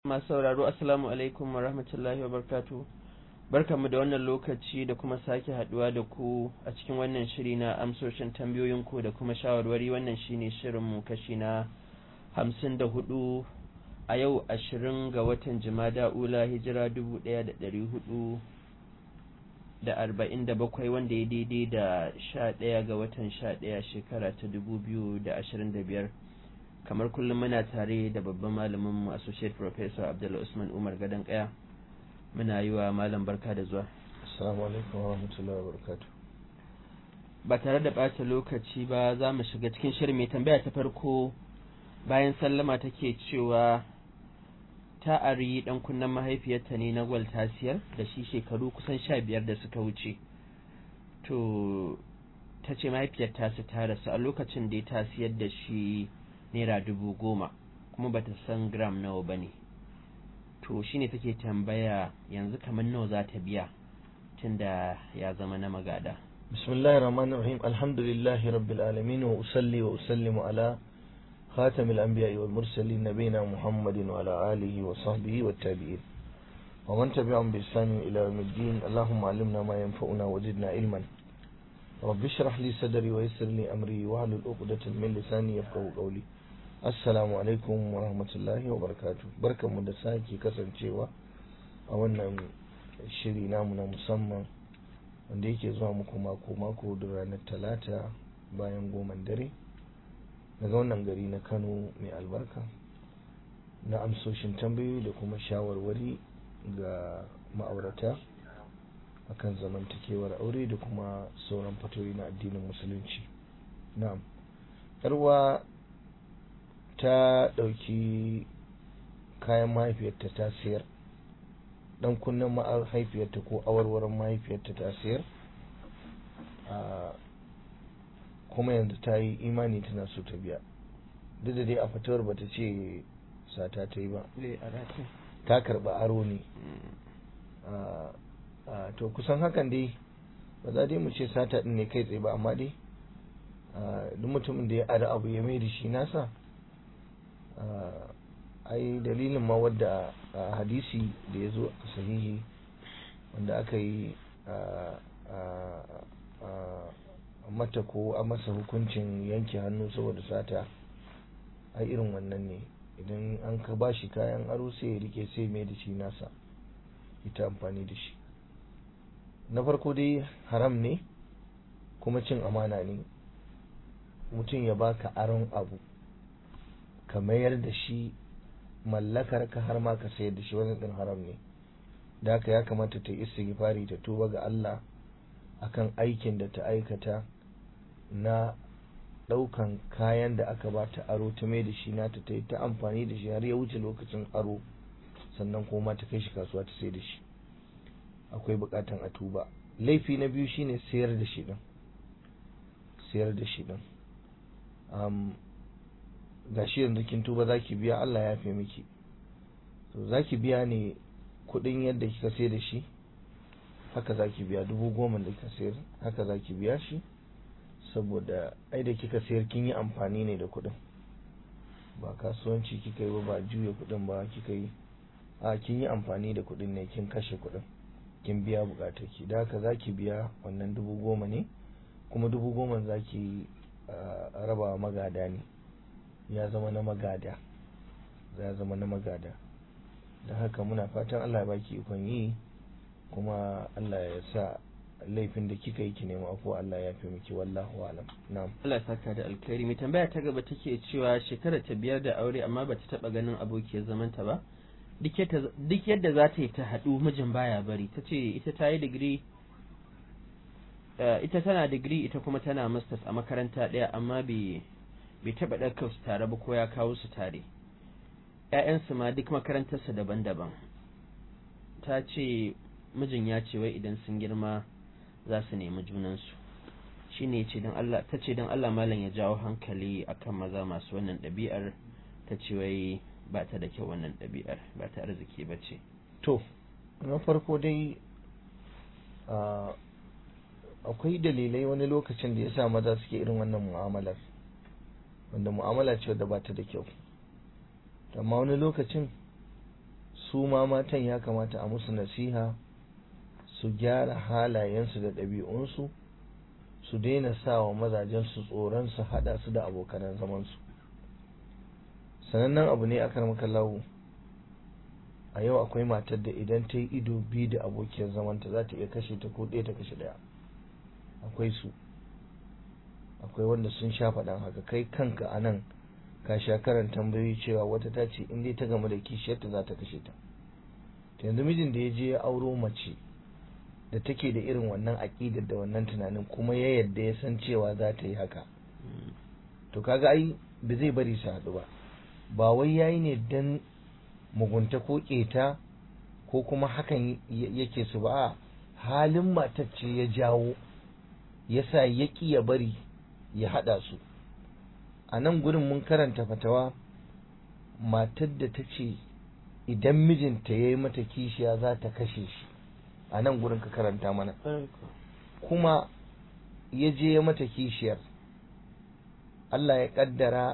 Masu sauraro assalamu alaikum wa rahmatullahi wa barkatu. Barkanmu da wannan lokaci da kuma sake haduwa da ku a cikin wannan shiri na amsoshin tambayoyinku da kuma shawarwari. Wannan shine shirinmu kashi na 54 a yau 20 ga watan Jumada Ula hijira 1447 wanda ya daidai da 11 ga watan 11 shekara ta 2025. Kamar kullum muna tare da babban malaminmu associate professor Abdullah Usman Umar Gadan Kaya. Muna yi wa malam barka da zuwa. Assalamu alaikum wa rahmatullahi wa barakatuh. Ba tare da ɓata lokaci ba za mu shiga cikin shirin. Mai tambaya ta farko bayan sallama take cewa ta ari dan kunnen mahaifiyarta ne na gwal tasiyar da shi shekaru kusan 15 da suka wuce. To ta ce mahaifiyar ta su ta rasu a lokacin da ya tasiyar da shi naira 10,000 kuma bata san gram nawa bane. To shine take tambaya yanzu kamar nawa za ta biya tunda ya zama na magada. Bismillahir Rahmanir Rahim. Alhamdulillahi Rabbil Alamin wa usalli wa usallimu ala khatamil anbiya'i wal mursalin nabiyina Muhammadin wa ala alihi wa sahbihi wat tabi'in wa man tabi'ahum bi ihsan ila yawmiddin. Allahumma allimna ma yanfa'una wa zidna ilman. Rabbi shrah li sadri wa yassir li amri wa hlul 'uqdatan min lisani yafqahu qawli. Assalamu alaikum wa rahmatullahi wa barakatuh. Barkanmu da sake kasancewa a wannan shiri namu na musamman wanda yake zuwa muku mako da ranar Talata bayan 10 dare daga wannan gari na Kano mai albarka, na amsoshin tambayoyi da kuma shawarwari ga ma'aurata akan zamantakewar aure da kuma sauran fatoyi na addinin musulunci. Na'am. Yarwa ta ɗauki kayan mahaifiyarta ta sayar, ɗan kunnen mahaifiyarta ko awarwaron mahaifiyarta ta sayar, kuma yanzu ta yi imani tana so ta biya. Duk da dai a fatawar bata ce sata ta yi ba, ta karɓi aro ne. To kusan hakan dai ba za dai mu ce sata ɗin ne kai tsaye ba, amma dai duk mutumin da ya ara abu ya mai da shi nasa, ai dalilin ma wadda hadisi da ya zo a sahihi wanda aka yi mata ko a masa hukuncin yanke hannu saboda sata, ai irin wannan ne. Idan an ka ba shi kayan aro sai ya rike sai mai da shi nasa, ita amfani da shi. Na farko dai haram ne kuma cin amana ne mutum ya baka aron abu ka mayar da shi mallakar ka har ma ka sayar da shi, wannan din haram ne. Da haka ya kamata ta yi istighfari ta tuba ga Allah akan aikin da ta aikata na daukan kayan da aka ba ta aro ta mai da shi nata, ta yi ta amfani da shi har ya wuce lokacin aro, sannan kuma ta kai shi kasuwa ta sayar da shi. Akwai bukatan a tuba. Laifi na biyu shine sayar da shi din. Gashi yanzu kin tuba zaki biya, Allah ya fi miki, to zaki biya ne kudin yadda kika sayar da shi, haka zaki biya 10,000 da kika sayar, haka zaki biya shi, saboda ai da kika sayar kin yi amfani ne da kudin, ba kasuwanci kika yi ba juya kudin ba kika yi, kin yi amfani da kudin ne, kin kashe kudin, kin biya bukatarki. Da haka zaki biya wannan 10,000 ne, kuma 10,000 zaki raba magada ne, ya zama na magada. Da haka muna fatan Allah ya baki ikon yi, kuma Allah ya sa laifin da kika yi ki nemi afuwa, Allah ya fi miki, wallahu alam. Na'am. Allah ya saka da alkhairi. Mai tambaya ta gaba take cewa shekara ta 5 da aure amma bata taba ganin abokiyar zamanta ba, duk yadda za ta yi ta haɗu mijin baya bari. Ta ce ita ta yi digiri, ita tana digiri ita kuma tana masters a makaranta ɗaya, amma bai taɓa ɗaukar su tare ba ko ya kawo su tare. ‘Ya'yansu ma duk makarantarsa daban-daban. Ta ce mijin ya ce wai idan sun girma za su nemi junansu. Shi ne ta ce don Allah malam ya jawo hankali akan maza masu wannan ɗabi'ar. Ta ce wai ba ta da kyau wannan ɗabi'ar, ba ta arziki ba ce. To, na farko dai akwai dalilai wani lokacin da ya sa maza suke irin wannan mu'amalar, wanda mu'amala ce wadda ba ta da kyau. amma wani lokacin su ma matan ya kamata a musu nasiha su gyara halayensu da ɗabi'unsu, su daina sa wa mazajensu tsoron su haɗa su da abokanan zamansu. Sanannen abu ne akan makallahu, a yau akwai matar da idan ta yi ido biyu da abokiyar zamanta za ta iya kashe ta ko ɗaya ta kashe ɗaya. Akwai su, akwai wanda sun sha faɗan haka. Kai kanka a nan ka sha karanta tambayoyi cewa wata ta ce in dai ta gamu da kishiyarta za ta kashe ta. To yanzu mijin da ya je ya auro mace da take da irin wannan aƙidar da wannan tunanin kuma ya yadda ya san cewa za ta yi haka, to kaga ai ba zai bari su haɗu ba. Ba wai yayi ne dan mugunta ko keta ko kuma hakan yake su ba, halin matar ce ya jawo yasa ya ƙi ya bari ya haɗa su. A nan gurin mun karanta fatawa matar da ta ce idan mijinta ya yi mata kishiya za ta kashe shi. A nan gurin ka karanta mana. Kuma ya je ya mata kishiyar, Allah ya kaddara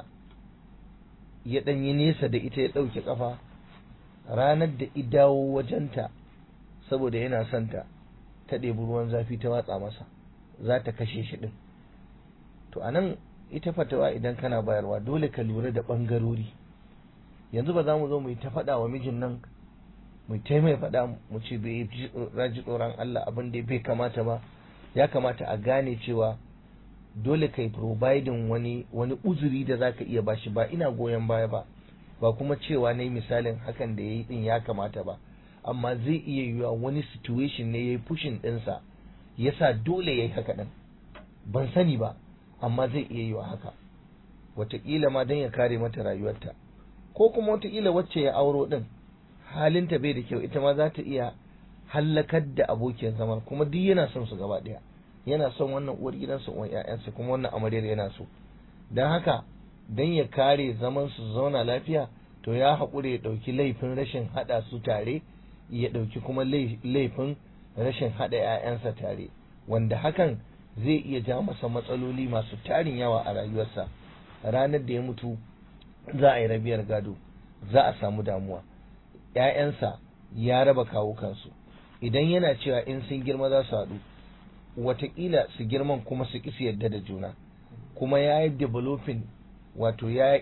ya ɗanyi nesa da ita, ya ɗauke ƙafa. Ranar da idawo wajenta saboda yana santa, ta ɗebi ruwan zafi ta watsa masa, za ta kashe shi ɗin. To a nan ita fatawa idan kana bayarwa dole ka lura da ɓangarori. Yanzu ba za mu zo mu yi ta faɗa wa mijin nan, mu ta mai faɗa mu ce bai ji tsoron Allah, abin da bai kamata ba. Ya kamata a gane cewa dole kai providing wani uzuri da zaka iya bashi. Ba ina goyon baya ba kuma cewa ne misalin hakan da yayi din ya kamata ba, amma zai iya yiwa wani situation ne yayi pushing ɗinsa yasa dole yayi haka din. Ban sani ba, amma zai iya yiwa haka. Wataƙila ma dan ya kare mata rayuwarta, ko kuma wataƙila wacce ya auro din halinta bai da kyau, ita ma za ta iya hallakar da abokiyar zaman. Kuma duk yana son su gaba ɗaya, yana son wannan uwar gidansa, uwar ƴaƴansa, kuma wannan amaryar yana so. Dan haka dan ya kare zaman su zauna lafiya, to ya haƙura ya ɗauki laifin rashin haɗa su tare, ya ɗauki kuma laifin rashin haɗa ƴaƴansa tare, wanda hakan zai iya ja masa matsaloli masu tarin yawa a rayuwarsa. Ranar da ya mutu za a yi rabiyar gado, za a samu damuwa. ƴaƴansa ya raba kawo kansu. Idan yana cewa in sun girma za su haɗu, wataƙila su girman kuma su ƙi su yadda da juna, kuma ya yi developing, wato ya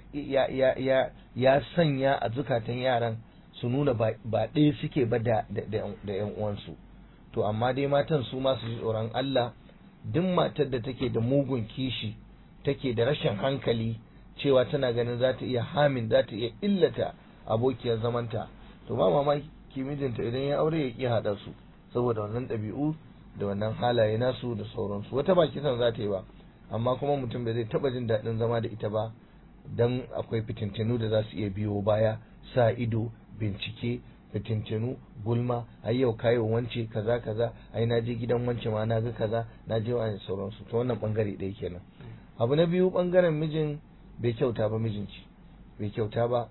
sanya a zukatan yaran su nuna ba ɗaya suke ba da ƴan uwansu. To amma dai matan su ma su ji tsoron Allah. Duk matar da take da mugun kishi, take da rashin hankali, cewa tana ganin za ta iya hamin, za ta iya illata abokiyar zamanta, to ba mamaki mijinta idan ya aure ya ƙi haɗa su saboda wannan ɗabi'u da wannan halaye nasu da sauransu. Wata ba kisan za ta yi ba, amma kuma mutum bai zai taɓa jin daɗin zama da ita ba, dan akwai fitintinu da za su iya biyo baya, sa ido, bincike, fitintinu, gulma, ai yau kayo wance kaza kaza, ai na je gidan wance ma na ga kaza, na je wa sauransu. To wannan bangare ɗaya kenan. Abu na biyu, bangaren mijin bai kyauta ba, mijinci bai kyauta ba.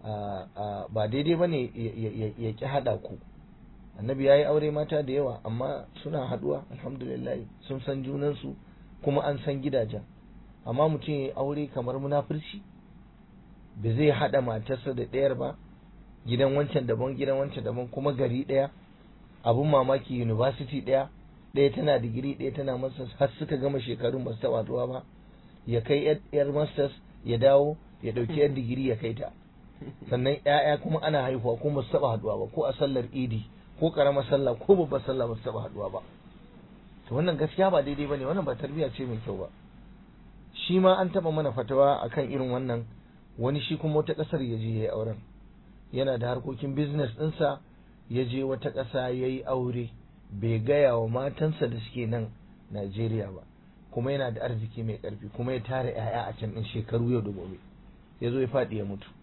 Ba daidai ba ne ya ƙi haɗa ku. Annabi ya yi aure mata da yawa, amma suna haɗuwa, alhamdulillah, sun san junansu kuma an san gidajen. Amma mutum ya yi aure kamar munafurci, ba zai haɗa matarsa da ɗayar ba, gidan wancan daban, gidan wancan daban, kuma gari ɗaya. Abun mamaki, university ɗaya tana digiri, ɗaya tana masters, har suka gama shekarun ba su taɓa haɗuwa ba. Ya kai yar masters ya dawo ya ɗauki yar digiri ya kai ta, sannan ƴaƴa kuma ana haihuwa kuma ba su taɓa haɗuwa ba, ko a sallar idi ko ƙaramar sallah ko babbar sallah ba su taɓa haɗuwa ba. To wannan gaskiya ba daidai ba ne, wannan ba tarbiyya ce mai kyau ba. Shi ma an taɓa mana fatawa akan irin wannan. Wani shi kuma wata ƙasar ya je ya yi auren, yana da harkokin business ɗinsa, ya je wata ƙasa ya yi aure, bai gaya wa matansa da suke nan Najeriya ba, kuma yana da arziki mai ƙarfi, kuma ya tara ƴaƴa a can ɗin shekaru yau da gobe. Ya zo ya faɗi ya mutu.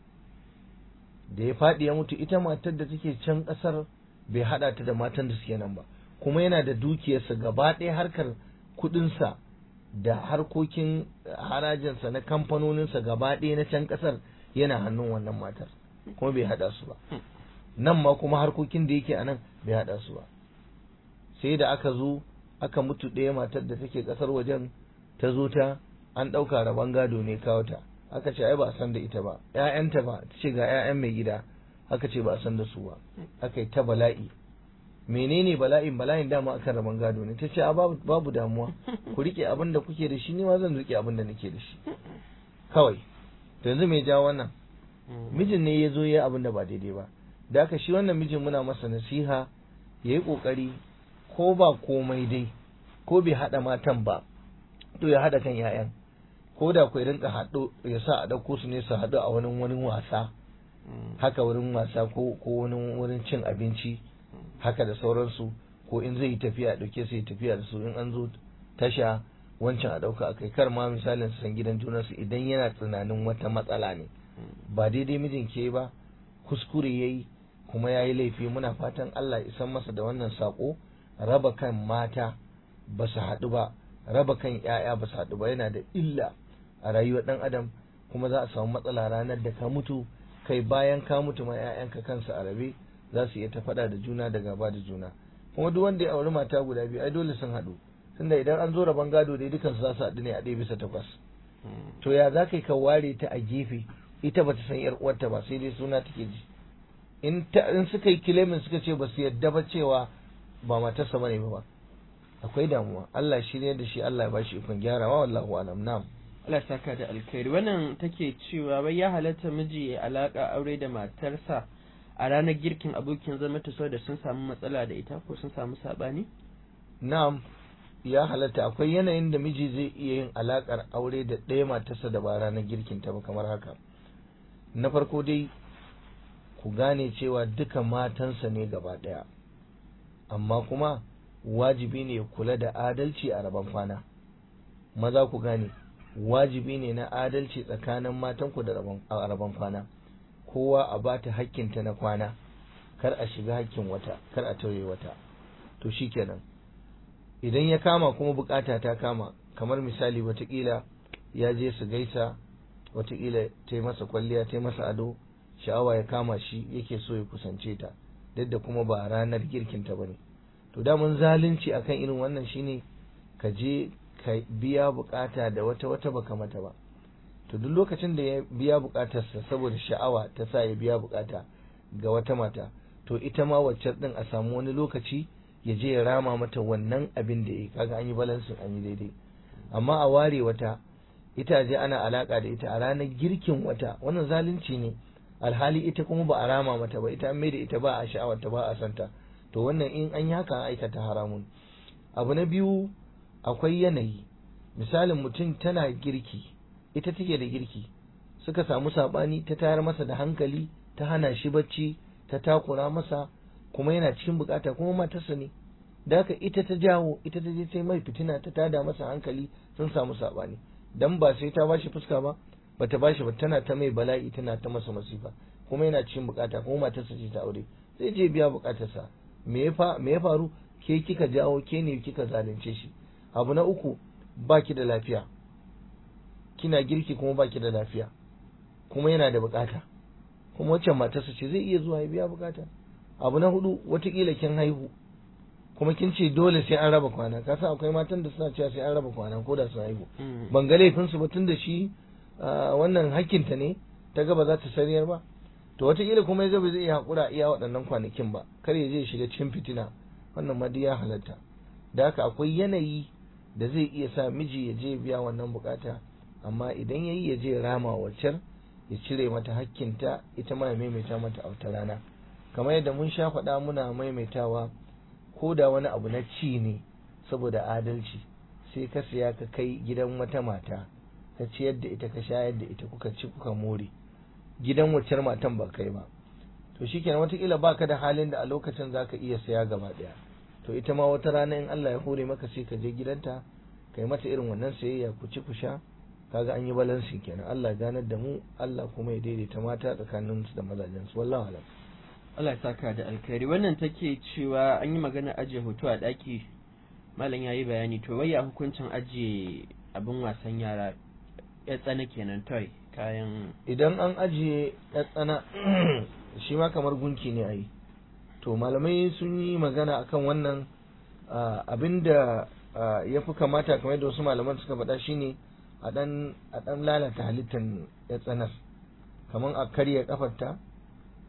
Da ya faɗi ya mutu, ita matar da take can ƙasar bai haɗa ta da matan da suke nan ba, kuma yana da dukiyarsa gaba ɗaya, harkar kuɗinsa da harkokin harajinsa na kamfanoninsa gaba ɗaya na can ƙasar yana hannun wannan matar, kuma bai haɗa su ba. Nan ma kuma harkokin da yake a nan bai haɗa su ba. Sai da aka zo aka mutu, ɗaya matar da take ƙasar wajen ta zo, ta an ɗauka rabon gado ne kawo ta, aka ce ai ba a san da ita ba, ƴaƴanta ba, ta ce ga ƴaƴan mai gida, aka ce ba a san da su ba, aka yi ta bala'i. Menene bala'in dama akan rabon gado ne. Ta ce a babu damuwa, ku rike abin da kuke da shi, ni ma zan rike abin da nake da shi kawai. To yanzu mai ja wannan mijin ne ya zo ya abin da ba daidai ba. Da haka shi wannan mijin muna masa nasiha ya yi kokari, ko ba komai dai, ko bai haɗa matan ba to ya haɗa kan 'ya'yan, ko da ku rinka haɗo ya sa a ɗauko su ne su haɗu a wani wasa haka, wurin wasa ko wani wurin cin abinci haka da sauransu, ko in zai yi tafiya a ɗauke su yi tafiya da su, in an zo tasha wancan a ɗauka a kai, kar ma misalin su san gidan junansu idan yana tunanin wata matsala ne ba daidai mijin ke ba, kuskure yayi kuma yayi laifi. Muna fatan Allah ya isan masa da wannan sako. Raba kan mata ba su haɗu ba, raba kan 'ya'ya ba su haɗu ba, yana da illa a rayuwar ɗan adam, kuma za a samu matsala ranar da ka mutu, kai bayan ka mutu ma 'ya'yanka kansu a rabe za su iya ta faɗa da juna da gaba da juna. Kuma duk wanda ya auri mata guda biyu ai dole sun haɗu, tunda idan an zo rabon gado dai dukansu za su haɗu ne a 1/8. To ya za ka ware ta a gefe, ita bata san yar uwarta ba, sai dai suna take ji. In suka yi kilemin suka ce ba su yadda ba cewa ba matarsa bane ba, akwai damuwa. Allah shirye da shi, Allah ya bashi ikon gyarawa, wallahu alam. Na'am. Allah saka da alkhairi. Wannan take cewa wai ya halatta miji ya alaka aure da matarsa a ranar girkin abokin zama ta da sun samu matsala da ita ko sun samu sabani? Na'am, ya halatta. Akwai yanayin da miji zai iya yin alakar aure da ɗaya matarsa da ba ranar girkin ta ba, kamar haka. Na farko dai ku gane cewa duka matansa ne gaba ɗaya, amma kuma wajibi ne kula da adalci a rabon kwana. Maza ku gane wajibi ne na adalci tsakanin matanku da rabon kwana, kowa a bata hakkinta na kwana, kar a shiga hakkin wata, kar a tauye wata. To shikenan, idan ya kama kuma bukata ta kama, kamar misali watakila ya je su gaisa, watakila ta yi masa kwalliya, ta yi masa ado, sha'awa ya kama shi yake so ya kusance ta, duk da kuma ba ranar girkinta ba ne. To damun zalunci akan irin wannan shine ka je ka biya bukata da wata baka mata ba. To duk lokacin da ya biya bukatarsa saboda sha'awa ta sa ya biya bukata ga wata mata, to ita ma wacce din a samu wani lokaci ya je ya rama mata wannan abin da ya, kaga an yi balansin, an yi daidai. Amma a ware wata ita je ana alaka da ita a ranar girkin wata, wannan zalunci ne. Alhali ita kuma ba a rama mata ba, ita an mai da ita ba a sha'awar ta, ba a santa. To wannan in an yi haka an aikata haramun. Abu na biyu, akwai yanayi. Misalin mutum tana girki, ita take da girki, suka samu sabani, ta tayar masa da hankali, ta hana shi bacci, ta takura masa, kuma yana cikin bukata, kuma matarsa ne. Da haka ita ta jawo, ita ta je ta mai fitina, ta tada masa hankali, sun samu sabani. Dan ba sai ta bashi fuska ba, bata bashi ba, tana ta mai bala'i, tana ta masa masifa, kuma yana cikin bukata, kuma matarsa ce ta aure, sai je biya bukatarsa. Me ya faru? Ke kika jawo, ke ne kika zalunce shi. Abu na uku, baki da lafiya, kina girki kuma baki da lafiya, kuma yana da bukata, kuma waccan matarsa ce, zai iya zuwa ya biya bukata. Abu na hudu, watakila kin haihu kuma kin ce dole sai an raba kwana. Ka san akwai matan da suna cewa sai an raba kwana ko da sun haihu. Ban ga laifin su ba, tun da shi wannan hakkinta ne, ta ga ba za ta sariyar ba. To watakila kuma ya ba zai iya haƙura iya waɗannan kwanakin ba, kar ya je ya shiga cikin fitina, wannan ma ya halatta. Da haka akwai yanayi da zai iya sa miji ya je biya wannan bukata, amma idan ya yi ya je rama waccar, ya cire mata hakkinta, ita ma ya maimaita mata a wata rana. Kamar yadda mun sha faɗa muna maimaitawa, ko da wani abu na ci ne saboda adalci, sai ka siya ka kai gidan wata mata, ka ciyar da ita, ka shayar da ita, kuka ci kuka more, gidan waccar matan ba kai ba, to shikenan watakila baka da halin da a lokacin zaka iya saya gaba daya. To ita ma wata rana in Allah ya hore maka sai ka je gidanta, kai mata irin wannan sayayya, ku ci ku sha, kaga an yi balansi kenan. Allah ganar da mu, Allah kuma ya daidaita mata tsakanin su da mazajen su, wallahi alam. Allah ya saka da alkhairi. Wannan take cewa an yi magana ajiye hoto a daki, malam yayi bayani, to wai ya hukuncin ajiye abin wasan yara, ya tsana kenan, toy kayan. Idan an ajiye ya tsana shi ma kamar gunki ne ayi. To malamai sun yi magana akan wannan. Abinda ya fi kamata, kamar da wasu malaman suka faɗa, shine a ɗan lalata halittar ya tsanar, kamar a karya kafarta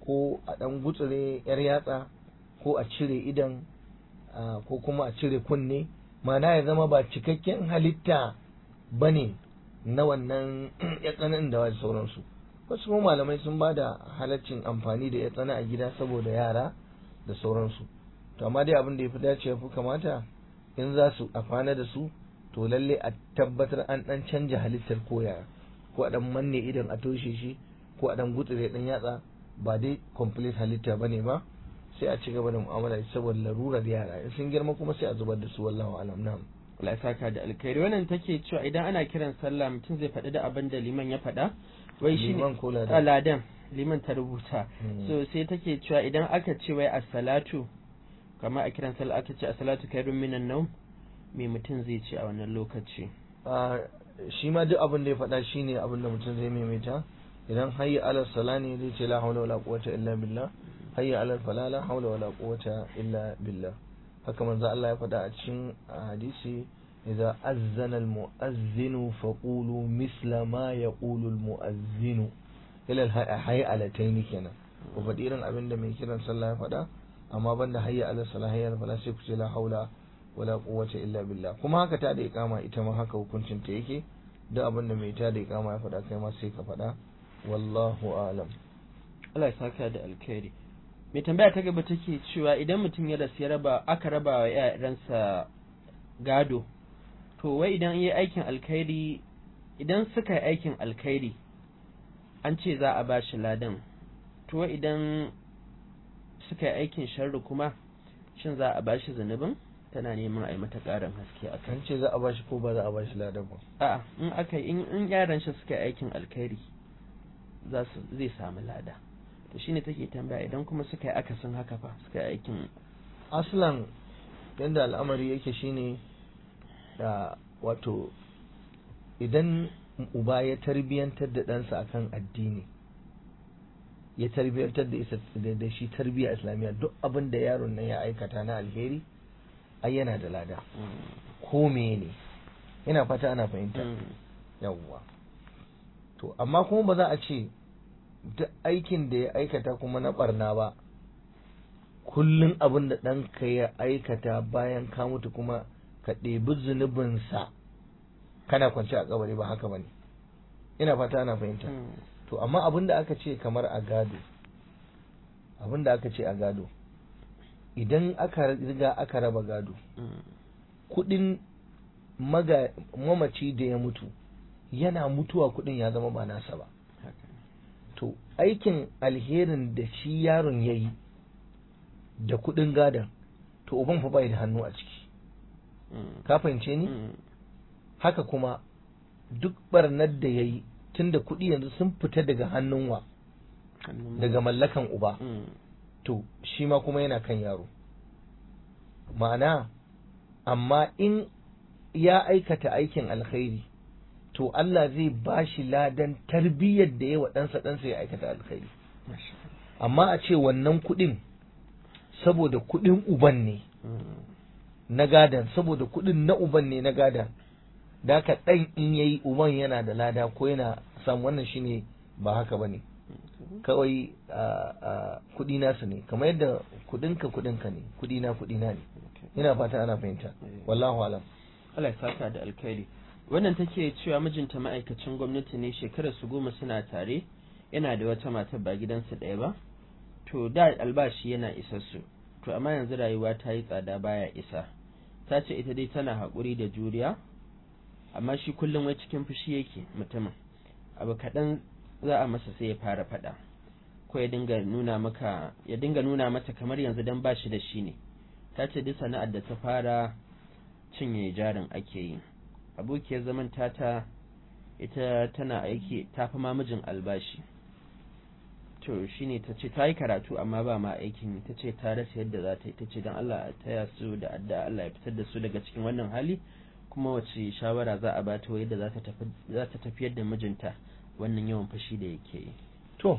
ko a ɗan gutsure yar yatsa ko a cire idan ko kuma a cire kunne, ma'ana ya zama ba cikakken halitta bane na wannan yatsanin da wasu sauransu. Wasu kuma malamai sun ba da halaccin amfani da yatsana a gida saboda yara da sauransu. To amma dai abin da ya fi dace ya fi kamata in za su amfana da su to lalle a tabbatar an dan canja halittar koya, ko a dan manne idan a toshe shi, ko a dan gutsire dan yatsa, ba dai complete halitta bane ba, sai a ci gaba da mu'amala saboda larurar yara. In sun girma kuma sai a zubar da su, wallahu alam. Na'am. Allah ya saka da alkhairi. Wannan take cewa idan ana kiran sallah mutum zai faɗi da abin da liman ya faɗa, wai shi liman ko ladan liman ta rubuta. So sai take cewa idan aka ce wai as-salatu, kamar a kiran sallah aka ce as-salatu khairun minan nawm, me mutum zai ce a wannan lokaci? Shi ma duk abin da ya faɗa shine abin da mutum zai maimaita. Idan hayya ala salani zai ce la hawla wala quwwata illa billah, hayya ala fala la hawla wala quwwata illa billah. Haka manzo Allah ya faɗa a cikin hadisi, idza azzana al-mu'azzinu faqulu misla ma yaqulu al-mu'azzinu, ila hayya alatayn kenan. Ku faɗi irin abin da mai kiran sallah ya faɗa, amma banda hayya ala salah hayya ala fala sai ku ce la hawla wala quwwata illa billah. Kuma haka ta da iqama ita ma haka hukuncin ta yake, duk abin da mai ta da iqama ya faɗa kai ma sai ka faɗa, wallahu a'lam. Allah ya saka da alkhairi. Mai tambaya ta gaba take cewa idan mutum ya rasu aka raba wa yaransa gado, to wai idan yi aikin alkhairi, idan suka yi aikin alkhairi an ce za a bashi ladan, to wai idan suka yi aikin sharri kuma shin za a bashi zanubin? Tana neman a yi mata ƙarin haske a kan. An ce za a bashi ko ba za a bashi ladan ba? A'a, in aka in yaran shi suka yi aikin alkhairi zai samu lada. To shine take tambaya idan kuma suka yi akasin haka fa, suka yi aikin aslan yanda al'amari yake shine da wato idan uba ya tarbiyantar da ɗansa akan addini, ya tarbiyantar da shi tarbiyya islamiyya, duk abin da yaron nan ya aikata na alheri ai yana da lada ko mene. Ina fata ana fahimta. Yawwa. To amma kuma ba za a ce duk aikin da ya aikata kuma na barna ba, kullum abin da ɗanka ya aikata bayan ka mutu kuma ka ɗebi zunubinsa kana kwance a kabari, ba haka bane. Ina fata ana fahimta. To amma abin da aka ce kamar a gado, abin da aka ce a gado, idan aka riga aka raba gado, kuɗin mamaci da ya mutu yana mutuwa kuɗin ya zama ba nasa ba. To aikin alherin da shi yaron ya yi da kuɗin gadon, to uban fa bai da hannu a ciki. Ka fahimce ni? Haka kuma duk barnar da ya yi, tun da kuɗi yanzu sun fita daga hannun wa, daga mallakan uba, to shi ma kuma yana kan yaro. Ma'ana, amma in ya aikata aikin alkhairi, to Allah zai ba shi ladan tarbiyyar da ya wa ɗansa ya aikata alkhairi. Amma a ce wannan kuɗin saboda kuɗin uban ne na gadan, saboda kuɗin na uban ne na gadan, da haka ɗan in yayi uban yana da lada ko yana samu, wannan shine ba haka bane. Kawai kuɗi nasu ne, kamar yadda kuɗinka ne, kuɗina ne. Ina fata ana fahimta. Wallahu alam. Allah ya saka da alkhairi. Wannan take cewa mijinta ma'aikacin gwamnati ne, shekarar su 10 suna tare, yana da wata mata ba gidansu ɗaya ba, to da albashi yana isa su, to amma yanzu rayuwa ta yi tsada baya isa. Ta ce ita dai tana haƙuri da juriya, amma shi kullum wai cikin fushi yake mutumin, abu kaɗan za a masa sai ya fara faɗa, ko ya dinga nuna mata kamar yanzu dan bashi da shi ne. Ta ce duk sana'ar da ta fara cinye jarin ake yi. Abokiyar zaman tata ita tana aiki, ta fi mamijin albashi, to shine ta ce ta yi karatu amma ba ma aikin, ta ce ta rasa yadda za ta yi. Ta ce don Allah a taya su da addu'a Allah ya fitar da su daga cikin wannan hali, kuma wace shawara za a ba ta yadda za ta tafiyar da mijinta wannan yawan fashi da yake yi. To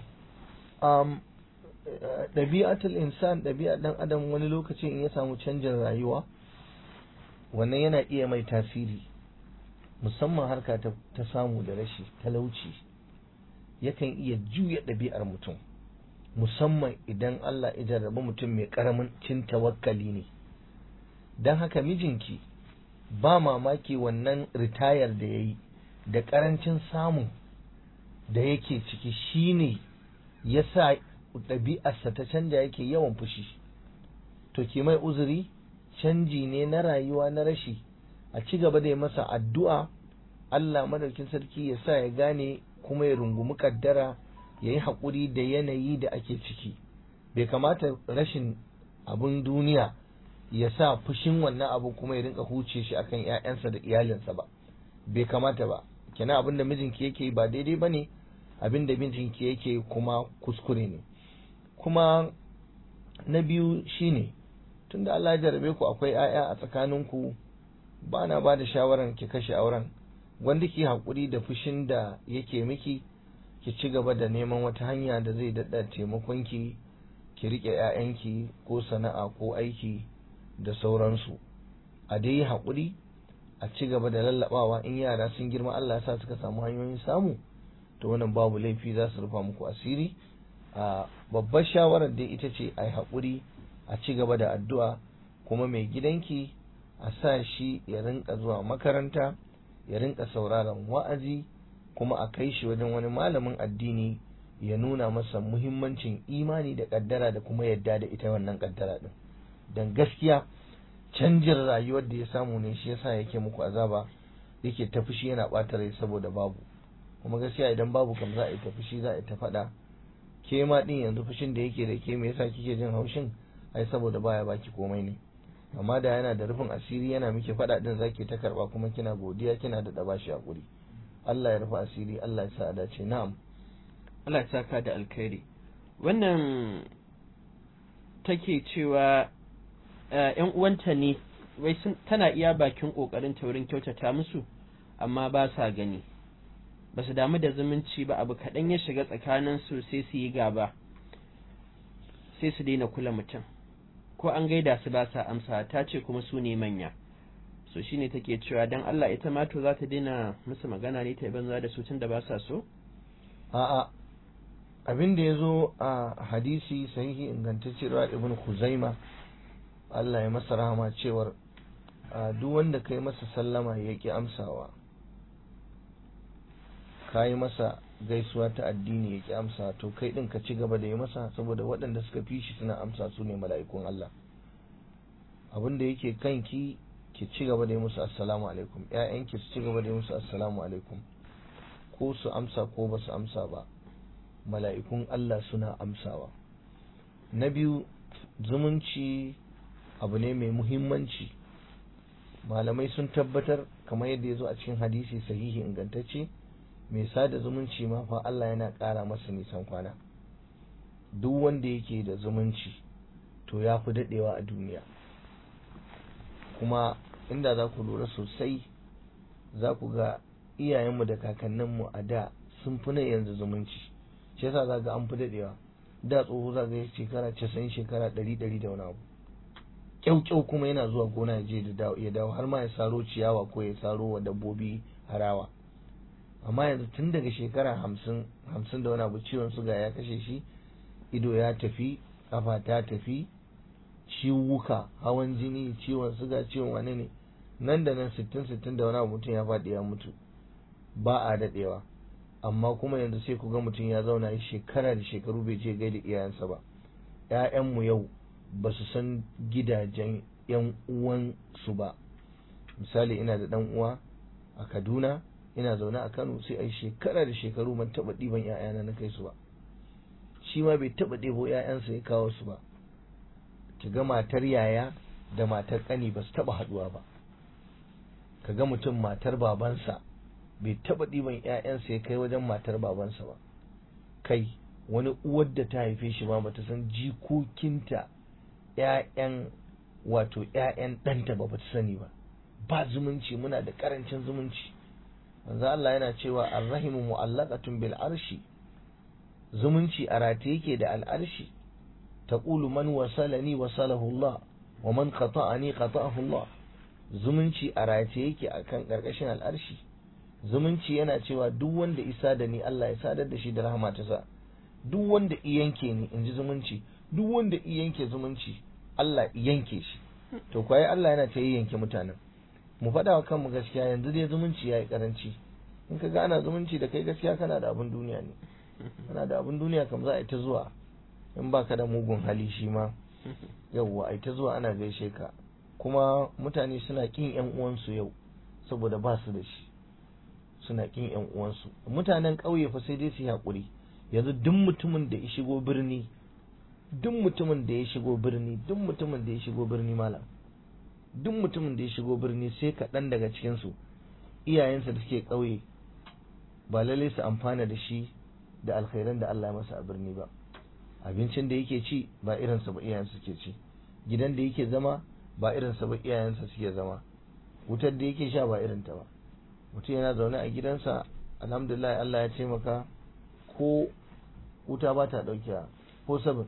ɗabi'atul insan, ɗabi'ar ɗan adam, wani lokaci in ya samu canjin rayuwa wannan yana iya mai tasiri, musamman harka ta samu da rashi, talauci yakan iya juya ɗabi'ar mutum. musamman idan Allah ya jarrabi mutum mai karamin tawakkali ne. don haka mijinki ba mamaki wannan ritayar da ya yi da karancin samun da yake ciki shine ya sa ɗabi'arsa ta canja, yake yawan fushi. To ki mai uzuri, canji ne na rayuwa na rashi, a ci gaba da yi masa addu'a, Allah madaukin sarki ya sa ya gane kuma ya rungumi kaddara, ya yi haƙuri da yanayi da ake ciki. Bai kamata rashin abin duniya ya sa fushin wannan abu kuma ya rinka huce shi akan ‘ya'yansa da iyalinsa ba, bai kamata ba. Kenan abin da mijinki yake ba daidai ba ne, abin da mijinki yake kuma kuskure ne. Kuma na biyu shine, tunda Allah ya jarabe ku akwai ‘ya'ya a tsakaninku, ba na ba da shawaran ki kashe auren, wanda ki haƙuri da fushin da yake miki, ki ci gaba da neman wata hanya da zai daɗa taimakonki, ki riƙe ‘ya'yanki ko sana'a ko aiki da sauransu. A dai yi haƙuri, a ci gaba da lallaɓawa. In yara sun girma Allah ya sa suka samu hanyoyin samu, to wannan babu laifi, za su rufa muku asiri. A babbar shawarar dai ita ce a yi haƙuri, a ci gaba da addu'a, kuma mai gidanki a sa shi ya rinka zuwa makaranta, ya rinka sauraron wa'azi, kuma a kai shi wajen wani malamin addini ya nuna masa muhimmancin imani da kaddara da kuma yadda da ita wannan kaddara din. Dan gaskiya canjin rayuwar da ya samu ne shi yasa yake muku azaba, yake ta fushi yana ɓata rai saboda babu. Kuma gaskiya idan babu kam za a yi ta fushi, za a yi ta faɗa. Ke ma din yanzu fushin da yake da ke, me yasa kike jin haushin? Ai saboda baya baki komai ne. Amma da yana da rufin asiri yana miki faɗa din, zaki ta karba kuma kina godiya, kina da bashi hakuri. Allah ya rufa asiri, Allah ya sa a dace. Na'am. Allah ya saka da alkhairi. Wannan take cewa ‘yan uwanta ne, wai tana iya bakin ƙoƙarin ta wurin kyautata musu, amma ba sa gani. Ba su damu da zumunci ba, abu kaɗan ya shiga tsakaninsu sai su yi gaba, sai su daina kula mutum. Ko an gaida su ba sa amsa, ta ce kuma su ne manya. So shi ne take cewa don Allah ita ma to za ta daina musu magana ne, ta yi banza da su tun da ba sa so? A'a, abin da ya zo a hadisi sahihi ingantacce da Ibn Khuzaima, Allah ya masa rahama, cewar duk wanda kai masa sallama ya ki amsawa, ka yi masa gaisuwa ta addini ya ki amsa, to kai din ka ci gaba da yi masa, saboda waɗanda suka fi shi suna amsa su ne mala'ikun Allah. Abin da yake kanki, ki ci gaba da yi musu assalamu alaikum, ƴaƴanki su ci gaba da yi musu assalamu alaikum, ko su amsa ko ba su amsa ba, mala'ikun Allah suna amsawa. Na biyu, zumunci abu ne mai muhimmanci. Malamai sun tabbatar, kamar yadda ya zo a cikin hadisi sahihi ingantacce, mai sada zumunci ma fa Allah yana ƙara masa nisan kwana. Duk wanda yake da zumunci to ya fi daɗewa a duniya. Kuma inda za ku lura sosai, za ku ga iyayenmu da kakanninmu a da sun fi na yanzu zumunci. Shi yasa za ga an fi daɗewa. Da tsoho za ga shekara 90, shekara 100 da wani abu. Kyau kuma yana zuwa gona ya je ya dawo, har ma ya saro ciyawa ko ya saro wa dabbobi harawa. Amma yanzu tun daga shekara 50 da wani abu, ciwon suga ya kashe shi, ido ya tafi, kafa ta tafi, ciwuka, hawan jini, ciwon suga, ciwon wane ne, nan da nan 60 da wani abu mutum ya faɗi ya mutu. Ba a daɗewa. Amma kuma yanzu sai ku ga mutum ya zauna ya shekara da shekaru bai je gaida iyayensa ba. ‘Ya'yanmu yau ba su san gidajen ‘yan uwansu ba. Misali, ina da ɗan uwa a Kaduna, ina zaune a Kano, sai a shekara da shekaru ban taɓa ɗiban ‘ya'yana na kai su ba. Shi ma bai taɓa ɗebo ‘ya'yansa ya kawo su ba. Ki ga matar yaya da matar ƙani ba su taɓa haɗuwa ba. Ka ga mutum matar babansa bai taɓa ɗiban ‘ya'yansa ya kai wajen matar babansa ba. Kai, wani uwar da ta haife shi ma bata san jikokinta ‘ya'yan ɗanta ba bata sani ba. Ba zumunci, muna da ƙarancin zumunci. Manzo Allah yana cewa arrahimu mu'allaqatun bil arshi, zumunci a rataye yake da al'arshi. Taqulu man wasalani wasalahu Allah wa man qata'ani qata'ahu Allah. Zumunci a rataye yake akan karkashin al'arshi. Zumunci yana cewa duk wanda isa da ni Allah ya sadar da shi da rahama ta sa, duk wanda yanke ni in ji zumunci, duk wanda yanke zumunci Allah yanke shi. To kwaye Allah yana ta yanke mutanen. Mu faɗa wa kanmu gaskiya, yanzu dai zumunci yayi karanci. In ka ga ana zumunci da kai gaskiya kana da abin duniya ne. Kana da abin duniya kam za a yi ta zuwa, in baka da mugun hali shi ma yauwa a yi ta zuwa ana gaishe ka. Kuma mutane suna kin yan uwansu yau saboda ba su da shi, suna kin yan uwansu. Mutanen ƙauye fa sai dai su yi haƙuri. Yanzu duk mutumin da ya shigo birni, duk mutumin da ya shigo birni, duk mutumin da ya shigo birni malam, duk mutumin da ya shigo birni sai kaɗan daga cikinsu iyayensa da suke ƙauye ba lallai su amfana da shi da alkhairan da Allah ya masa a birni ba. Abincin da yake ci ba irinsa ba iyayensa suke ci, gidan da yake zama ba irinsa ba iyayensa suke zama, wutar da yake sha ba irinta ba. Mutum yana zaune a gidansa alhamdulillah Allah ya taimaka, ko wuta ba ta ɗaukewa ko sabin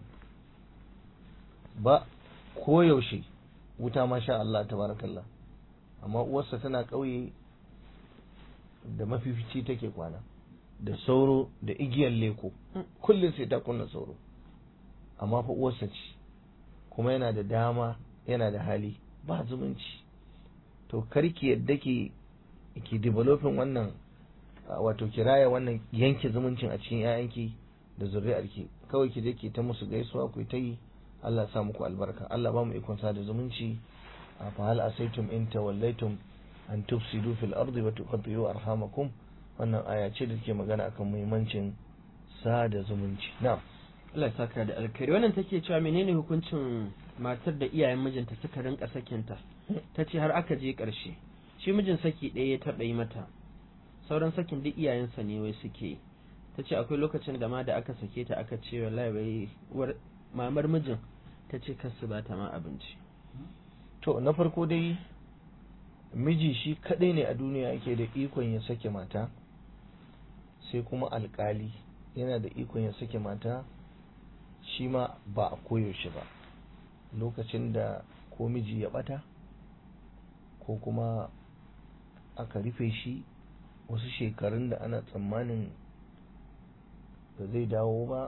ba, ko yaushe wuta masha Allah tabarakallah. Amma uwarsa tana ƙauye da mafifici take kwana, da sauro da igiyar leko, kullum sai ta kunna sauro. Amma fa uwarsa ce, kuma yana da dama, yana da hali, ba zumunci. To karki yadda ki developing wannan, wato kiraya wannan yanke zumuncin a cikin 'ya'yanki da zuri'arki. Kawai ki je ki ta musu gaisuwa, ku ta yi, Allah sa muku albarka. Allah ba mu ikon sa da zumunci. Fa hal asaitum in tawallaitum an tufsidu fil ardi wa tuqatti'u arhamakum. Wannan aya ce da take magana akan muhimmancin sada zumunci. Na'am. Allah ya saka da alkhairi. Wannan take cewa menene hukuncin matar da iyayen mijinta suka rinka sakinta? Tace har aka je ƙarshe. Shi mijin saki ɗaya ya taɓa yi mata. Sauran sakin duk iyayensa ne wai suke. Tace akwai lokacin da ma da aka sake ta aka ce wallahi wai uwar mamar mijin tace kar su ba ta ma abinci. To na farko dai miji shi kadai ne a duniya yake da ikon ya sake mata, sai kuma alkali yana da ikon ya sake mata, shi ma ba a koyaushe ba. Lokacin da ko miji ya bata ko kuma aka rufe shi wasu shekarun da ana tsammanin ba zai dawo ba,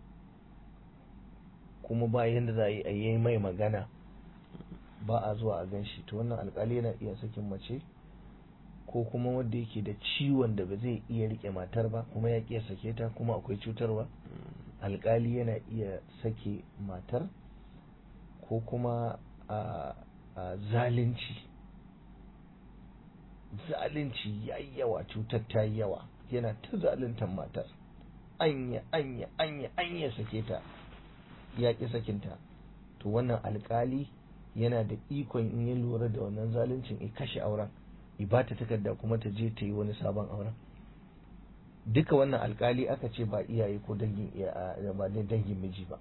kuma ba yanda za a yi mai magana, ba a zuwa a gan shi, to wannan alkali yana iya sakin mace. Ko kuma wanda yake da ciwon da ba zai iya rike matar ba kuma ya ƙi sake ta, kuma akwai cutarwa, alkali yana iya sake matar. Ko kuma a zalunci ya yi yawa, cutar ta yi yawa, yana ta zaluntar matar, anya sake ta, ya ƙi sakinta, to wannan alkali yana da ikon in ya lura da wannan zaluncin ya kashe auren, ya ba ta takarda kuma ta je ta yi wani sabon auren. Duka wannan alkali aka ce ba iyaye ko dangin miji ba.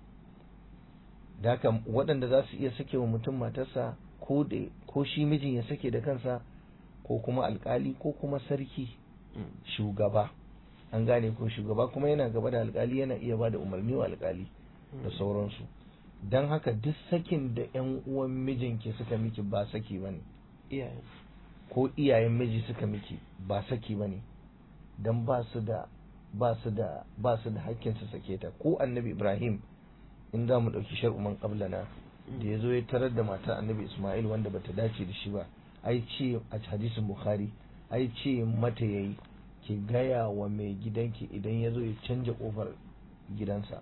Da haka waɗanda za su iya sake wa mutum matarsa, ko shi mijin ya sake da kansa, ko kuma alkali, ko kuma sarki, shugaba. An gane ko shugaba kuma yana gaba da alkali, yana iya ba da umarni wa alkali da sauransu. Don haka duk sakin da 'yan uwan mijinki suka miki ba saki bane, ko iyayen miji suka miki ba saki bane, don ba su da hakkin su sake ta. Ko annabi Ibrahim, in za mu ɗauki shar'uman qablana, da ya zo ya tarar da matar annabi Ismail wanda bata dace da shi ba, ai ce a hadisin Bukhari, ai ce mata yayi ki gaya wa mai gidanki idan ya zo ya canja kofar gidansa,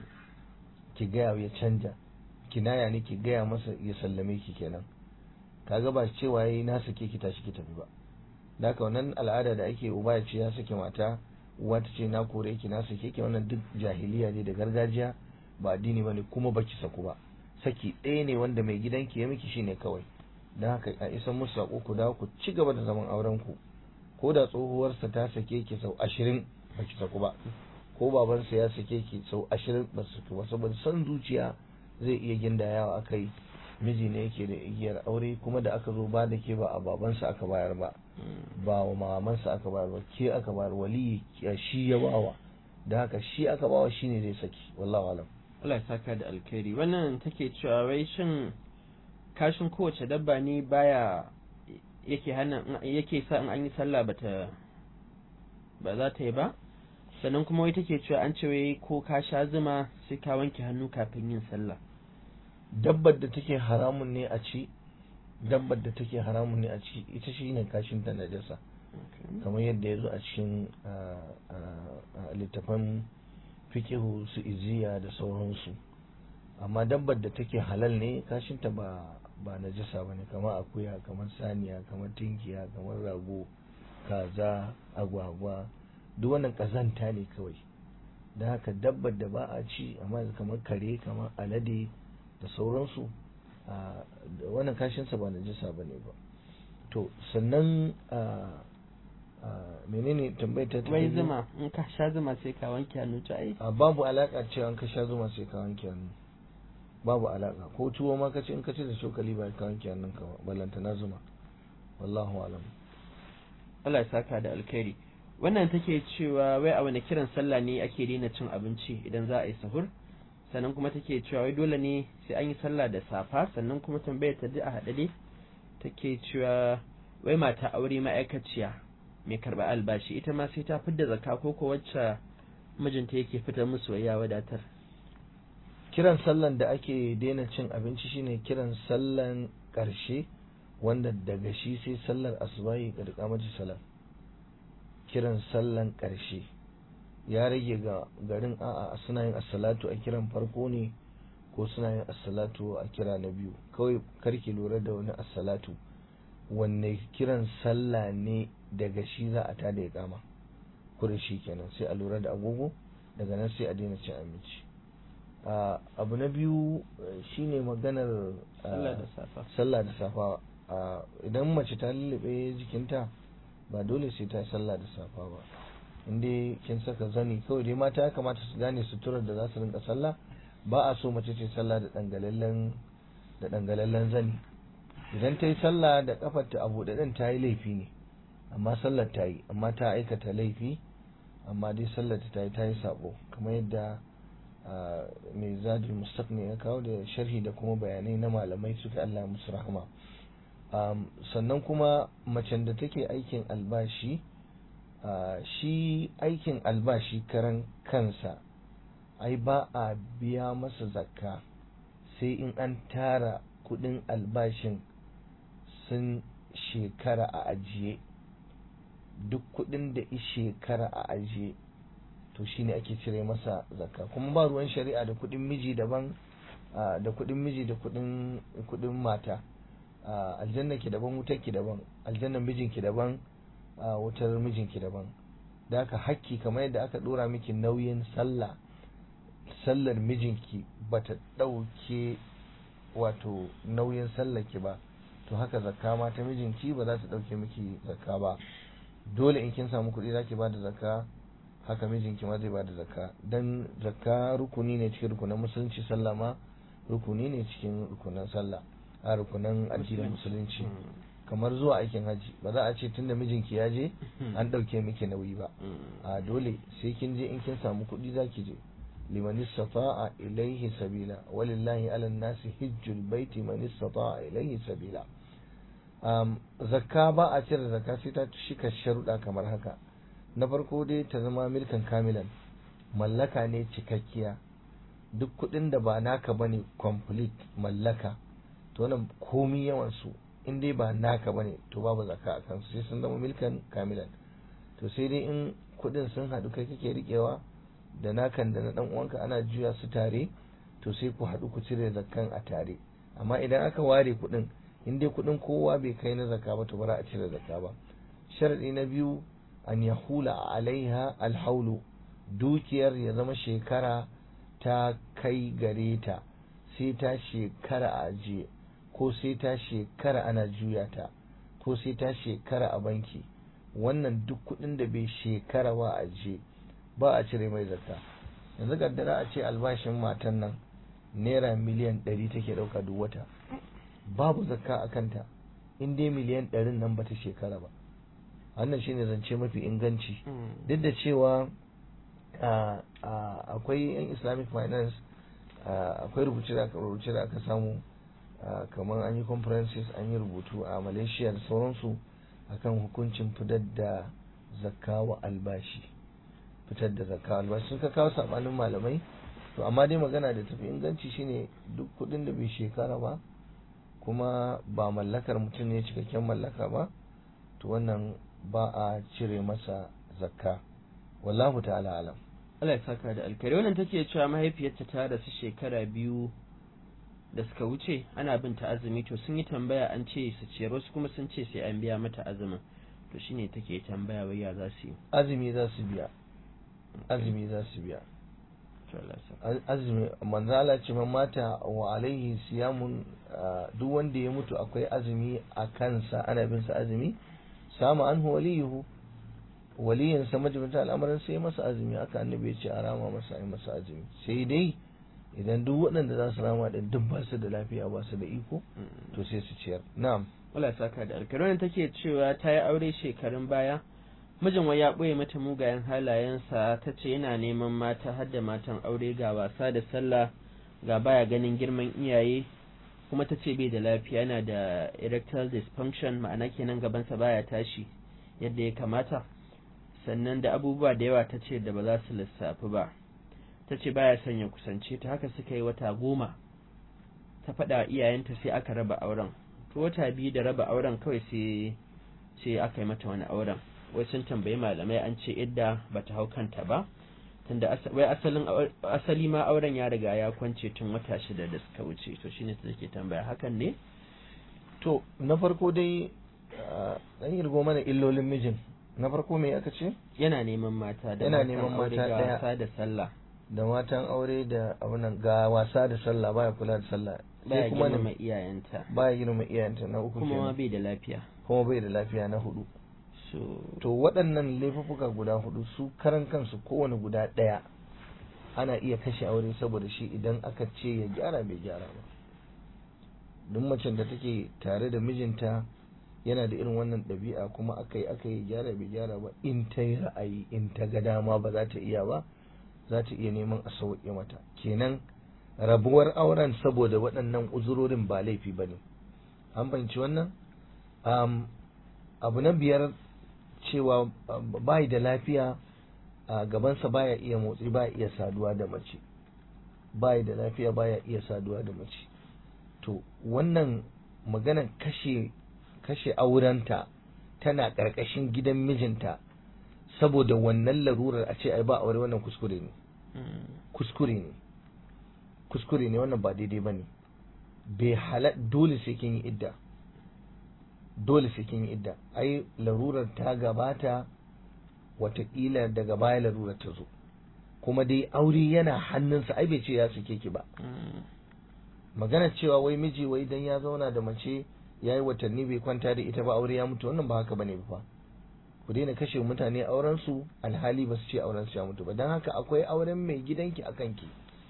ki gaya ya canja, kinaya ne ki gaya masa ya sallame ki kenan. Kaga ba cewa yayi na sake ki tashi ki tafi ba. Da haka wannan al'ada da ake uba ya ce ya sake mata, uwa ta ce na kore ki na sake ki, wannan duk jahiliya ne da gargajiya, ba addini bane, kuma baki saku ba. Saki ɗaya ne wanda mai gidanki ya miki shine kawai. Dan haka a isan musu sako ku dawo ku ci gaba da zaman auren ku. Ko da tsohuwarsa ta sake ki sau 20 baki saku ba, ko babansa ya sake ki sau 20 ba su saku ba, saboda san zuciya zai iya gindayawa akai. Miji ne yake da igiyar aure, kuma da aka zo ba da ke ba a babansa aka bayar ba, ba wa mamansa aka bayar ba, ke aka bayar, wali shi ya bawa. Da haka shi aka bawa shine zai saki. Wallahi alam. Allah ya saka da alkhairi. Wannan take cewa wai shin kashin kowace dabba ne baya yake sa in an yi sallah ba za ta yi ba? sannan kuma wai take cewa an ce wai ko ka sha zuma sai ka wanke hannu kafin yin sallah. dabbar da take haramun ne a ci ita shi ne kashin ta najasa, kamar yadda ya zo a cikin littafan fikihu su iziya da sauransu. amma dabbar da take halal ne kashinta ba najasa ba ne, kamar akuya, kamar saniya, kamar tinkiya, kamar rago, kaza, agwagwa, duk wannan kazanta ne kawai. da haka dabbar da ba a ci amma kamar kare, kamar alade da sauransu, wannan kashinsa ba najasa ba ne ba. to sannan menene tambayar ta wai zuma in ka sha zuma sai ka wanke hannu ta ai babu alaka cewa in ka sha zuma sai ka wanke hannu, babu alaka. ko tuwo ma kace in ka ci da cokali ba ka wanke hannun ka ba, ballanta na zuma. wallahu alam. Allah ya saka da alkhairi. wannan take cewa wai a wani kiran sallah ne ake daina cin abinci idan za a yi sahur, sannan kuma take cewa wai dole ne sai an yi sallah da safa, sannan kuma tambayar ta a haɗe take cewa wai mata aure ma'aikaciya mai karɓar albashi ita ma sai ta fidda zakka ko wacce mijinta yake fitar musu ya wadatar. kiran sallan da ake daina cin abinci shine kiran sallan ƙarshe wanda daga shi sai sallar asubahi ga kamar salat. kiran sallan ƙarshe ya rage ga garin a'a suna yin as-salatu a kiran farko ne ko suna yin as-salatu a kira na biyu. kawai karki lura da wani as-salatu, wanne kiran sallah ne daga shi za a tada iqama kurin shi kenan, sai a lura da agogo, daga nan sai a daina cin abinci. abu na biyu shine maganar sallah da safa. idan mace ta lullube jikinta ba dole sai ta sallah da safa ba, inda kin saka zani kawai dai mata ya kamata su gane suturar da za su rinka sallah. ba a so mace ce sallah da dangalallen zani. idan ta yi sallah da kafarta a buɗe din ta yi laifi ne, amma sallar ta yi, amma ta aikata laifi, amma dai sallar ta yi sabo, kamar yadda mai zadul mustaqni ya kawo da sharhi da kuma bayanai na malamai suka Allah musu rahama. sannan kuma macen da take aikin albashi, shi aikin albashi karan kansa ai ba a biya masa zakka sai in an tara kudin albashin sun shekara a ajiye. duk kudin da shekara a ajiye to shine ake cire masa zakka. kuma ba ruwan shari'a da kudin miji daban da kudin miji da kudin mata. aljanna ki daban, wutar ki daban, aljannan mijinki daban, wutar mijinki daban. da haka hakki kamar yadda aka dora miki nauyin sallar mijinki bata dauke wato nauyin sallar ki ba, to haka zakka ma ta mijinki ba za ta dauke miki zakka ba. dole in kin samu kuɗi zaki bada zakka, haka mijinki ma zai bada zakka. dan zakka rukuni ne cikin rukunan musulunci, sallah ma rukuni ne cikin rukunan sallah, a rukunan addinin musulunci. kamar zuwa aikin haji, ba za a ce tunda mijinki ya je an dauke miki nauyi ba. a dole sai kin je, in kin samu kuɗi zaki je. liman istata'a ilaihi sabila walillahi ala nasi hijjul baiti man istata'a ilaihi sabila. zakka ba a cire zakka sai ta shika sharuɗa kamar haka. na farko dai ta zama milkan kamilan, mallaka ne cikakkiya. duk kuɗin da ba naka bane complete mallaka, to wannan komi yawan su in dai ba naka bane to babu zakka a kansu, sai sun zama milkan kamilan. to sai dai in kuɗin sun haɗu kai kake riƙewa da nakan da na dan uwanka ana juya su tare, to sai ku haɗu ku cire zakkan a tare. amma idan aka ware kuɗin, in dai kuɗin kowa bai kai na zakka ba to ba za a cire zakka ba. sharadi na biyu an yahula alaiha alhaulu, dukiyar ya zama shekara ta kai gare ta, sai ta shekara a ajiye, ko sai ta shekara ana juya ta, ko sai ta shekara a banki. wannan duk kuɗin da bai shekara ba a ajiye ba a cire mai zakka. yanzu kaddara a ce albashin matan nan naira miliyan 100 take ɗauka duk wata, babu zakka a kanta in dai miliyan 100 nan bata shekara ba. wannan shine zance mafi inganci. duk da cewa akwai yan islamic finance, akwai rubuce da aka samu, kamar an yi conferences, an yi rubutu a Malaysia da sauransu akan hukuncin fitar da zakka wa albashi. fitar da zakka albashi sun ka kawo sabanin malamai to amma dai magana da tafi inganci shine duk kudin da bai shekara ba kuma ba mallakar mutum ne cikakken mallaka ba to wannan ba a cire masa zakka wallahu ta'ala alam. Allah ya saka da alkhairi. Wannan take cewa mahaifiyarta ta rasu shekara 2 da suka wuce, ana bin ta azumi, to sun yi tambaya an ce su ciyar, wasu kuma sun ce sai an biya mata azumin, to shine take tambaya wai ya za su yi. Azumi za su biya, azumi za su biya, azumi. Manzo Allah ce man mata wa alaihi siyamun, duk wanda ya mutu akwai azumi a kansa, ana bin sa azumi, sama anhu waliyuhu, waliyin sa majibinta al'amarin sai masa azumi, aka annabi ya ce a rama masa, ai masa azumi. Sai dai idan duk waɗanda za su rama din duk ba su da lafiya, ba su da iko, to sai su ciyar. Na'am. Allah saka da alkhairi. Wannan take cewa ta yi aure shekarun baya, mijin wai ya ɓoye mata mugayen halayensa, ta ce yana neman mata har da matan aure, ga wasa da sallah, ga baya ganin girman iyaye, kuma ta ce bai da lafiya, yana da erectile dysfunction, ma'ana kenan gabansa baya tashi yadda ya kamata, sannan da abubuwa da yawa ta ce da ba za su lissafi ba. Ta ce baya son ya kusance ta, haka suka yi wata 10 ta faɗa iyayenta, sai aka raba auren. To wata 2 da raba auren kawai sai aka yi mata wani auren. Wai sun tambayi malamai, an ce idda bata hau kanta ba, tunda wai asali ma auren ya riga ya kwance tun wata 6 da suka wuce. To shine ta take tambaya hakan ne? To na farko dai dan irgo mana illolin mijin. Na farko me aka ce? Yana neman mata da yana neman mata da wasa da sallah, da matan aure da abunan, ga wasa da sallah, baya kula da sallah, baya girma iyayenta, baya girma iyayenta, na uku kuma ma bai da lafiya, na 4. To waɗannan laifuffuka guda 4 su karan kansu kowane guda ɗaya ana iya kashe aure saboda shi idan aka ce ya gyara bai gyara ba. Duk macen da take tare da mijinta yana da irin wannan ɗabi'a kuma aka yi gyara bai gyara ba, in ta yi ra'ayi, in ta ga dama ba za ta iya ba, za ta iya neman a sauƙe mata. Kenan rabuwar auren saboda waɗannan uzurorin ba laifi ba ne. An fahimci wannan? Abu na 5, cewa bai da lafiya, a gabansa baya iya motsi, baya iya saduwa da mace, bai da lafiya baya iya saduwa da mace. To wannan maganar kashe aurenta tana ƙarƙashin gidan mijinta saboda wannan larurar, a ce ai ba aure, wannan kuskure ne. Kuskure ne wannan, ba daidai bane. Dole sai kin yi idda, ai larurar ta gabata, watakila daga baya larurar ta zo, kuma dai aure yana hannunsa, ai bai ce ya sake ki ba. Magana cewa wai miji wai dan ya zauna da mace ya yi watanni bai kwanta da ita ba aure ya mutu, wannan ba haka bane ba. Ku daina kashe mutane auren su alhali ba su ce auren su ya mutu ba. Dan haka akwai auren mai gidanki a kanki,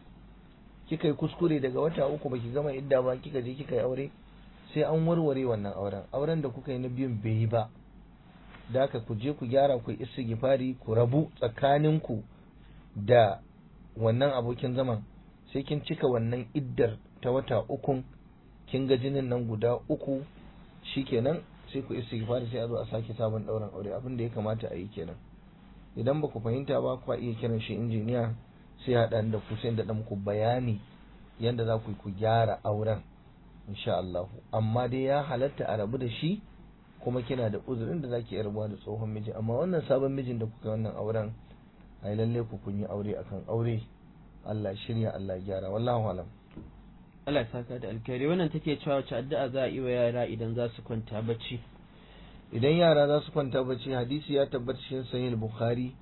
kika yi kuskure daga wata 3 baki gama idda ba, kika je kika yi aure, sai an warware wannan auren da kuka yi na biyun bai yi ba. Da haka ku je ku gyara, ku yi istighfari, ku rabu tsakaninku da wannan abokin zaman, sai kin cika wannan iddar ta wata 3, kin ga jinin nan guda 3, shikenan sai ku istighfari, sai a zo a sake sabon ɗaurin aure. Abin da ya kamata a yi kenan. Idan ba ku fahimta ba, ku iya kiran shi injiniya, sai haɗa da ku, sai da muku bayani yadda za ku gyara auren insha Allah. Amma dai ya halatta a rabu da shi, kuma kina da uzurin da zaki iya rabuwa da tsohon miji. Amma wannan sabon mijin da kuka wannan auren, ai lalle ku kun yi aure akan aure. Allah shirya, Allah gyara, wallahu alam. Allah saka da alkhairi. Wannan take cewa wace addu'a za a yi wa yara idan za su kwanta bacci? Idan yara za su kwanta bacci, hadisi ya tabbata cikin sahih Bukhari,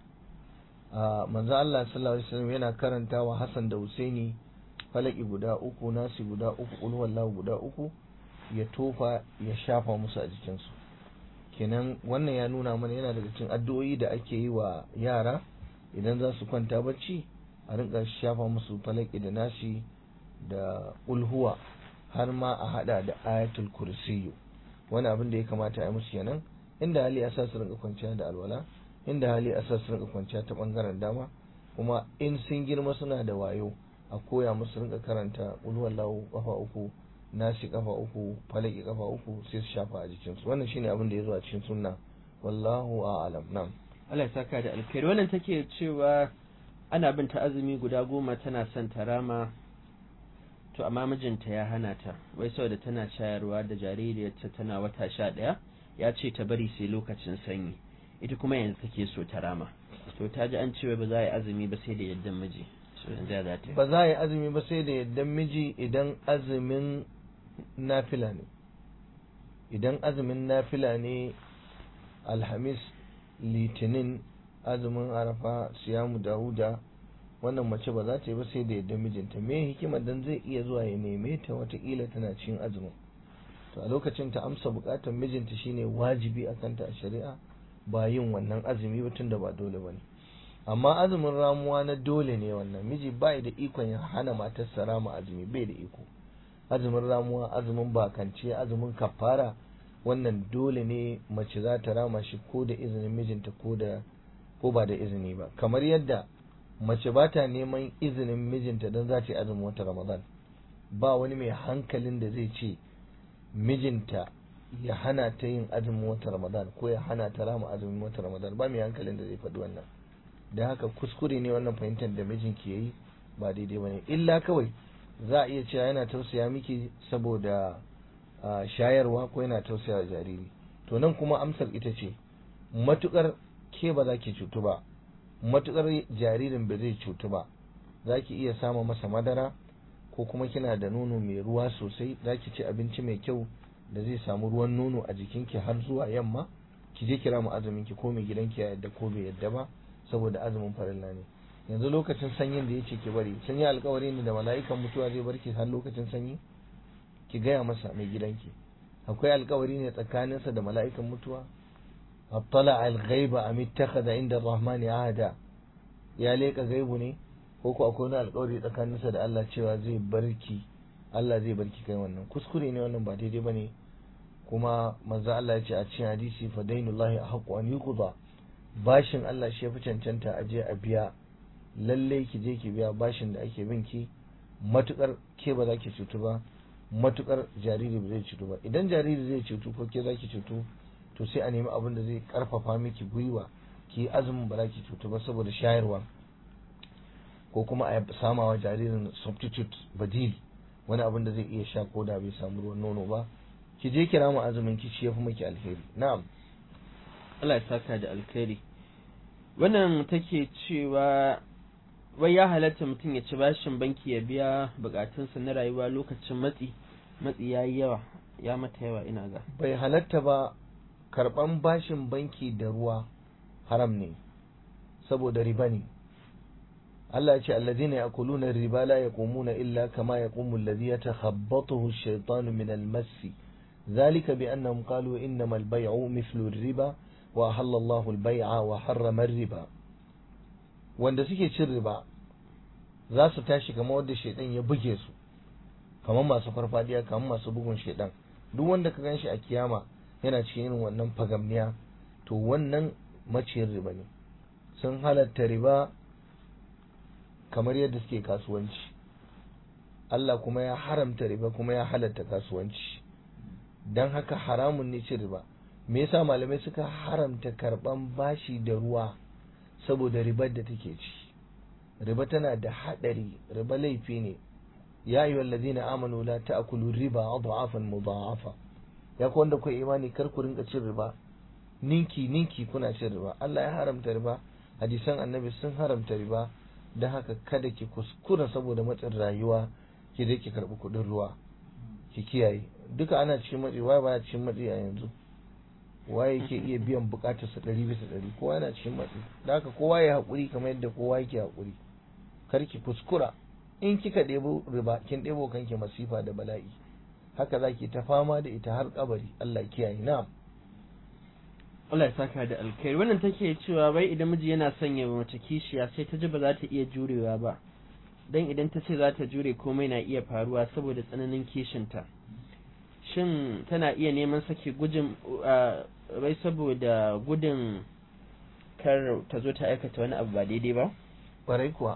manzo Allah sallallahu alaihi wasallam yana karantawa Hassan da Husaini falaki guda 3, nasi guda 3, qul huwallahu guda 3, ya tofa ya shafa musu a jikinsu. Kenan wannan ya nuna mana yana daga cikin addu'o'i da ake yi wa yara idan za su kwanta bacci, a rinka shafa musu falaki da nasi da ulhuwa, har ma a hada da ayatul kursiyu. Wani abin da ya kamata a yi musu kenan. Inda hali a sa su rinka kwanciya da alwala, inda hali a sa su rinka kwanciya ta bangaren dama, kuma in sun girma suna da wayo a koya musu rinka karanta ulhuwallahu kafa 3, nasi kafa 3, falaki kafa 3, sai su shafa a jikinsu. Wannan shine abin da ya zo a cikin sunna, wallahu a'lam. Na'am. Allah ya saka da alkhairi. Wannan take cewa ana bin ta azumi guda 10 tana son ta rama, to amma mijinta ya hana ta, wai saboda tana shayarwa da jaririyarta tana wata 11, ya ce ta bari sai lokacin sanyi, ita kuma yanzu take so ta rama. To ta ji an cewa ba za a yi azumi ba sai da yaddan miji, so yanzu ya za ta yi. Ba za a yi azumi ba sai da yaddan miji idan azumin nafila ne. Idan azumin nafila ne, alhamis, litinin, azumin arafa, siyamu dawuda, wannan mace ba za ta yi ba sai da yadda mijinta. Me hikima dan zai iya zuwa ya neme ta watakila tana cikin azumin, to a lokacin ta amsa bukatar mijinta shine wajibi a kanta a shari'a, ba yin wannan azumi ba tunda ba dole bane. Amma azumin ramuwa na dole ne, wannan miji bai da ikon ya hana matarsa rama azumi, bai da iko. Azumin ramuwa, azumin bakance, azumin kafara, wannan dole ne mace za ta rama shi ko da izinin mijinta ko ba da izini ba. Kamar yadda mace ba ta neman izinin mijinta don za ta yi azumin wata Ramadan, ba wani mai hankalin da zai ce mijinta ya hana ta yin azumin wata Ramadan ko ya hana ta rama azumin wata Ramadan, ba mai hankalin da zai faɗi wannan. Da haka kuskure ne wannan fahimtar da mijin ke yi, ba daidai bane. Illa kawai za a iya cewa yana tausaya miki saboda shayarwa ko yana tausaya jariri. To nan kuma amsar ita ce, matukar ke ba za ki cutu ba, matukar jaririn ba zai cutu ba, za ki iya sama masa madara, ko kuma kina da nono mai ruwa sosai, za ki ci abinci mai kyau da zai samu ruwan nono a jikinki har zuwa yamma, ki je kira mu azumin ki, ko mai gidanki ya yadda ko bai yadda ba, saboda azumin farilla ne. Yanzu lokacin sanyin da yace ki bari, sun yi alkawari ne da mala'ikan mutuwa zai barki har lokacin sanyi? Ki gaya masa mai gidanki, akwai alkawari ne tsakaninsa da mala'ikan mutuwa? Attala al-ghaiba am ittakhadha inda ar-rahmani ahada, ya leka gaibu ne ko ko akwai wani alkawari tsakaninsa da Allah cewa zai barki, Allah zai barki kai wannan? Kuskure ne wannan, ba daidai bane. Kuma manzo Allah ya ce a cikin hadisi, fa dainullahi ahqqu an yuqda, bashin Allah shi yafi cancanta a je a biya. Lalle ki je ki biya bashin da ake binki, matukar ke ba za ki cutu ba, matukar jariri ba zai cutu ba. Idan jariri zai cutu ko ke za ki cutu, to sai a nemi abin da zai karfafa miki gwiwa ki azumin ba za ki cutu ba saboda shayarwa, ko kuma a sama wa jaririn substitute, badil, wani abin da zai iya sha ko da bai samu ruwan nono ba. Ki je kira mu azumin ki, shi yafi miki alheri. Na'am, Allah ya saka da alkhairi. Wannan take cewa wai ya halatta mutum ya ci bashin banki ya biya bukatunsa na rayuwa lokacin matsi yayi yawa, ya mata yawa ina ga. Bai halatta ba. Karban bashin banki da ruwa haram ne, saboda riba ne. Allah ya ce alladhina ya'kuluna ar-riba la yaqumuna illa kama yaqumu alladhi yatakhabbathu ash-shaytanu min al-mass, dhalika bi annahum qalu innama al-bay'u mithlu ar-riba wa ahalla Allahu al-bay'a wa harrama ar-riba. Wanda suke cin riba za su tashi kamar wanda shaytan ya buge su, kamar masu farfadiya, kamar masu bugun shaytan. Duk wanda ka ganshi a kiyama yana cikin irin wannan fagamniya, to wannan maciyin riba ne. Sun halatta riba kamar yadda suke kasuwanci. Allah kuma ya haramta riba kuma ya halatta kasuwanci, don haka haramun ne cin riba. Me yasa malamai suka haramta karban bashi da ruwa? Saboda ribar da take ci. Riba tana da hadari, riba laifi ne. Ya ayyuhal ladina amanu la ta'kulu riba adhafan mudha'afa, ya ku wanda ku imani kar ku rinka cin riba ninki kuna cin riba. Allah ya haramta riba, hadisan annabi sun haramta riba. Don haka kada ki kuskura saboda matsin rayuwa ki je ki karbi kudin ruwa, ki kiyaye. Duka ana cikin matsi, waye baya cikin matsi a yanzu? Waye yake iya biyan bukatarsa 100%? Kowa yana cikin matsi. Don haka kowa ya haƙuri kamar yadda kowa yake haƙuri. Kar ki kuskura, in kika ɗebo riba kin ɗebo kanki masifa da bala'i, haka zaki ta fama da ita har kabari. Allah kiyaye. Na'am, Allah ya saka da alkhairi. Wannan take cewa bai idan miji yana son ya mace kishiya sai ta ji ba za ta iya jurewa ba, dan idan ta ce za ta jure komai na iya faruwa saboda tsananin kishinta. Shin tana iya neman sake gujin bai saboda gudun kar ta zo ta aikata wani abu ba daidai ba? ƙwarai kuwa.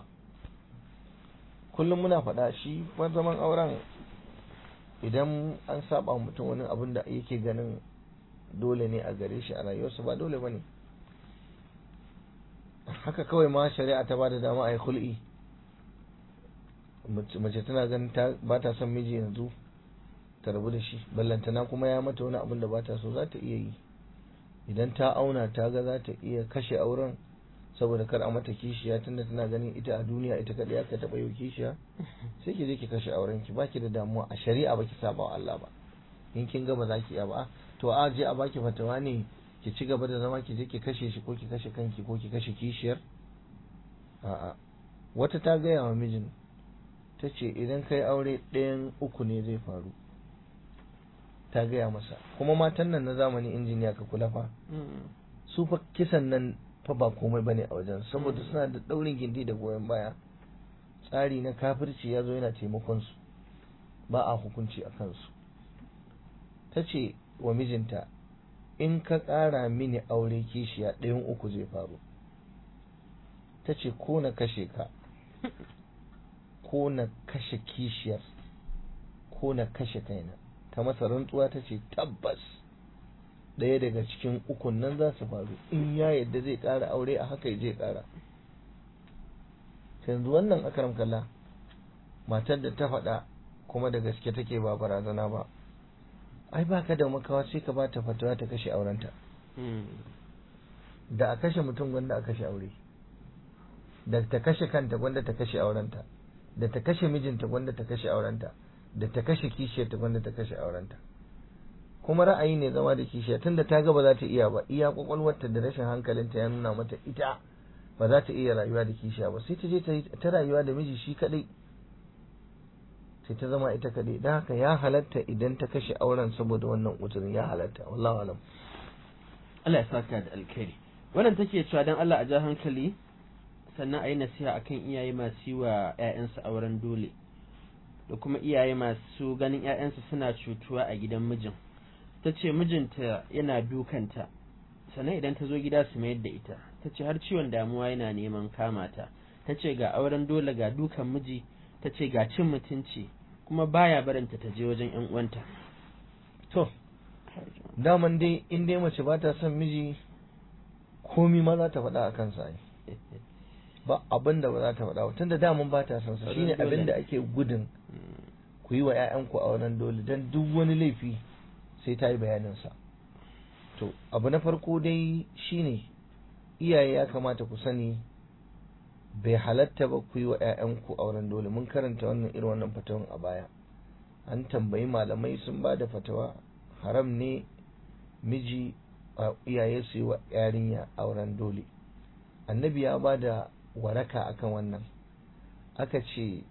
Kullum muna faɗa shi zaman auren, idan an saba mutum wani abin da yake ganin dole ne a gare shi a rayuwarsa, ba dole bane. haka kawai ma shari'a ta bada dama a yi hul'i. Mace tana ganin ba ta son miji yanzu ta rabu da shi, ballantana kuma ya mata wani abin da ba ta so, za ta iya yi. Idan ta auna ta ga za ta iya kashe auren saboda kar a mata kishiya, tunda tana ganin ita a duniya ita kadai aka taɓa yau kishiya, sai ki je ki kashe auren ki, baki da damuwa a shari'a, baki saba wa Allah ba. In kin ga ba za ki iya ba, to a je a baki fatawa ne ki ci gaba da zama, ki je ki kashe shi ko ki kashe kanki ko ki kashe kishiyar? A'a. Wata ta gaya wa mijin, ta ce idan kai aure ɗayan uku ne zai faru, ta gaya masa. Kuma matan nan na zamani injiniya ka kula fa, su fa kisan nan fa ba komai bane a wajen, saboda suna da daurin gindi da goyon baya. Tsari na kafirci ya zo yana taimakon su, ba a hukunci a kansu. Ta ce wa mijinta, in ka ƙara mini aure kishiya ɗayan uku zai faru. Ta ce ko na kashe ka, ko na kashe kishiyar, ko na kashe kaina. Ta masa rantsuwa, ta ce tabbas ɗaya daga cikin ukun nan za su faru. In ya yadda zai ƙara aure a haka zai ƙara. Yanzu wannan akaram kalla, matar da ta faɗa kuma da gaske take ba barazana ba, ai baka da makawa sai ka ba ta fatawa ta kashe aurenta. Da a kashe mutum gwanda a kashe aure, da ta kashe kanta gwanda ta kashe aurenta, da ta kashe mijinta gwanda ta kashe aurenta, da ta kashe kishiyarta gwanda ta kashe aurenta. Kuma ra'ayi ne zama da kishiya, tunda ta ga ba za ta iya ba, iya kwakwalwarta da rashin hankalinta ya nuna mata ita ba za ta iya rayuwa da kishiya ba, sai ta je ta rayuwa da miji shi kadai, sai ta zama ita kadai. Dan haka ya halatta idan ta kashe auren saboda wannan uzurin, ya halatta. Wallahi alam. Allah ya saka da alkhairi. Wannan take cewa dan Allah a ja hankali, sannan a yi nasiha akan iyaye masu yi wa 'ya'yansu auren dole, da kuma iyaye masu ganin 'ya'yansu suna cutuwa a gidan mijin. Ta ce mijinta yana dukanta, sannan idan ta zo gida su mayar da ita. Ta ce har ciwon damuwa yana neman kama ta. Ta ce ga auren dole, ga dukan miji, ta ce ga cin mutunci, kuma baya barinta ta je wajen 'yan uwanta. To, daman dai in dai mace ba ta son miji, komi ma za ta faɗa a kansa ai. Ba abin da ba za ta faɗa ba, tunda daman ba ta son sa, shine abin da ake gudun ku yi wa 'ya'yanku auren dole, dan duk wani laifi sai ta yi bayaninsa. To, abu na farko dai shine iyaye ya kamata ku sani bai halatta ba ku yi wa 'ya'yanku auren dole. Mun karanta wannan irin wannan fatawan a baya, an tambayi malamai sun ba da fatawa haram ne miji a iyaye su yi wa yarinya auren dole. Annabi ya ba da waraka akan wannan, aka ce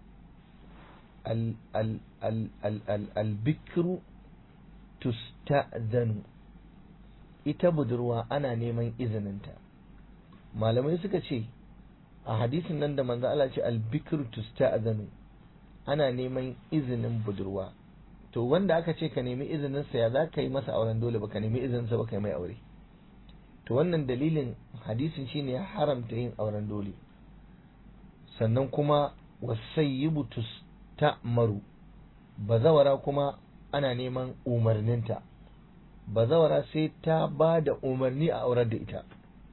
al-bikru tusta'zanu, ita budurwa ana neman izininta. Malamai suka ce a hadisin nan da manzo Allah ce al-bikru tusta'zanu, ana neman izinin budurwa. To wanda aka ce ka nemi izinin sa, ya za ka yi masa auren dole ba ka nemi izinin sa ba kai mai aure? To wannan dalilin hadisin shine ya haramta yin auren dole. Sannan kuma wasayyibu tusta'maru, bazawara kuma ana neman umarninta. Bazawara sai ta ba da umarni a aurar da ita,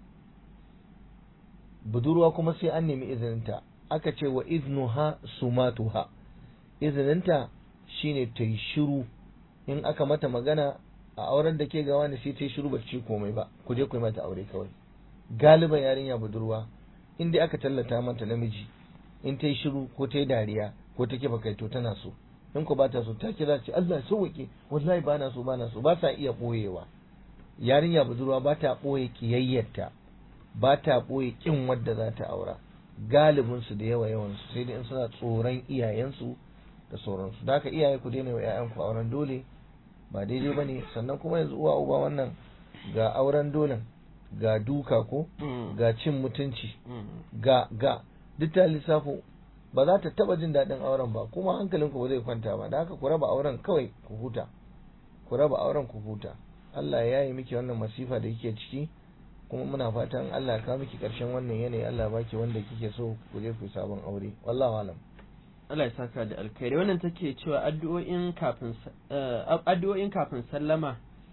budurwa kuma sai an nemi izininta. Aka ce wa iznuha sumatuha, izininta shine ta yi shiru. In aka mata magana a aurar da ke gawa ne, sai ta yi shiru, ba ta ci komai ba, ku je ku yi mata aure kawai. Galiban yarinya budurwa in dai aka tallata mata namiji, in ta yi shiru ko ta yi dariya ko ta kifa kai, to tana so. In ku ba ta so, ta kira ce Allah so wake, wallahi ba na so, ba na so. Ba sa iya ɓoyewa. Yarinya budurwa ba ta ɓoye kiyayyarta, ba ta ɓoye kin wadda za ta aura. Galibinsu da yawansu sai dai in suna tsoron iyayensu da sauransu. Da haka iyaye ku daina wa 'ya'yanku auren dole, ba daidai ba ne. Sannan kuma yanzu uwa uba wannan ga auren dolen, ga duka ko ga cin mutunci, ga duk ta lissafo, ba za ta taba jin daɗin auren ba, kuma hankalinku ba zai kwanta ba. Da haka ku raba auren kawai ku huta, ku raba auren ku huta. Allah ya yi miki wannan masifa da kike ciki, kuma muna fatan Allah ya kawo miki ƙarshen wannan yanayi. Allah ya baki wanda kike so, ku je ku sabon aure. Wallahi alam. Allah ya saka da alkhairi. Wannan take cewa addu'o'in kafin sallama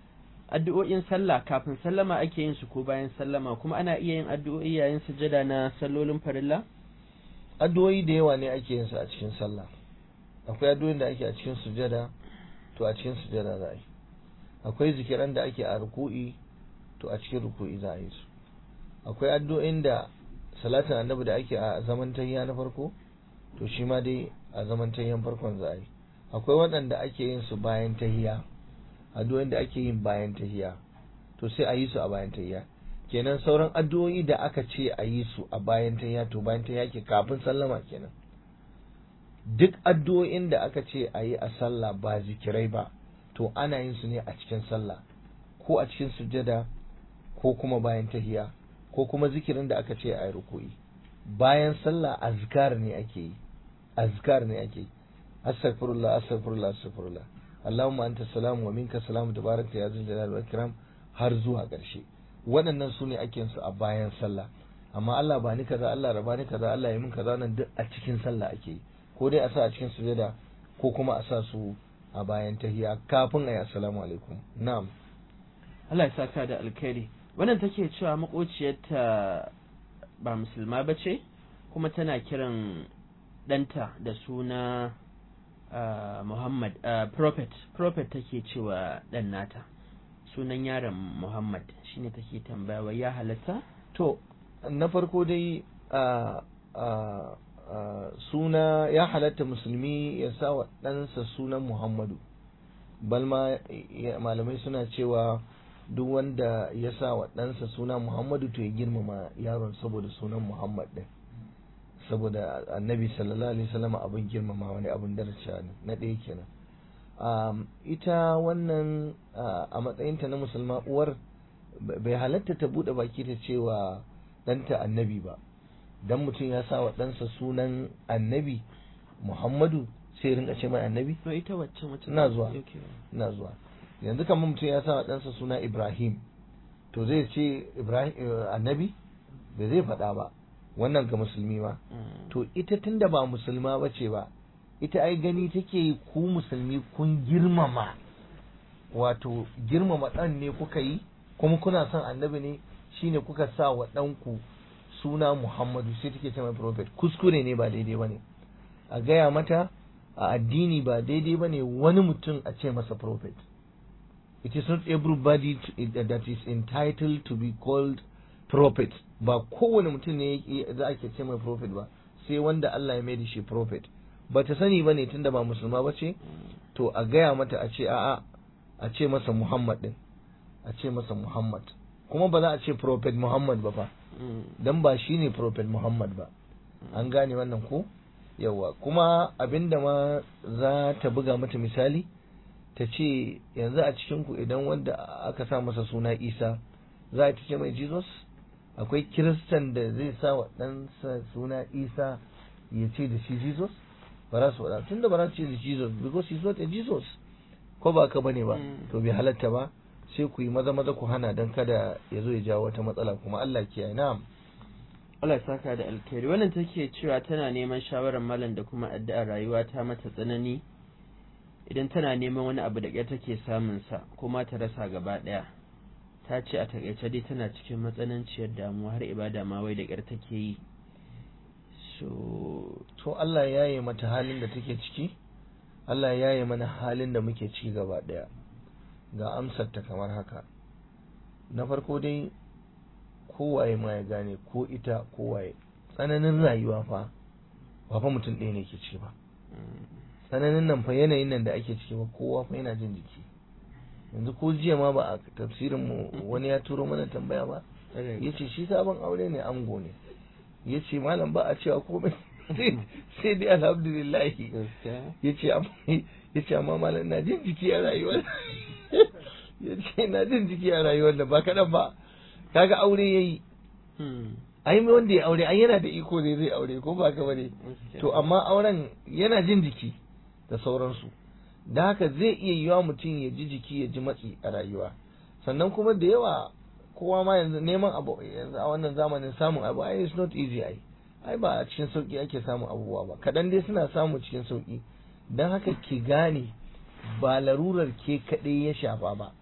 addu'o'in sallah kafin sallama ake yin su ko bayan sallama, kuma ana iya yin addu'o'i yayin sujada na sallolin farilla? Addu'o'i da yawa ne ake yin su a cikin sallah. Akwai addu'o'in da ake a cikin sujada, to a cikin sujada za a yi. Akwai zikiran da ake a ruku'i, to a cikin ruku'i za a yi su. Akwai addu'o'in da salatin annabi da ake a zaman tahiyya na farko, to shi ma dai a zaman tahiyyan farkon za a yi. Akwai waɗanda ake yin su bayan tahiyya, addu'o'in da ake yin bayan tahiyya, to sai a yi su a bayan tahiyya. Kenan sauran addu'o'i da aka ce a yi su a bayan tahiyya, to bayan tahiyya ke kafin sallama kenan. Duk addu'o'in da aka ce a yi a sallah ba zikirai ba, to ana yin su ne a cikin sallah, ko a cikin sujjada, ko kuma bayan tahiyya, ko kuma zikirin da aka ce a yi ruku'i. Bayan sallah azkar ne ake yi, azkar ne ake yi. Astaghfirullah, astaghfirullah, astaghfirullah. Allahumma anta salamu wa minka salamu tabarakta ya zal jalali wal ikram har zuwa ƙarshe. Waɗannan su ne ake yin su a bayan sallah. Amma Allah ba ni kaza, Allah raba ni kaza, Allah yi min kaza, nan duk a cikin sallah ake yi. Ko dai a sa a cikin sujada, ko kuma a sa su a bayan tahiyya kafin a yi assalamu alaikum. Na'am. Allah ya saka da alkhairi. Wannan take cewa makociyarta ba musulma ba ce, kuma tana kiran ɗanta da suna Muhammad, Prophet take cewa ɗan nata. Sunan yaron Muhammad, shine take tambaya wai ya halatta? To, na farko dai suna ya halatta musulmi ya sa wa ɗansa sunan Muhammadu. Balma malamai suna cewa duk wanda ya sa wa ɗansa suna Muhammadu to ya girmama yaron saboda sunan Muhammad ɗin, saboda annabi sallallahu alaihi wasallam abin girmama wani abin daraja ne. Na ɗaya kenan. Ita wannan a matsayinta na musulma, uwar bai halatta ta buɗe baki ta cewa ɗanta annabi ba. Dan mutum ya sa wa ɗansa sunan annabi Muhammadu sai rinka ce mai annabi? To ita wacce ina zuwa yanzu kamar mutum ya sa wa ɗansa suna Ibrahim, to zai ce Ibrahim annabi? Bai zai faɗa ba. Wannan ga musulmi ma. To ita tunda ba musulma ba ce ba, ita ai gani take ku musulmi kun girmama, wato girmama ɗan ne kuka yi, kuma kuna son annabi ne, shine kuka sa wa ɗanku suna Muhammadu, sai take ce mai prophet. Kuskure ne, ba daidai bane. A gaya mata a addini ba daidai bane wani mutum a ce masa prophet. It is not everybody that is entitled to be called prophet. Ba kowane mutum ne za a ke ce mai prophet ba, sai wanda Allah ya mai da shi prophet. Ba ta sani bane tunda ba musulma ba ce, to a gaya mata a ce a'a, a ce masa Muhammad din, a ce masa Muhammad. Kuma ba za a ce prophet Muhammad ba fa, dan ba shi ne prophet Muhammad ba. An gane wannan ko? Yawa. Kuma abinda ma za ta buga mata misali, ta ce yanzu a cikinku idan wanda aka sa masa suna Isa, za a ce mai Jesus? Akwai kiristan da zai sa wa ɗansa suna Isa ya ce da shi Jesus? Ba za su faɗa, tun da ba za su ce da Jesus, because he's not a Jesus. Ko ba ka bane ba, to bai halatta ba, sai ku yi maza maza ku hana don kada ya zo ya jawo wata matsala, kuma Allah kiyaye. Na'am. Allah saka da alkhairi. Wannan take cewa tana neman shawarar malam da kuma addu'ar rayuwa ta mata tsanani, idan tana neman wani abu da ƙyar take samun sa kuma ta rasa gaba ɗaya. Ta ce a takaice dai tana cikin matsananciyar damuwa, har ibada ma wai da ƙyar take yi. So to Allah ya yi mata halin da take ciki, Allah ya yi mana halin da muke ciki gaba ɗaya. Ga amsar ta kamar haka. Na farko dai, kowaye ma ya gane, ko ita kowaye, tsananin rayuwa fa ba fa mutum ɗaya ne ke ciki ba. Tsananin nan fa, yanayin nan da ake ciki ba, kowa fa yana jin jiki. Yanzu ko jiya ma ba a tafsirin mu wani ya turo mana tambaya ba, yace shi sabon aure ne, ango ne, yace malam ba a cewa komai sai dai alhamdulillah. Yace amma malam na jin jiki a rayuwar yace na jin jiki a rayuwar da ba kaɗan ba. Kaga aure yayi, ai mai wanda ya aure ai yana da iko ne zai aure, ko ba ka bane? To amma auren yana jin jiki da sauransu, da haka zai iya yiwa mutum ya ji jiki ya ji matsi a rayuwa. Sannan kuma da yawa kowa ma yanzu neman abu yanzu a wannan zamanin samun abu ai is not easy. Ai ba a cikin sauki ake samun abubuwa ba, kaɗan dai suna samu cikin sauki. Don haka ki gane ba larurar ke kaɗai ya shafa ba,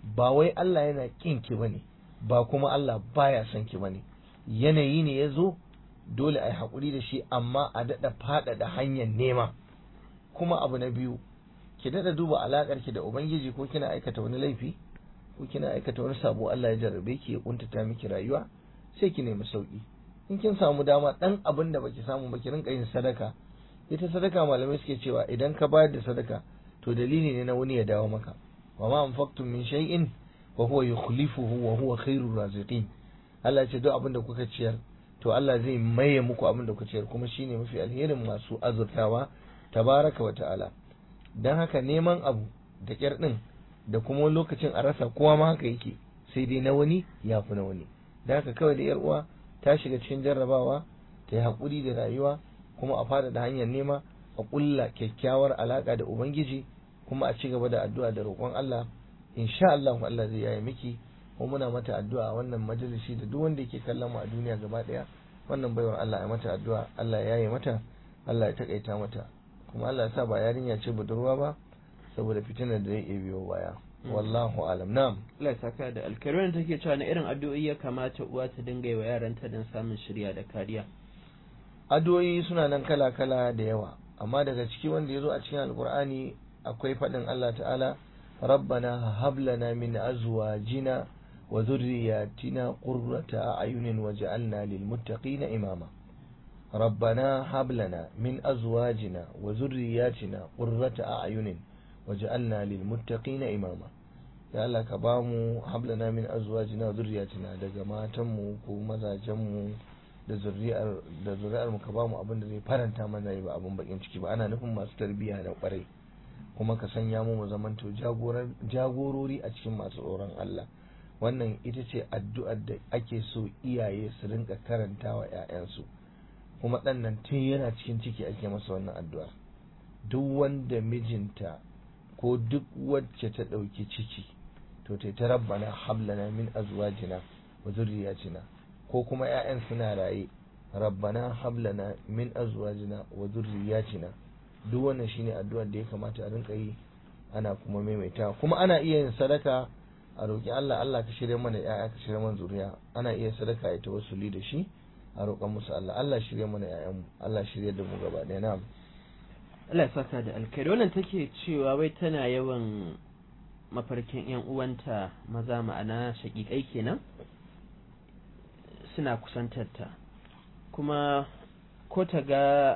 ba wai Allah yana kin ki bane, ba kuma Allah baya son ki bane, yanayi ne ya zo dole a yi haƙuri da shi, amma a daɗa faɗaɗa hanyar nema. Kuma abu na biyu, ki daɗa duba alaƙar ki da Ubangiji, ko kina aikata wani laifi ko kina aikata wani sabo, Allah ya jarrabe ki ya kuntata miki rayuwa, sai ki nemi sauki. In kin samu dama ɗan abin da baki samu ba, ki rinka yin sadaka. Ita sadaka malamai suke cewa idan ka bayar da sadaka to dalili ne na wani ya dawo maka. wa ma anfaqtum min shay'in wa huwa yukhlifuhu wa huwa khairur raziqin. Allah ya ce duk abin da kuka ciyar to Allah zai maye muku abin da kuka ciyar, kuma shine mafi alherin masu azurtawa tabaraka wa ta'ala. Dan haka neman abu da kyar din da kuma lokacin a rasa, kowa ma haka yake, sai dai na wani ya fi na wani. Dan haka kawai da yar uwa ta shiga cikin jarrabawa, ta yi haƙuri da rayuwa, kuma a fada da hanyar nema, a ƙulla kyakkyawar alaƙa da Ubangiji, kuma a ci gaba da addu'a da roƙon Allah. Insha Allah Allah zai yaye miki. Kuma muna mata addu'a a wannan majalisi da duk wanda yake kallon mu a duniya gaba ɗaya. Wannan baiwar Allah ya mata addu'a, Allah ya yaye mata, Allah ya takaita mata, kuma Allah ya sa ba yarinya ce budurwa ba, saboda fitinar da zai iya biyo baya. Wallahu alam. Na'am. Allah ya saka da alkarin take cewa na irin addu'o'i ya kamata uwa ta dinga yi wa yaranta don samun shirya da kariya. Addu'o'i suna nan kala-kala da yawa, amma daga ciki wanda ya zo a cikin Alƙur'ani akwai faɗin Allah ta'ala, Rabbana hab lana min azwajina wa dhurriyyatina qurrata a'yunin waj'alna lil muttaqina imama. Rabbana hab lana min azwajina wa dhurriyyatina qurrata a'yunin waj'alna lil muttaqina imama. Ya Allah ka bamu hab lana min azwajina wa dhurriyyatina, daga matanmu ko mazajenmu da zuri'ar mu ka bamu abin da zai faranta mana rai, ba abin bakin ciki ba. Ana nufin masu tarbiyya da kwarai, kuma ka sanya mu zamanto jagorori a cikin masu tsoron Allah. Wannan ita ce addu'ar da ake so iyaye su rinka karantawa ƴaƴansu, kuma ɗan nan tun yana cikin ciki ake masa wannan addu'ar. Duk wanda mijinta ko duk wacce ta ɗauki ciki to ta rabbana hablana min azwajina wa zurriyatina, ko kuma ƴaƴan suna raye, rabbana hablana min azwajina wa zurriyatina. Duk wannan shine addu'ar da ya kamata a rinka yi, ana kuma maimaitawa. Kuma ana iya yin sadaka a roƙi Allah, Allah ka shirye mana ƴaƴa, ka shirye mana zuriya. Ana iya sadaka ya tawassuli da shi a roƙan musu Allah, Allah shirye mana ƴaƴan mu, Allah shirye da mu gaba ɗaya. Na'am. Allah ya saka da alkhairi. Wannan take cewa wai tana yawan mafarkin ƴan uwanta maza, ma'ana shaƙiƙai kenan, suna kusantarta, kuma ko ta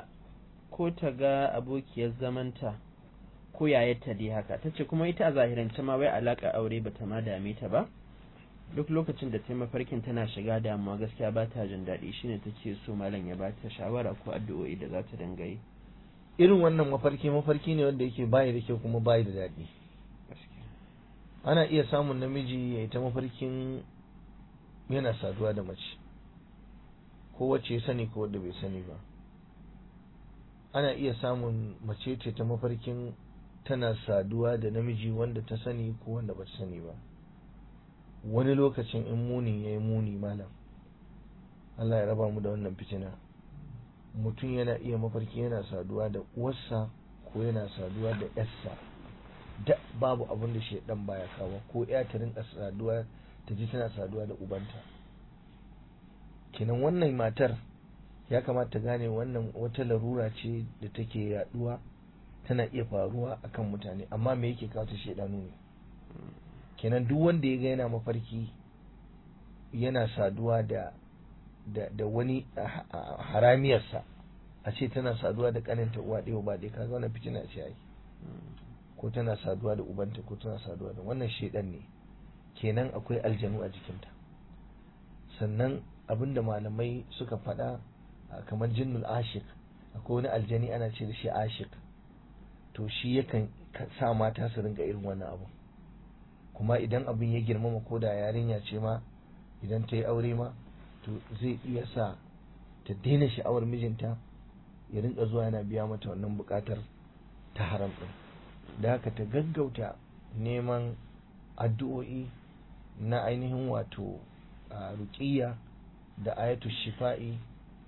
ga abokiyar zamanta ko yayarta dai haka. Ta ce kuma ita a zahirance ma wai alaƙa aure bata ma dame ta ba, duk lokacin da ta yi mafarkin tana shiga damuwa, gaskiya ba ta jin daɗi. Shine take so malam ya ba ta shawara ko addu'o'i da za ta dinga yi. Irin wannan mafarki ne wanda yake bayi da kyau kuma bayi da daɗi. Ana iya samun namiji ya yi ta mafarkin yana saduwa da mace, ko wacce ya sani ko wadda bai sani ba. Ana iya samun mace ce ta mafarkin tana saduwa da namiji wanda ta sani ko wanda ba ta sani ba. Wani lokacin in muni ya yi muni malam, Allah ya raba mu da wannan fitina, mutum yana iya mafarki yana saduwa da uwarsa ko yana saduwa da yarsa, da babu abin da shedan baya kawo, ko ya ta rinka saduwa ta ji tana saduwa da ubanta. Kenan wannan matar ya kamata ta gane wannan wata larura ce da take yaduwa, tana iya faruwa akan mutane, amma me yake kawo ta shedanu ne. Kenan duk wanda ya ga yana mafarki yana saduwa da wani haramiyarsa, a ce tana saduwa da kaninta uwa ɗaya ba ɗaya, kaga wannan fitina ce ai. Ko tana saduwa da ubanta ko tana saduwa da wannan shedan ne, kenan akwai aljanu a jikinta. Sannan abinda malamai suka faɗa kamar jinnul ashik, akwai wani aljani ana ce da shi ashik, to shi yakan sa mata su ringa irin wannan abu. Kuma idan abin ya girmama, ko da yarinya ce ma, idan ta yi aure ma, to zai iya sa ta daina sha'awar mijinta, ya rinka zuwa yana biya mata wannan bukatar ta haram din. Da haka ta gaggauta neman addu'o'i na ainihin wato ruqiyya da ayatul shifa'i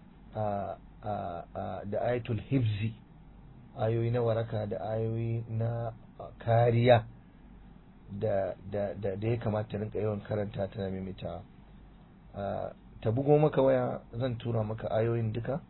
da ayatul hibzi, ayoyi na waraka da ayoyi na kariya da ya kamata rinka yawan karanta tana maimaitawa. Ta bugo maka waya zan tura maka ayoyin duka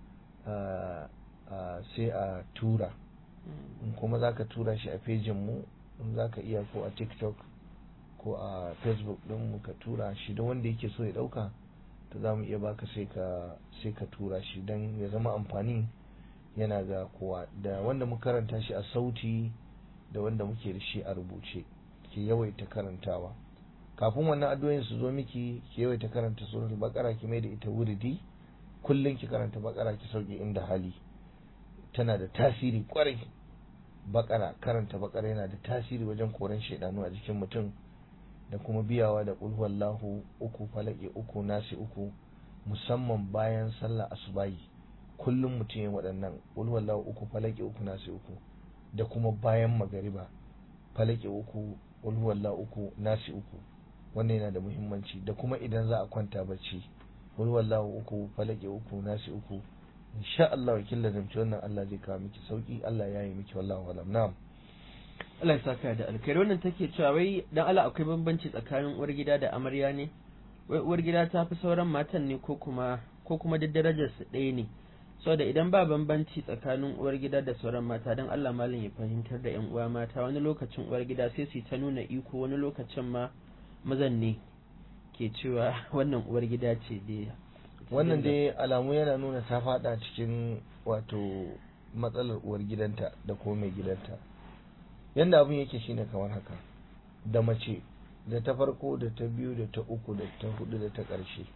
sai a tura, kuma za ka tura shi a fejin mu, in za ka iya ko a TikTok ko a Facebook din mu ka tura shi, da wanda yake so ya dauka to za mu iya baka sai ka tura shi don ya zama amfani yana ga kowa, da wanda mu karanta shi a sauti da wanda muke da shi a rubuce. Ki yawaita karantawa kafin wannan addu'o'in su zo miki, ki yawaita karanta suratul baqara, ki mai da ita wuridi kullun, ki karanta baqara ki sauke inda hali, tana da tasiri kwarai. Baqara, karanta baqara yana da tasiri wajen koran shaidanu a jikin mutum, da kuma biyawa da qul huwallahu 3 falaki 3 nasi 3 musamman bayan sallah asubahi. Kullum mutum ya waɗannan qul huwallahu 3 falaki 3 nasi 3, da kuma bayan magariba falaki 3 qul huwallahu 3 nasi 3. Wannan yana da muhimmanci, da kuma idan za a kwanta bacci qul huwallahu 3 falaki 3 nasi 3. insha Allah kin lazimci wannan, Allah zai kawo miki sauki, Allah ya yi miki, wallahu alam. Na'am, Allah ya saka da alkhairi. Wannan take cewa wai dan Allah akwai bambanci tsakanin uwar gida da amarya ne? Wai uwar gida ta fi sauran matan ne ko kuma duk darajar su ɗaya ne? Saboda idan ba bambanci tsakanin uwar gida da sauran mata, dan Allah malam ya fahimtar da ƴan uwa mata, wani lokacin uwar gida sai su ta nuna iko, wani lokacin ma mazan ne ke cewa wannan uwar gida ce dai. Wannan dai alamu yana nuna ta fada cikin wato matsalar uwar gidanta da kuma mai gidanta. Yanda abin yake shine kamar haka, da mace da ta farko da ta biyu da ta uku da ta hudu da ta ƙarshe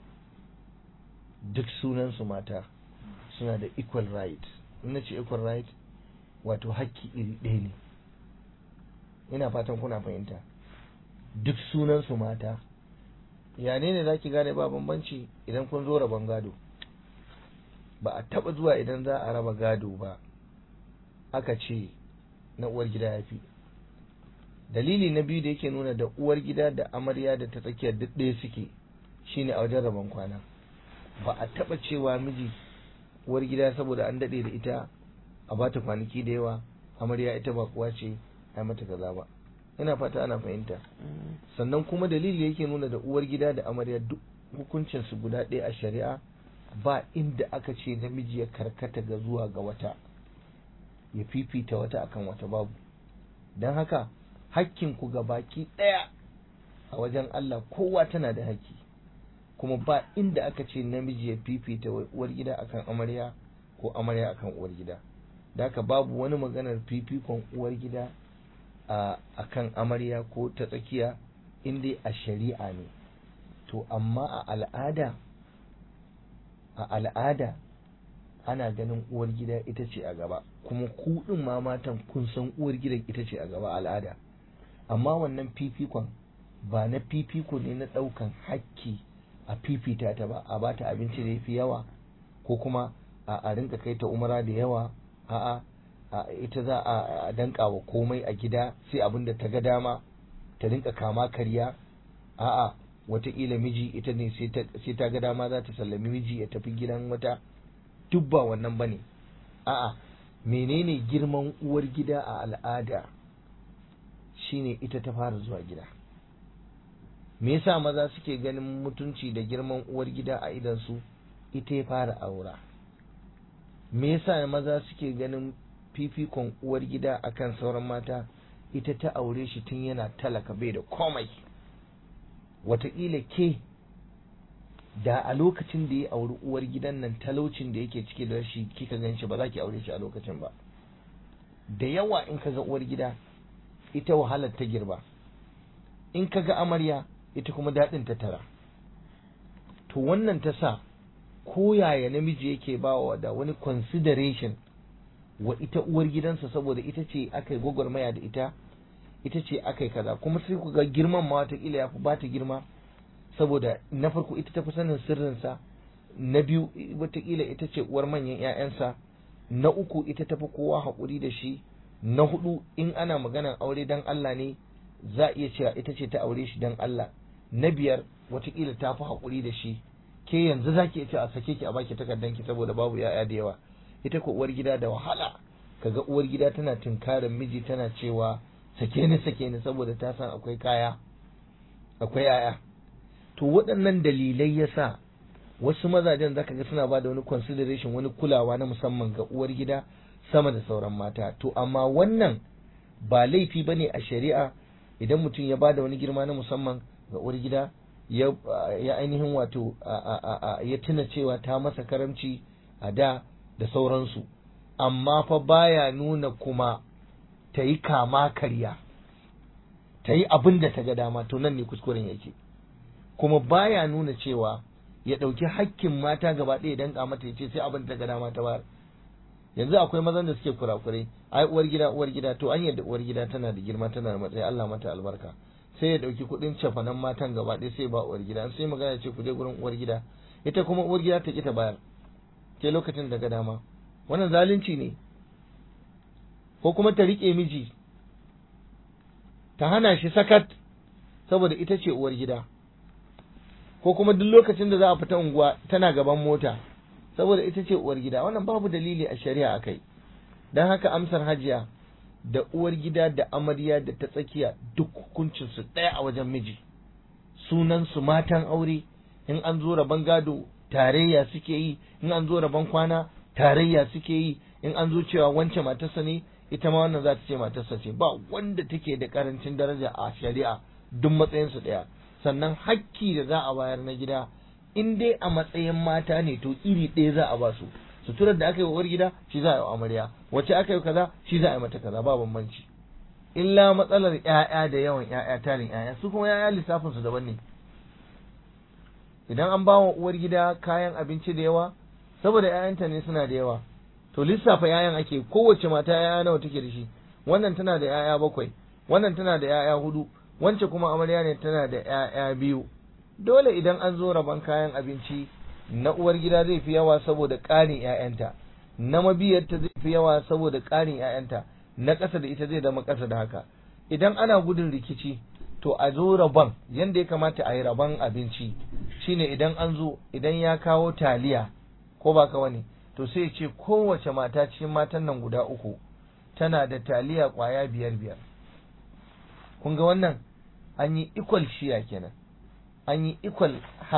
duk sunan su mata, suna da equal right. In nace equal right wato hakki iri ɗaya ne, ina fatan kuna fahimta. Duk sunan su mata. Ya ne zaki gane ba bambanci? Idan kun zo rabon gado, ba a taba zuwa idan za a raba gado ba aka ce na uwar gida yafi. Dalili na biyu da yake nuna da uwar gida da amarya da ta tsakiyar duk ɗaya suke shine a wajen rabon kwana. Ba a taba cewa miji uwar gida saboda an dade da ita a bata kwanaki da yawa, amarya ita ba kuwa ce ai mata kaza ba. Ina fata ana fahimta. Sannan kuma dalili yake nuna da uwar gida da amarya duk hukuncin su guda ɗaya a shari'a, ba inda aka ce namiji ya karkata ga zuwa ga wata, ya fifita wata akan wata, babu. Don haka hakkin ku ga baki ɗaya a wajen Allah, kowa tana da hakki, kuma ba inda aka ce namiji ya fifita uwar gida akan amarya ko amarya akan uwar gida. Da haka babu wani maganar fifikon uwar gida a kan amarya ko ta tsakiya in dai a shari'a ne. To amma a al'ada ana ganin uwar gida ita ce a gaba, kuma ku din ma matan kun san uwar gidan ita ce a gaba al'ada. Amma wannan fifikon ba na fifiko ne na ɗaukan hakki a fifita ta ba, a bata abinci da yafi yawa, ko kuma a rinka kai ta umara da yawa. A'a, ita za a danka wa komai a gida, sai abin da ta ga dama ta rinka kama karya. A'a, wataƙila miji ita ne sai ta ga dama za ta sallami miji ya tafi gidan wata. Duk ba wannan bane. A'a, menene girman uwar gida a al'ada shine ita ta fara zuwa gida. Me yasa maza suke ganin mutunci da girman uwar gida a idan su? Ita ya fara aura. Me yasa maza suke ganin fifikon uwar gida akan sauran mata? Ita ta aure shi tun yana talaka, bai da komai. Wataƙila ke da a lokacin da ya auri uwar gidan nan, talaucin da yake cike da shi kika gan shi, ba za ki aure shi a lokacin ba. Da yawa in kaga uwar gida, ita wahalar ta girba. In kaga amarya, ita kuma daɗin ta tara. To wannan ta sa ko yaya namiji yake bawa da wani consideration wa ita uwar gidansa, saboda ita ce aka yi gwagwarmaya da ita ce aka yi kaza. Kuma sai ku ga girman ma watakila ya fi ba ta girma, saboda na farko ita ta fi sanin sirrinsa, na biyu watakila ita ce uwar manyan 'ya'yansa, na uku ita ta fi kowa haƙuri da shi, na hudu in ana maganar aure dan Allah ne za a iya cewa ita ce ta aure shi dan Allah, na biyar watakila ta fi haƙuri da shi. Ke yanzu za ki ce a sake ki a baki takardanki saboda babu 'ya'ya da yawa. Ita ko uwar gida da wahala kaga uwar gida tana tunkarin miji tana cewa sake ni saboda ta san akwai kaya akwai yaya. To waɗannan dalilai yasa wasu mazajen zaka ga suna bada wani consideration, wani kulawa na musamman ga uwar gida sama da sauran mata. To amma wannan ba laifi bane a shari'a idan mutum ya bada wani girma na musamman ga uwar gida, ya ainihin wato ya tuna cewa ta masa karamci a da sauransu, amma fa baya nuna kuma ta yi kama karya, ta yi abin da ta ga dama. To nan ne kuskuren yake. Kuma baya nuna cewa ya ɗauki hakkin mata gaba ɗaya dan mata ya ce sai abin da ta ga dama ta bayar. Yanzu akwai mazan da suke kurakurai, ai uwar gida to an yadda uwar gida tana da girma, tana da matsayi, Allah mata albarka, sai ya ɗauki kuɗin cefanen matan gaba ɗaya sai ba uwar gida, sai magana ya ce ku je gurin uwar gida, ita kuma uwar gida ta ki ta bayar ke lokacin da ga dama. Wannan zalunci ne. Ko kuma ta riƙe miji ta hana shi sakat saboda ita ce uwar gida, ko kuma duk lokacin da za a fita unguwa tana gaban mota saboda ita ce uwar gida. Wannan babu dalili a shari'a akai. Dan haka amsar hajiya da uwar gida da amarya da ta tsakiya duk hukuncin su ɗaya a wajen miji. Sunan su matan aure. In an zo rabon gado tarayya suke yi, in an zo rabon kwana tarayya suke yi, in an zo cewa wance matarsa ne ita ma wannan za ta ce matarsa ce. Ba wanda take da karancin daraja a shari'a, duk matsayin su ɗaya. Sannan hakki da za a bayar na gida in dai a matsayin mata ne to iri ɗaya za a ba su. Suturar da aka yi wa uwar gida shi za a yi wa amarya, wacce aka yi kaza shi za a yi mata kaza, ba bambanci. Illa matsalar ƴaƴa da yawan ƴaƴa, tarin ƴaƴa, su kuma ƴaƴa lissafin su daban ne. Idan an ba wa uwar gida kayan abinci da yawa saboda ƴaƴanta ne suna da yawa, to lissafa ƴaƴan ake, kowace mata ƴaƴa nawa take da shi. Wannan tana da ƴaƴa 7, wannan tana da ƴaƴa 4, wance kuma amarya ne tana da ƴaƴa 2. Dole idan an zo rabon kayan abinci na uwar gida zai fi yawa saboda ƙarin ƴaƴanta, na mabiyarta zai fi yawa saboda ƙarin ƴaƴanta, na ƙasa da ita zai zama ƙasa da haka. Idan ana gudun rikici to a zo rabon yanda ya kamata a yi rabon abinci shine idan an zo, idan ya kawo taliya ko ba ka wani, to sai ya ce kowace mata cikin matan nan guda 3 tana da taliya ƙwaya 5. Kun ga wannan an yi equal shiya kenan, an yi equal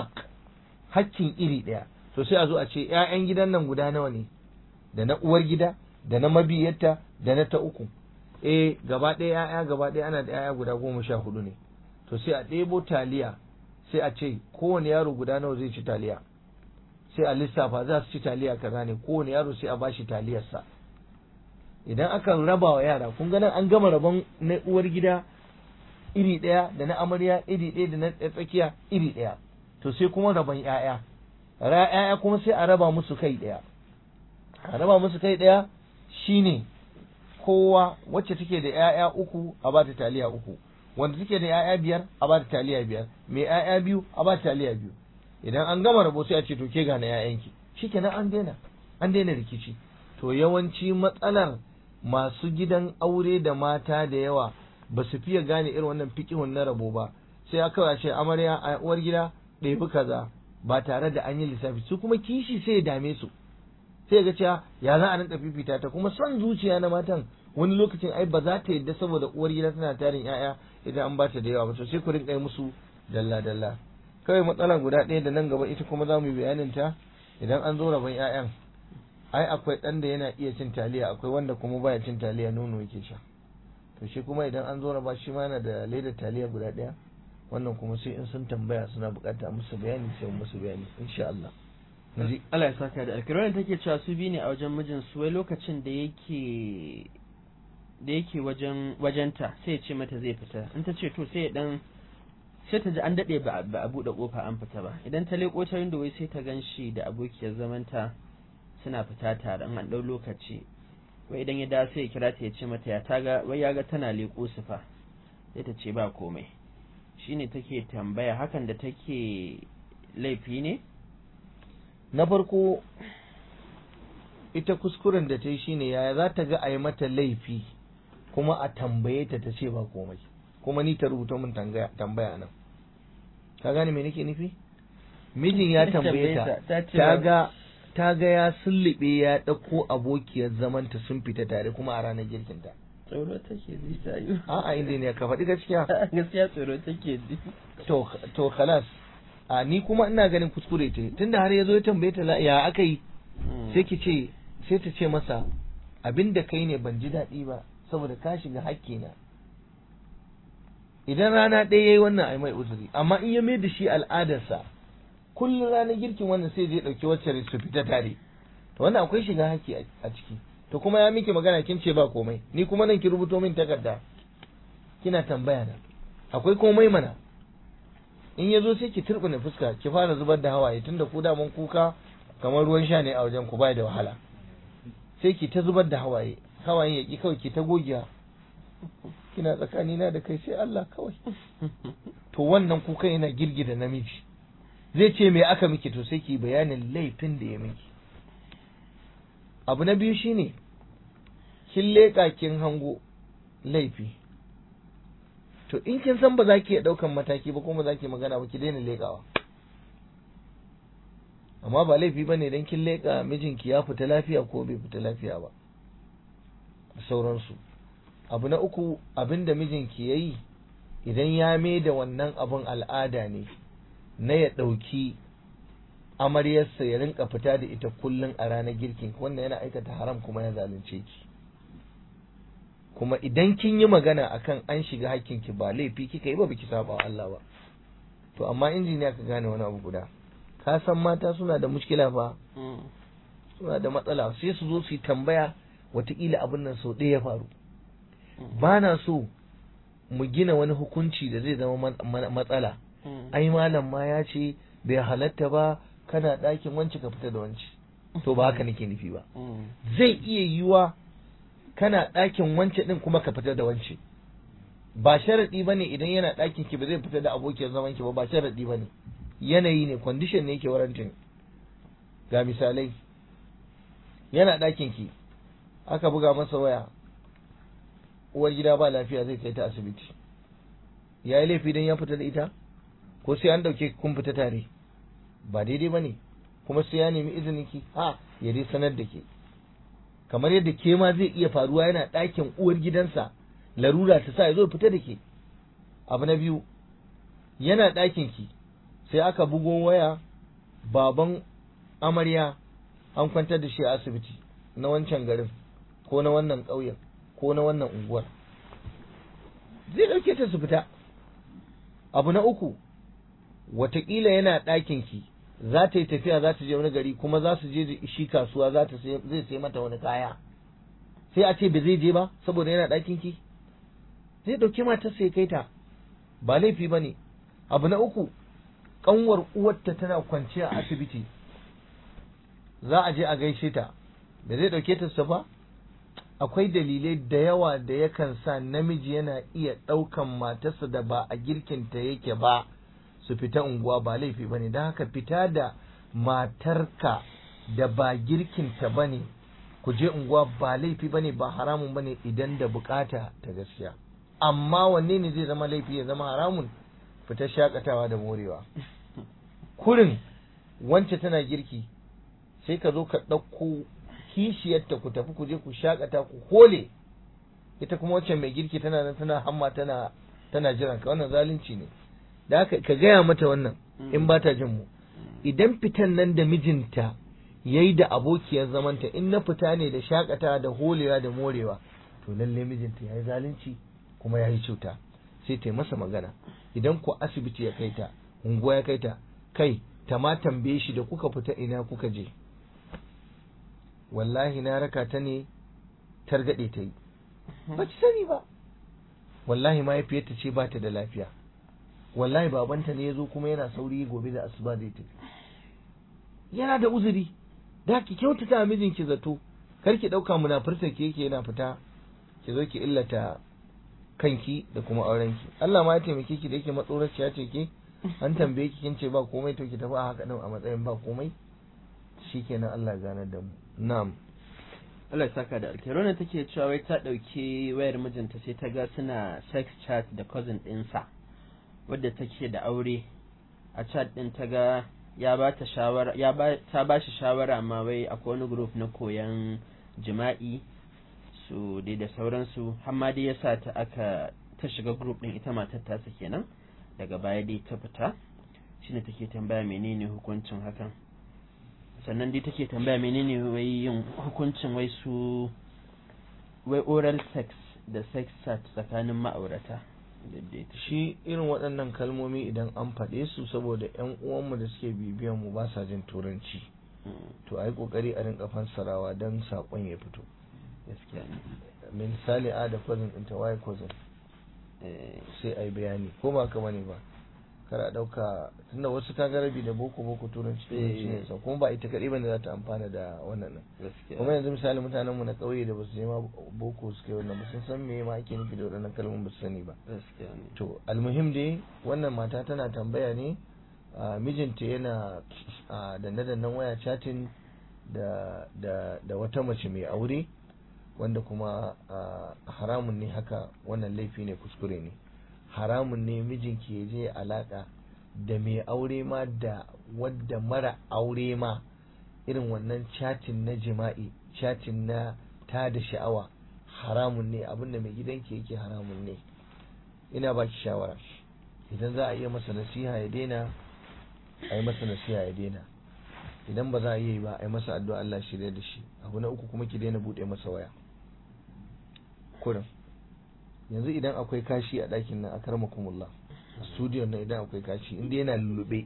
hakkin iri ɗaya. To sai a zo a ce ƴaƴan gidan nan guda nawa ne, da na uwar gida da na mabiyarta da na ta 3. Gaba ɗaya ƴaƴa gaba ɗaya ana da ƴaƴa guda 14 ne. To sai a ɗebo taliya sai a ce kowane yaro guda nawa zai ci taliya, sai a lissafa za su ci taliya kaza ne, kowane yaro sai a bashi taliyarsa. Idan aka raba wa yara, kun ga nan an gama rabon na uwar gida iri ɗaya da na amarya iri ɗaya da na tsakiya iri ɗaya. To sai kuma rabon ƴaƴa kuma sai a raba musu kai ɗaya. A raba musu kai ɗaya shine kowa wacce take da ƴaƴa 3 a ba ta taliya 3, wanda take da ƴaƴa 5 a ba ta taliya 5, mai ƴaƴa 2 a ba ta taliya 2. Idan an gama rabo sai a ce to ke ga na ƴaƴanki, shikenan an daina rikici. To yawanci matsalar masu gidan aure da mata da yawa ba su fiye gane irin wannan fiqihun na rabo ba, sai aka ce amarya a uwar gida ɗebi kaza ba tare da an yi lissafi. Su kuma kishi sai ya dame su, sai ga cewa ya za a rinka fifita ta, kuma son zuciya na matan wani lokacin ai ba za ta yadda saboda uwar gida tana tarin ƴaƴa idan an bata da yawa ba. To sai ku rinka yi musu dalla. Kawai matsala guda ɗaya da nan gaba ita kuma za mu yi bayanin ta idan an zo rabon ƴaƴan. Ai akwai ɗan da yana iya cin taliya, akwai wanda kuma baya cin taliya, nono yake sha. To shi kuma idan an zo raba shi ma yana da ledar taliya guda ɗaya. Wannan kuma sai in sun tambaya suna bukata musu bayani sai musu bayani insha Allah. Allah ya saka da alkirar take cewa su bi ne a wajen mijin su, wai lokacin da yake wajenta sai ya ce mata zai fita, in ta ce to sai ta ji an dade ba a bude kofa an fita ba. Idan ta leko ta window wai sai ta ganshi da abokiyar zamanta suna fita tare an dau lokaci. Wai idan ya da sai ya kira ta ya ce mata ya taga, wai ya ga tana leko su fa, sai ta ce ba komai. Shine take tambaya hakan da take laifi ne? Na farko ita kuskuren da ta yi shine yaya za ta ga a yi mata laifi kuma a tambaye ta ta ce ba komai, kuma ni ta rubuta min tambaya nan. Ka gane me nake nufi? Mijin ya tambaye ta, ta ga ya sullube ya ɗauko abokiyar zamanta sun fita tare kuma a ranar girkinta. tsoro take ji ta yi. A'a injiniya ka faɗi gaskiya. Gaskiya tsoro take ji. To khalas. A ni kuma ina ganin kuskure ce tunda har yazo ya tambaye ta ya aka yi sai ta ce masa abinda kai ne ban ji daɗi ba saboda ka shiga hakkina. Idan rana ɗaya yayi wannan ai mai uzuri amma in ya mai da shi al'adarsa kullum ranar girkin wannan sai je ɗauki wacce su fita tare to wannan akwai shiga hakki a ciki. To kuma ya miki magana kin ce ba komai ni kuma nan ki rubuto min takarda kina tambaya na akwai komai mana in ya zo sai ki turbine fuska ki fara zubar da hawaye tunda ku da mun kuka kamar ruwan sha ne a wajen ku bai da wahala sai ki ta zubar da hawaye ya ki kawai ki ta gogiya kina tsakani na da kai sai Allah kawai to wannan kuka yana girgida namiji zai ce me aka miki to sai ki bayanin laifin da ya miki. Abu na biyu shine kin leka kin hango laifi to in kin san ba za ki iya daukan mataki ba kuma za ki magana ba ki daina lekawa. Amma ba laifi bane dan kin leka mijinki ya fita lafiya ko bai fita lafiya ba da sauransu. Abu na uku abinda mijinki yayi idan ya mai da wannan abun al'ada ne na ya dauki amaryarsa ya rinka fita da ita kullun a ranar girkin wannan yana aikata haram kuma ya zalunce ki. Kuma idan kin yi magana akan an shiga hakkinki ba laifi kika yi ba biki saba wa Allah ba. To amma injiniya ka gane wani abu guda ka san mata suna da mushkila fa suna da matsala sai su zo su yi tambaya wataƙila abin nan sau ɗaya ya faru. Ba na so mu gina wani hukunci da zai zama matsala. Ai malam ma ya ce bai halatta ba kana ɗakin wance ka fita da wance to ba haka nake nufi ba. Zai iya yiwa kana ɗakin wance ɗin kuma ka fita da wance ba sharaɗi bane idan yana ɗakin ki ba zai fita da abokiyar zaman ki ba sharaɗi bane yanayi ne condition ne yake warantin. Ga misalai yana ɗakin ki aka buga masa waya uwar gida ba lafiya zai kai ta asibiti yayi laifi dan ya fita da ita ko sai an dauke kun fita tare ba daidai bane kuma sai ya nemi izinin ki ya dai sanar da ke kamar yadda ke ma zai iya faruwa yana ɗakin uwar gidansa larura ta sa ya zo fita da ke. Abu na biyu yana ɗakin ki sai aka bugo waya baban amarya an kwantar da shi a asibiti na wancan garin ko na wannan ƙauyen ko na wannan unguwar zai ɗauke ta su fita. Abu na uku wataƙila yana ɗakin ki za ta yi tafiya za ta je wani gari kuma za su je shi kasuwa zai sai mata wani kaya sai a ce ba zai je ba saboda yana ɗakin ki zai ɗauki matar sai kai ta ba laifi ba ne. Abu na uku ƙanwar uwarta tana kwanciya a asibiti za a je a gaishe ta da zai ɗauke ta su ba. Akwai dalilai da yawa da yakan sa namiji yana iya ɗaukan matarsa da ba a girkinta yake ba su fita unguwa ba laifi bane don haka fita da matarka da ba girkinta bane ku je unguwa ba laifi bane ba haramun bane idan da bukata ta gaskiya. Amma wanne ne zai zama laifi ya zama haramun? Fita shakatawa da morewa. Kurin wance tana girki sai ka zo ka ɗauko kishiyarta ku tafi ku je ku shakata ku hole ita kuma wacce mai girki tana nan tana hamma tana jiran ka wannan zalunci ne. Da haka ka gaya mata wannan in ba ta jin mu idan fitan nan da mijinta yayi da abokiyar zamanta in na fita ne da shakata da holewa da morewa to lalle mijinta yayi zalunci kuma yayi cuta sai ta masa magana. Idan ku asibiti ya kaita unguwa ya kaita kai ta ma tambaye shi da kuka fita ina kuka je wallahi na raka ta ne targade ta yi ba ki sani ba wallahi mahaifiyarta ce ba ta da lafiya wallahi babanta ne ya zo kuma yana sauri gobe da asuba zai tafi yana da uzuri da ki kyautata mijinki zato kar ki dauka munafurta ke yake yana fita ki zo ki illata kanki da kuma aurenki. Allah ma ya taimake ki da yake matsoraciya ce ke an tambaye ki kin ce ba komai to ki tafi a haka din a matsayin ba komai shikenan Allah ya ganar da mu. Na'am. Allah ya saka da alkhairi take cewa wai ta dauki wayar mijinta sai ta ga suna sex chat da cousin ɗinsa wadda take da aure a chat din ta ga ya ba ta shawara ta ba shi shawara amma wai akwai wani group na koyan jima'i su dai da sauransu har ma dai yasa ta shiga group din ita matar tasa kenan daga baya dai ta fita shine take tambaya menene hukuncin hakan, sannan dai take tambaya menene wai yin hukuncin wai oral sex da sex chat tsakanin ma'aurata. Shi irin waɗannan kalmomi idan an faɗe su saboda ƴan uwanmu da suke bibiyan mu ba sa jin turanci to ai kokari a rinka fassarawa don sakon ya fito. Gaskiya ne misali da cousin ɗinta waye cousin sai ai bayani ko ba ka bane ba, kar a ɗauka tunda wasu ka rabi da boko turanci ne kuma ba ita kaɗai bane za ta amfana da wannan nan. Kuma yanzu misali mutanen mu na ƙauye da basu je ma boko suka yi wannan ba sun san me ma ake nufi da wannan kalmomin ba su sani ba. To almuhim dai wannan mata tana tambaya ne mijinta yana danne-dannen waya chatting da wata mace mai aure wanda kuma haramun ne haka, wannan laifi ne, kuskure ne, haramun ne mijinki ya je alaka da mai aure ma da wadda mara aure ma, irin wannan chatting na jima'i, chatting na ta da sha'awa haramun ne, abinda mai gidanki yake haramun ne. Ina baki shawara idan za a iya masa nasiha ya daina, a yi masa nasiha ya daina, idan ba za a yi ba a yi masa addu'a Allah shirya da shi. Abu na uku kuma ki daina buɗe masa waya kurin. Yanzu idan akwai kashi a ɗakin nan, a karmakumullah studio nan, idan akwai kashi inda yana lullube,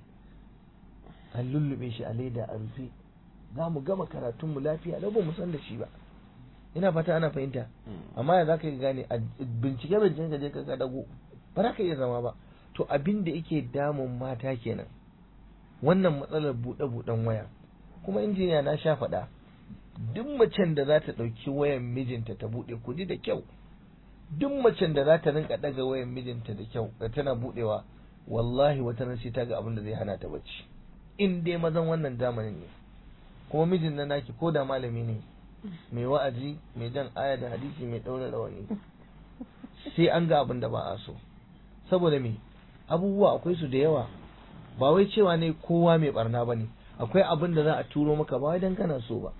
an lullube shi a leda a rufe, za mu gama karatunmu lafiya lau ba mu san da shi ba. Ina fata ana fahimta. Amma ya za ka gane a bincike ka je ka dago ba za ka iya zama ba. To abin da yake damun mata kenan, wannan matsalar buɗe-buɗen waya. Kuma injiniya na sha faɗa, duk macen da za ta ɗauki wayan mijinta ta buɗe, ku ji da kyau, duk macen da za ta rinka ɗaga wayan mijinta da kyau da tana buɗewa, wallahi wata ran sai ta ga abin da zai hana ta bacci, in dai mazan wannan zamanin ne. Kuma mijin nan naki ko da malami ne, mai wa'azi, mai jan aya da hadisi, mai ɗaura rawani, sai an ga abin da ba a so. Saboda me? Abubuwa akwai su da yawa, ba wai cewa ne kowa mai barna ba ne, akwai abin da za a turo maka ba wai dan kana so ba,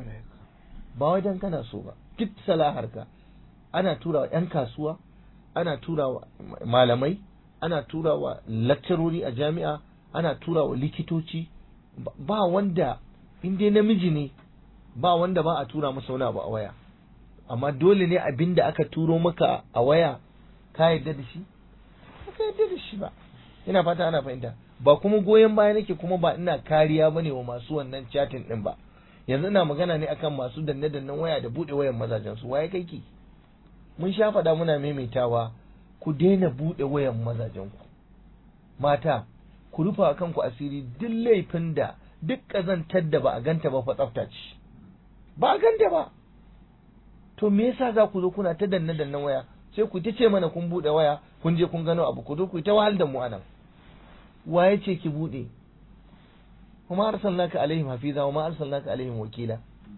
ba wai dan kana so ba. Duk salaharka ana turawa yan kasuwa, ana turawa malamai, ana turawa lakcarori a jami'a, ana turawa likitoci, ba wanda in dai namiji ne ba wanda ba a tura masa wani abu a waya. Amma dole ne abin da aka turo maka a waya ka yarda da shi, ka yarda da shi ba. Ina fata ana fahimta. Ba kuma goyon baya nake, kuma ba ina kariya bane wa masu wannan chatting din ba. Yanzu ina magana ne akan masu danne-dannen waya da bude wayan mazajen su. Waye kai ki? Mun sha faɗa muna maimaitawa, ku daina bude wayan mazajen ku. Mata, ku rufa kanku asiri, duk laifin da, duk kazantar da ba a ganta ba fa tsafta ce. Ba a ganta ba. To me yasa za ku zo kuna ta danne-dannen waya? Sai ku ta ce mana kun bude waya, kun je kun gano abu, ku zo ku ta wahal da mu anan. Waye ce ki bude? kuma arsalnaka alaihim hafiza wa ma arsalnaka alaihim wakila,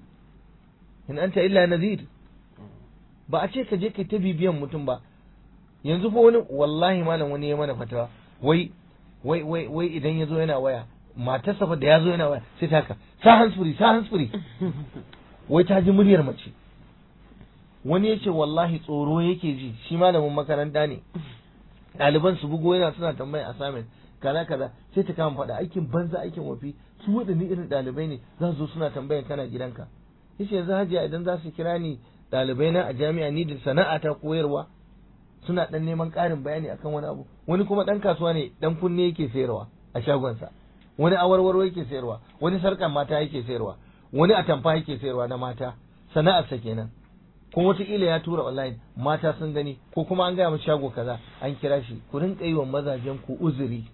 in anta illa nadhir. Ba a ce ka je kai ta bibiyan mutum ba. Yanzu fa wani, wallahi malam, wani ya mana fatawa, wai idan yazo yana waya, matarsa fa da yazo yana waya sai ta haka, sa hansfuri wai ta ji muryar mace. Wani yace wallahi tsoro yake ji, shi malamin makaranta ne, ɗaliban su bugo yana suna tambaya assignment kaza sai ta kama faɗa, aikin banza aikin wafi, su waɗanne irin ɗalibai ne za su zo suna tambayan kana gidanka. Yace yanzu hajiya idan za su kira ni ɗalibai na a jami'a, ni da sana'a ta koyarwa, suna ɗan neman ƙarin bayani akan wani abu. Wani kuma ɗan kasuwa ne, ɗan kunne yake sayarwa a shagonsa, wani awarwaro yake sayarwa, wani sarƙan mata yake sayarwa, wani atamfa yake sayarwa na mata, sana'arsa kenan. Ko wataƙila ya tura online, mata sun gani, ko kuma an gaya mu shago kaza an kira shi. Ku rinƙa yi wa mazajen ku uzuri,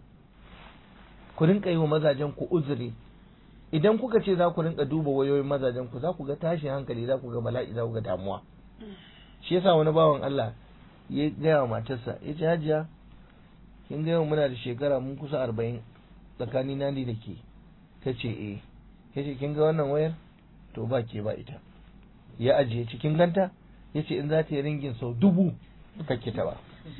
ku rinƙa yi wa mazajen ku uzuri. Idan kuka ce za ku rinƙa duba wayoyin mazajen ku, za ku ga tashin hankali, za ku ga bala'i, za ku ga damuwa. Shi yasa wani bawan Allah ya gaya wa matarsa, ya ce hajiya, kin ga yau muna da shekara mun kusa 40 tsakani na ni da ke. Ta ce eh. Ya ce kin ga wannan wayar, to ba ke ba ita. Ya ajiye cikin ganta, ya ce in za ta yi ringin sau 1000 kake ta ba.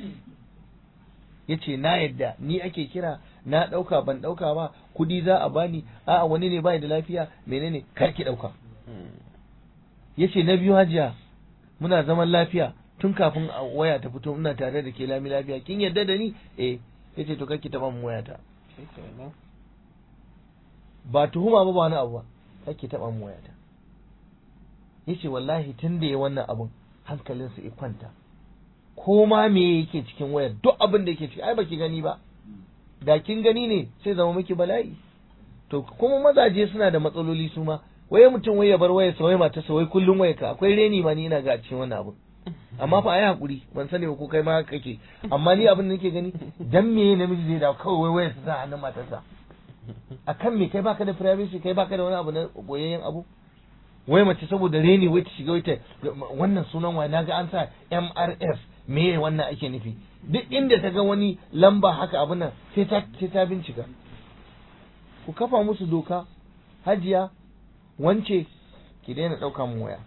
Ya ce na yadda ni ake kira, na ɗauka ban ɗauka ba, kuɗi za a bani, a'a wani ne bai da lafiya, menene, kar ki ɗauka. Ya ce na biyu hajiya, muna zaman lafiya tun kafin waya ta fito ina tare da ke lami lafiya kin yarda da ni yace to kake taba mun wayata ba tuhuma ba wani abu ba kake taba mun wayata yace wallahi tun da ya wannan abun hankalinsa ya kwanta ko ma me yake cikin wayar duk abin da yake ciki ai baki gani ba da kin gani ne sai zama miki bala'i to kuma mazaje suna da matsaloli su ma waye mutum waye bar wayar sa waye mata sa waye kullun waye ka akwai reni ma ni ina ga cikin wannan abu amma fa ai hakuri ban sani ba ko kai ma kake amma ni abin da nake gani dan me namiji zai da kawai wayar sa hannun matarsa akan me kai baka da privacy kai baka da wani abu na boyayyen abu wai mace saboda reni wai ta shiga wata wannan sunan wai naga an sa MRS me wannan ake nufi duk inda ta ga wani lamba haka abin nan sai ta bincika ku kafa musu doka hajiya wance ki daina ɗauka mun waya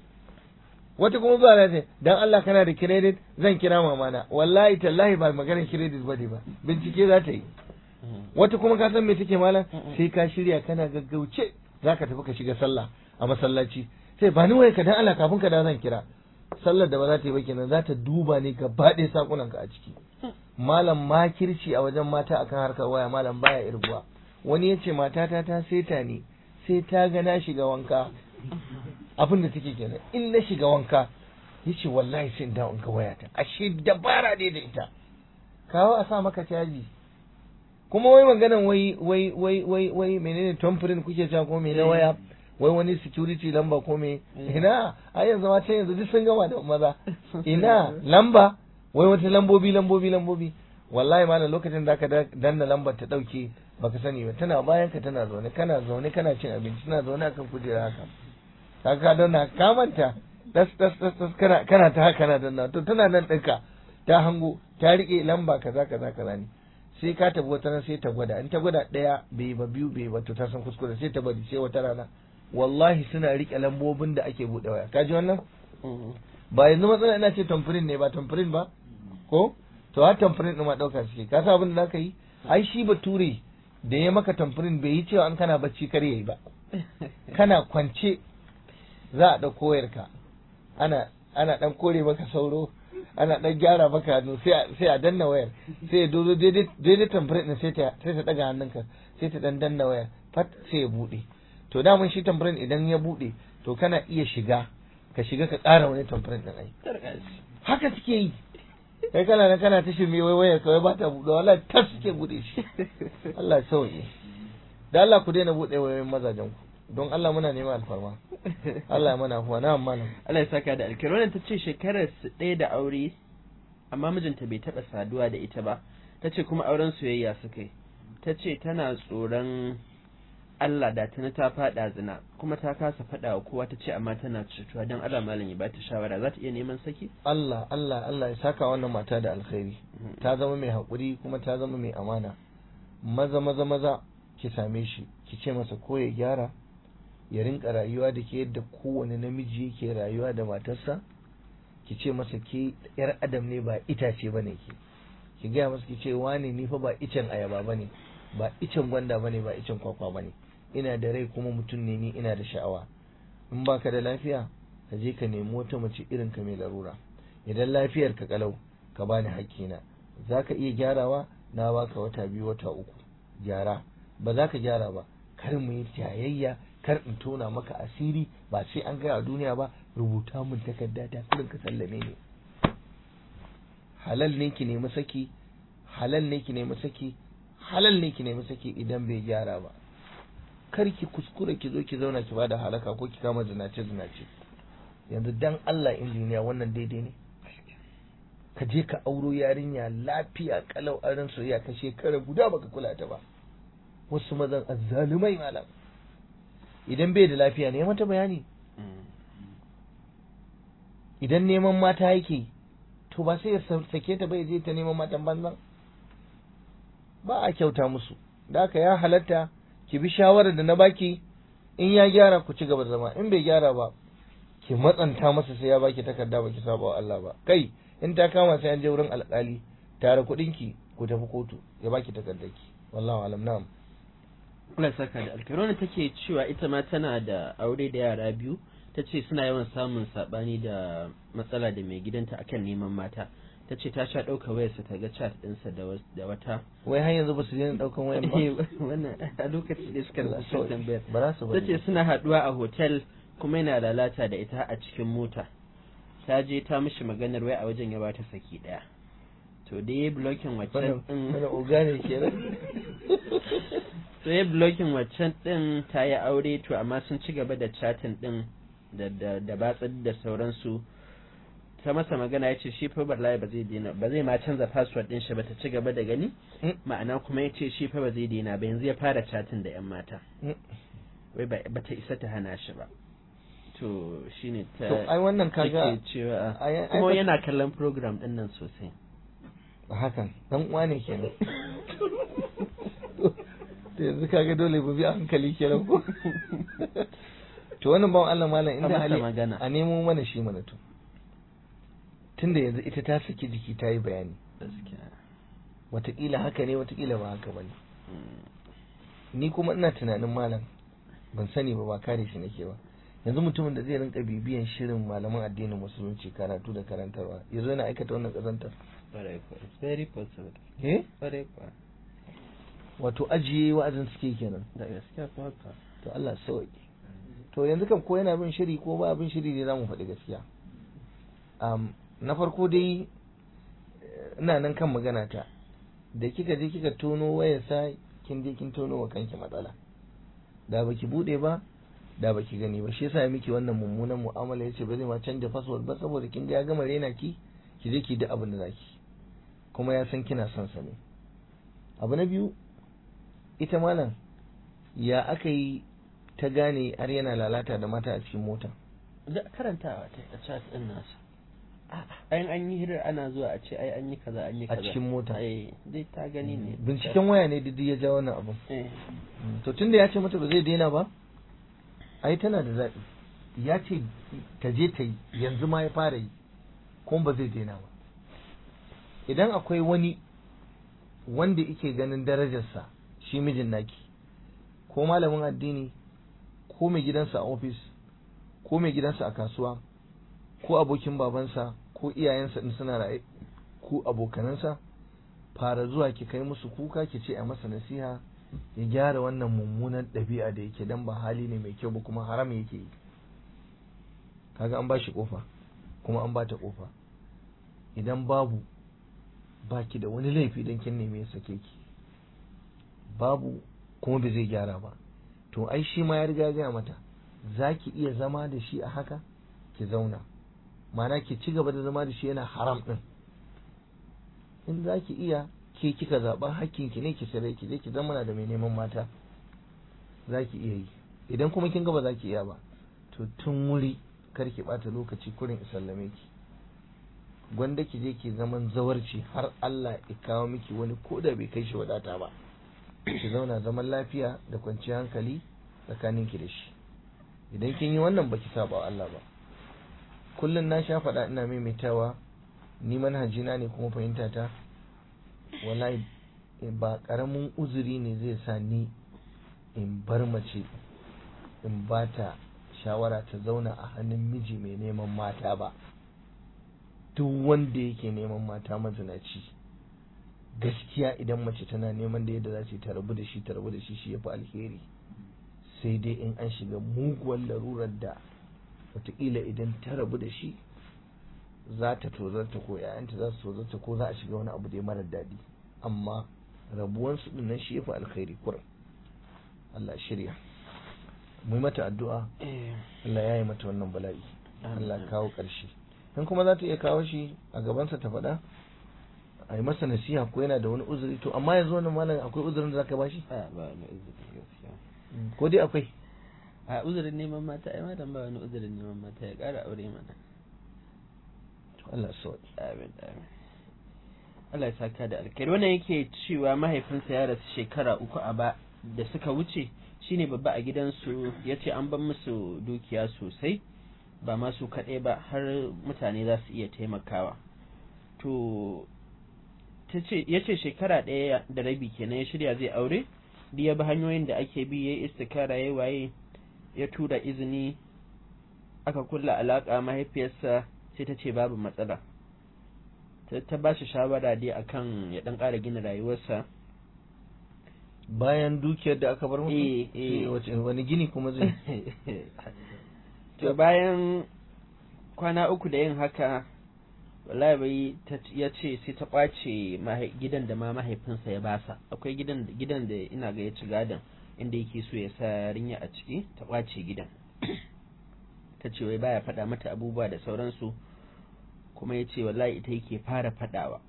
wata kuma zuwa na ce dan Allah kana da credit zan kira mama na wallahi tallahi ba maganar credit bane ba bincike za ta yi wata kuma ka san me take malam sai ka shirya kana gaggauce zaka tafi ka shiga sallah a masallaci sai ba ni waya ka dan Allah kafin ka da zan kira sallar da ba za ta yi ba kenan za ta duba ne gaba ɗaya sakunan ka a ciki malam makirci a wajen mata akan harkar waya malam baya irguwa wani ya ce matata ta seta ni sai ta ga na shiga wanka abin da take kenan in na shiga wanka ya ce wallahi sai dawo in ga wayata ashe dabara ne da ita kawo a sa maka caji kuma wai maganan wai menene tamfirin kuke cewa ko me na waya wai wani security lamba ko me ina a yanzu ma yanzu duk sun gama da maza ina lamba wai wata lambobi wallahi malam lokacin da ka danna lambar ta dauke baka sani ba tana bayan ka tana zaune kana cin abinci tana zaune akan kujera haka ka danna ka manta das kana ta haka na danna to tana nan dinka ta hango ta rike lamba kaza ne sai ka tabi wata ran sai ta gwada in ta gwada daya bai ba biyu bai ba to ta san kuskure sai ta bari sai wata rana wallahi suna rike lambobin da ake bude waya kaji wannan ba yanzu matsala ina ce tamfirin ne ba tamfirin ba ko to ha tamfirin din ma dauka suke ka sa abin da zaka yi ai shi bature da ya maka tamfirin bai yi cewa an kana bacci kar yayi ba kana kwance za a dauko wayarka ana dan kore maka sauro ana dan gyara maka hannu sai a danna wayar sai ya dozo daidai tamfirin din sai ta daga hannunka sai ta dan danna wayar fat sai ya bude to da mun shi tamfirin idan ya bude to kana iya shiga ka ƙara wani tamfirin din ai haka suke yi kai kana ta shirme wayar kawai ba ta bude wallahi tas suke bude shi Allah sauke da Allah ku daina bude wayoyin mazajen ku don Allah muna neman alfarma Allah ya mana huwa na amma Allah ya saka da alkhairi wannan tace shekarar su ɗaya da aure amma mijinta bai taɓa saduwa da ita ba tace kuma auren soyayya suka yi tace tana tsoron Allah da tana ta faɗa zina kuma ta kasa faɗa wa kowa tace amma tana cutuwa don Allah malam ya ba ta shawara za ta iya neman saki Allah ya saka wannan mata da alkhairi ta zama mai haƙuri kuma ta zama mai amana maza ki same shi ki ce masa ko ya gyara ya rinka rayuwa da ke yadda kowane namiji yake rayuwa da matarsa ki ce masa ke yar adam ne ba itace bane ki gaya masa ki ce wane ni fa ba icen ayaba bane ba icen gwanda bane ba icen kwakwa bane ina da rai kuma mutum ne ni ina da sha'awa in baka da lafiya ka je ka nemi wata mace irin ka mai larura idan lafiyar ka kalau ka bani hakkina zaka iya gyarawa na baka wata 2 wata 3 gyara ba za ka gyara ba kar mu yi tayayya kar in tona maka asiri ba sai an gaya a duniya ba rubuta mun takarda ta kullun ka sallame ni halal ne ki nemi saki halal ne ki nemi saki idan bai gyara ba kar ki kuskura ki zo ki zauna ki bada halaka ko ki kama zinace yanzu dan Allah injiniya wannan daidai ne ka je ka auro yarinya lafiya kalau aran soyayya ka shekara guda baka kula ta ba wasu mazan azzalumai malam idan bai da lafiya ne mata bayani idan neman mata yake to ba sai ya sake ta bai je ta neman matan banzan ba a kyauta musu da haka ya halatta ki bi shawarar da na baki in ya gyara ku ci gaba da zama in bai gyara ba ki matsanta masa sai ya baki takarda baki saba wa Allah ba kai in ta kama sai an je wurin alƙali tare kuɗin ki ku tafi kotu ya baki takardarki wallahi alam na'am Allah saka da alkhairi take cewa ita ma tana da aure da yara biyu ta ce suna yawan samun saɓani da matsala da mai gidanta akan neman mata. Ta ce ta sha ɗauka wayarsa ta ga chat ɗinsa da wata. Wai har yanzu ba su daina ɗaukan wayan ba? Wannan a lokacin da suka rubuta tambayar. Ba za su bari. Ta ce suna haɗuwa a hotel kuma yana lalata da ita a cikin mota. Ta je ta mishi maganar wai a wajen ya bata saki ɗaya. To da ya blocking waccan ɗin. Wani ogane kenan. So ya blocking waccan ɗin ta yi aure to amma sun ci gaba da chatting ɗin da batsa da sauransu. Ta masa magana ya ce shi fa wallahi ba zai ma canza password din shi ba, ta ci gaba da gani. Ma'ana kuma ya ce shi fa ba zai daina ba, yanzu ya fara chatting da 'yan mata. Wai ba ta isa ta hana shi ba. To shine ta to ai wannan kaga cewa kuma yana kallon program din nan sosai. Hakan dan uwa ne kenan. To yanzu kaga dole ba bi a hankali kenan ko. To wannan bawan Allah malam inda hali a nemo mana shi mana to. Tunda yanzu ita ta saki jiki ta yi bayani. Wataƙila haka ne, wataƙila ba haka ba ne. Ni kuma ina tunanin malam ban sani ba kare shi nake ba. Yanzu mutumin da zai rinka bibiyan shirin malaman addinin musulunci karatu da karantarwa yanzu yana aikata wannan kazantar. Very possible. Wato ajiye wa'azin suke kenan. Da gaskiya ko haka. To Allah sauki. To yanzu kam ko yana bin shiri ko ba bin shiri ne zamu faɗi gaskiya. Na farko dai ina nan kan magana ta da kika je kika tono wayarsa kin je kin tono wa kanki matsala da baki bude ba da baki gani ba shi yasa ya miki wannan mummunan mu'amala yace ba zai ma canja password ba saboda kin ga ya gama rena ki je ki da abin da zaki kuma ya san kina son sa ne. Abu na biyu ita malam ya aka yi ta gane har yana lalata da mata a cikin mota da karantawa ta chat din nasa. An yi hirar ana zuwa a ce ai an yi kaza an yi kaza a cikin mota dai ta gani ne. Binciken waya ne didi ya ja wannan abun. To tunda ya ce mata ba zai daina ba ai tana da zaɓi. Ya ce ta je ta yi yanzu ma ya fara yi kuma ba zai daina ba. Idan akwai wani wanda yake ganin darajarsa shi mijin naki ko malamin addini ko mai gidansa a ofis ko mai gidansa a kasuwa ko abokin babansa ko iyayensa in suna raye ko abokanansa fara zuwa ki kai musu kuka ki ce a masa nasiha ya gyara wannan mummunan ɗabi'a da yake dan ba hali ne mai kyau ba kuma haram yake yi. Kaga an bashi kofa kuma an bata kofa. Idan babu baki da wani laifi dan kin neme sake ki babu kuma bai zai gyara ba to ai shi ma ya riga ya mata zaki iya zama da shi a haka ki zauna mana ki ci gaba da zama da shi yana haram din in zaki iya ke kika zaɓa hakkinki ne ki sare ki je ki zama da mai neman mata zaki iya yi idan kuma kin ga ba zaki iya ba to tun wuri kar ki bata lokaci kurin isallame ki gwanda ki je ki zaman zawarci har Allah ya kawo miki wani koda bai kai shi wadata ba ki zauna zaman lafiya da kwanciyar hankali tsakaninki da shi idan kin yi wannan baki saba Allah ba kullun na sha faɗa ina maimaitawa ni manhajina ne kuma fahimta ta wallahi ba karamin uzuri ne zai sa ni in bar mace in bata shawara ta zauna a hannun miji mai neman mata ba duk wanda yake neman mata mazinaci gaskiya idan mace tana neman da yadda za ta rabu da shi shi yafi alheri sai dai in an shiga muguwar larurar da wataƙila idan ta rabu da shi za ta tozarta ko ‘ya'yanta za su tozarta ko za a shiga wani abu da ya mara daɗi amma rabuwansu ɗin nan shi yafi alkhairi kurum Allah shirya mu yi mata addu'a Allah ya yi mata wannan bala'i Allah kawo ƙarshe in kuma za ta iya kawo shi a gabansa ta faɗa a yi masa nasiha ko yana da wani uzuri to amma yanzu wannan malam akwai uzurin da zaka ba shi ba wani uzuri gaskiya ko dai akwai a uzurin neman mata ai madan ba wani uzurin neman mata ya ƙara aure mana to Allah sauki amin Allah ya saka da alkhairi wannan yake cewa mahaifinsa ya rasu shekara 3 a ba da suka wuce shine babba a gidansu yace an ban musu dukiya sosai ba ma su kaɗai ba har mutane za su iya taimakawa to ya ce shekara 1 da rabi kenan ya shirya zai aure duk ya bi hanyoyin da ake bi ya yi istikara ya waye ya tura izini aka kulla alaka mahaifiyarsa sai ta ce babu matsala, ta ba shi shawara dai akan ya dan ƙara gina rayuwarsa bayan dukiyar da aka bar musu. Wani gini kuma zai to bayan kwana 3 da yin haka wallahi bai ya ce sai ta kwace gidan da ma mahaifinsa ya basa. Akwai gidan da ina ga ya ci gadon inda yake so ya sa yarinya a ciki, ta kwace gidan ta ce wai baya faɗa mata abubuwa da sauransu, kuma ya ce wallahi ita yake fara faɗawa.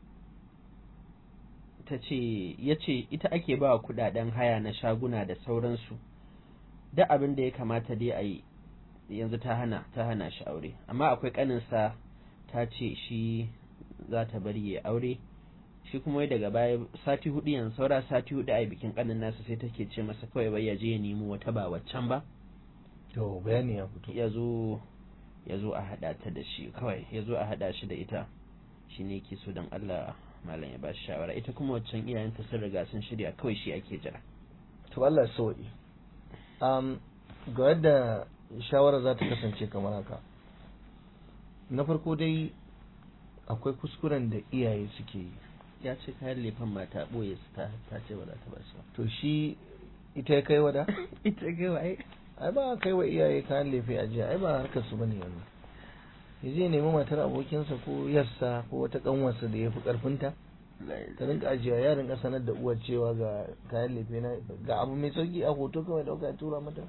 Ya ce ita ake ba wa kudaden haya na shaguna da sauransu, da abin da ya kamata dai a yi yanzu ta hana shi aure. Amma akwai kaninsa ta ce shi za ta bari ya aure, shi kuma daga baya sati 4 yanzu saura sati 4 a bikin kanin nasa sai take ce masa kawai bai ya je ya nemo wata ba waccan ba. To bayani ya fito. Ya zo a hada ta da shi, kawai ya zo a hada shi da ita, shi ne yake so don Allah malam ya ba shi shawara. Ita kuma waccan iyayenta sun riga sun shirya, kawai shi ake jira. To Allah ya sauki. Ga yadda shawara za ta kasance kamar haka. Na farko dai akwai kuskuren da iyaye suke yi. Ya ce kayan lefan mata ɓoye su ta ce ba za ta ba su. To shi ita ya kai wada? Ita kai wa ai ba kai wa iyaye kayan lefe a jiya, ai ba harkar su bane wannan. Ya je nemi matar abokinsa ko yarsa ko wata kanwarsa da ya fi karfinta, ta rinka ajiya ya rinka sanar da uwar cewa ga kayan lefe na, ga abu mai sauki a hoto kawai dauka ya tura mata.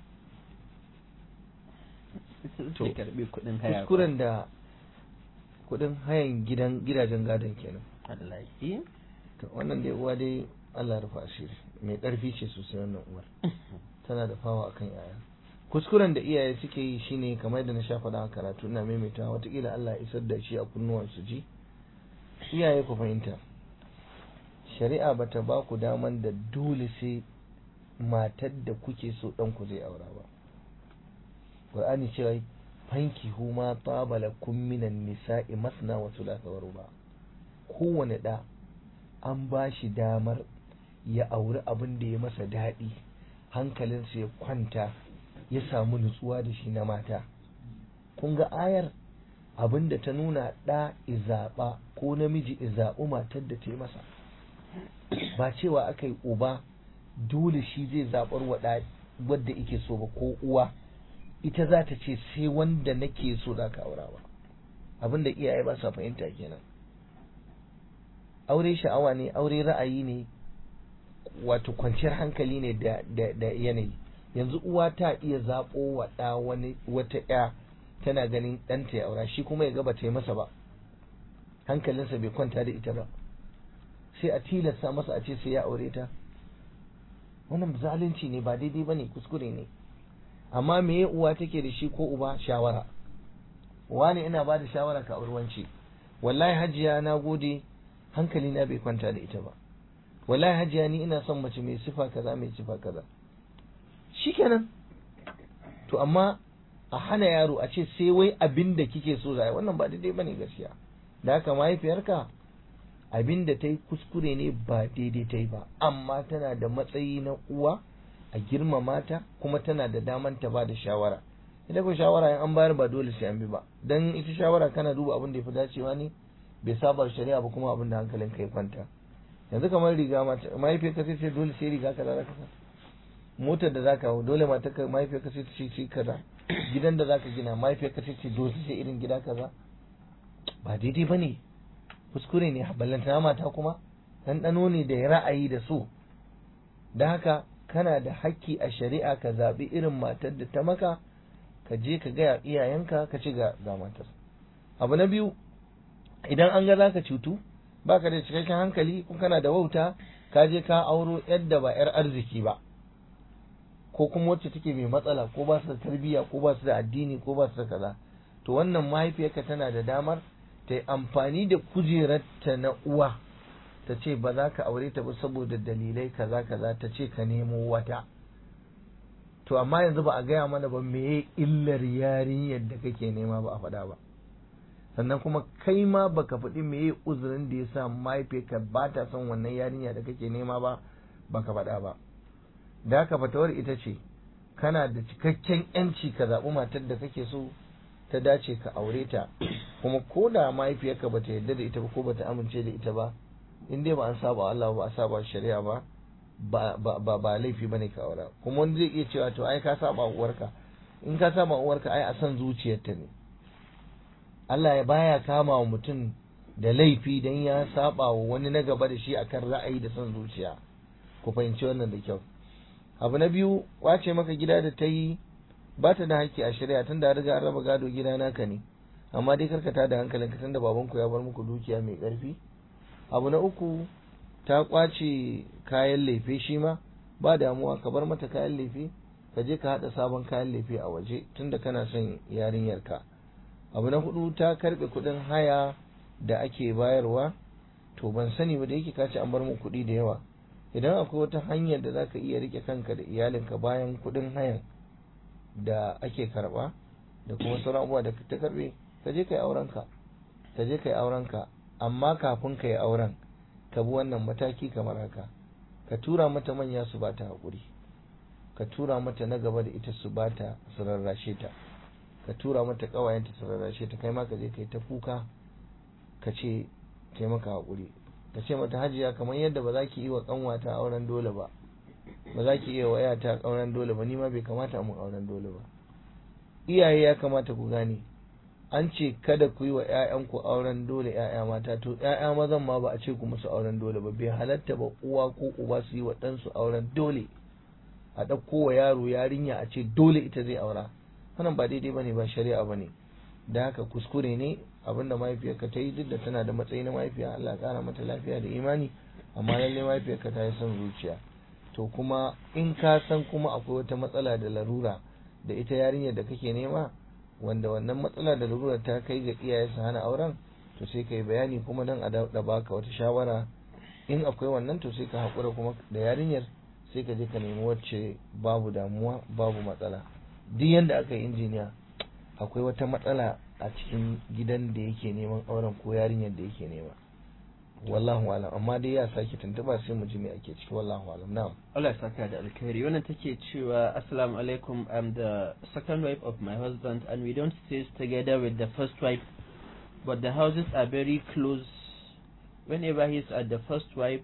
To kuskuren da kudin hayan gidajen gadon kenan. Wallahi. To wannan dai uwa dai Allah ya rufa asiri, mai karfi ce sosai wannan uwar. Tana da fawa akan yaya. Kuskuren da iyaye suke yi shine kamar da na sha faɗa a karatu, ina maimaita watakila Allah ya isar da shi a kunnuwan su ji. Iyaye ku fahimta, shari'a bata ba ku daman da dole sai matar da kuke so ɗanku zai aura ba. Qur'ani cewa fankihu ma taba lakum minan nisa'i masna wa thulatha wa ruba. Kowane da an ba shi damar ya auri abin da ya masa daɗi, hankalinsa ya kwanta, ya samu nutsuwa da shi na mata. Kun ga ayar abin da ta nuna ɗa izaɓa ko namiji izaɓu matar da ta yi masa, ba cewa aka yi uba dole shi zai zaɓar wa ɗa wadda ike so ba, ko uwa ita za ta ce sai wanda nake so za ka aura ba. Abin da iyaye ba sa fahimta kenan. Aure sha'awa ne, aure ra'ayi ne, wato kwanciyar hankali ne da yanayi. Yanzu uwa ta iya zaɓo wa ɗa wata ƴa tana ganin ɗanta ya aura, shi kuma ya ga ba ta yi masa ba, hankalinsa bai kwanta da ita ba, sai a tilasta masa a ce sai ya aure ta. Wannan zalunci ne, ba daidai ba ne, kuskure ne. Amma meye uwa take da shi ko uba? Shawara. Wani ina ba da shawara ka auri wance, wallahi hajiya na gode, hankali na bai kwanta da ita ba, wallahi hajiya ni ina son mace mai sifa kaza mai sifa kaza. Shikenan. To amma a hana yaro a ce sai wai abin da kike so zai, wannan ba daidai bane gaskiya. Da haka mahaifiyarka abin da ta yi kuskure ne, ba daidai ta yi ba, amma tana da matsayi na uwa, a girmama ta, kuma tana da daman ta ba da shawara. Ita ko shawara in an bayar ba dole sai an bi ba, dan ita shawara kana duba abin da ya fi dacewa ne, bai saba shari'a ba, kuma abin da hankalin ka ya kwanta. Yanzu kamar riga, mahaifiyarka sai ce dole sai riga kaza zaka sa, motar da zaka hau dole mahaifiyarka sai ce sai kaza, gidan da zaka gina mahaifiyarka sai ce dole sai irin gida kaza. Ba daidai bane, kuskure ne. Ballantana mata kuma ɗanɗano ne da ra'ayi da so. Da haka kana da hakki a shari'a ka zaɓi irin matar da ta maka, ka je ka gaya iyayenka ka ci ga matar. Abu na biyu, idan an ga zaka cutu, baka da cikakken hankali, ko kana da wauta, ka je ka auro yadda ba yar arziki ba, ko kuma wacce take mai matsala, ko ba su da tarbiyya, ko ba su da addini, ko ba su da kaza, to wannan mahaifiyarka tana da damar ta yi amfani da kujerarta na uwa, ta ce ba za ka aure ta ba saboda dalilai kaza kaza, ta ce ka nemo wata. To amma yanzu ba a gaya mana ba meye illar yarinyar da kake nema, ba a faɗa ba. Sannan kuma kai ma baka faɗi meye uzurin da ya sa mahaifiyarka ba ta son wannan yarinya da kake nema ba, baka faɗa ba. Da haka fatawar ita ce kana da cikakken yanci ka zaɓi matar da kake so, ta dace ka aure ta, kuma ko da mahaifiyarka ba ta yarda da ita ba ko ba ta amince da ita ba, in dai ba an saba Allah ba a saba shari'a ba, ba laifi bane ka aura. Kuma wani zai iya cewa to ai ka saba uwarka. In ka saba uwarka ai a san zuciyarta ne. Allah ya baya kama wa mutum da laifi dan ya saba wa wani na gaba da shi akan ra'ayi da son zuciya. Ku fahimci wannan da kyau. Abu na biyu, wace maka gida da ta yi ba ta da haƙƙi a shari'a, tunda an riga an raba gado, gida naka ne, amma dai karkata da hankalinka tunda babanku ya bar muku dukiya mai ƙarfi. Abu na uku, ta kwace kayan lefe, shi ma ba damuwa, ka bar mata kayan lefe, ka je ka haɗa sabon kayan lefe a waje tunda kana son yarinyarka. Abu na hudu, ta karɓe kuɗin haya da ake bayarwa, to ban sani ba da yake ka ce an bar mu kuɗi da yawa. Idan akwai wata hanyar da zaka iya rike kanka da iyalinka bayan kuɗin hayan da ake karɓa da kuma sauran abubuwa da ta karɓe, ka je ka yi aurenka, ka je ka yi aurenka, amma kafin ka yi auren ka bi wannan mataki kamar haka: ka tura mata manya su bata haƙuri, ka tura mata na gaba da ita su bata, su rarrashe ta, ka tura mata ƙawayenta su rarrashe ta, kai ma ka je ka yi ta kuka, ka ce taimaka haƙuri, ka ce mata hajiya, kamar yadda ba za ki yi wa ƙanwata auren dole ba, ba za ki iya wa yata auren dole ba, ni ma bai kamata mun auren dole ba. Iyaye ya kamata ku gane, an ce kada ku yi wa ƴaƴanku auren dole, ƴaƴa mata, to ƴaƴa mazan ma ba a ce ku musu auren dole ba. Bai halatta ba uwa ko uba su yi wa ɗansu auren dole, a ɗauko wa yaro yarinya a ce dole ita zai aura. Wannan ba daidai bane, ba shari'a bane. Da haka kuskure ne abinda mahaifiyarka ta yi, duk da tana da matsayi na mahaifiya, Allah ya kara mata lafiya da imani, amma lalle mahaifiyarka ta yi son zuciya. To kuma in ka san kuma akwai wata matsala da larura da ita yarinyar da kake nema, wanda wannan matsala da larura ta kai ga iyaye su hana auren, to sai ka yi bayani kuma don a da baka wata shawara. In akwai wannan, to sai ka haƙura kuma da yarinyar, sai ka je ka nemi wacce babu damuwa, babu matsala. Duk yanda aka yi injiniya, akwai wata matsala a cikin gidan da yake neman auren ko yarinyar da yake nema. Wallahu alam, amma dai ya sake tuntuba sai mu ji me ake ciki. Wallahu alam. Na'am. Allah ya saka da alkhairi. Wannan take cewa assalamu alaikum, I'm the second wife of my husband and we don't stay together with the first wife, but the houses are very close. Whenever he's at the first wife,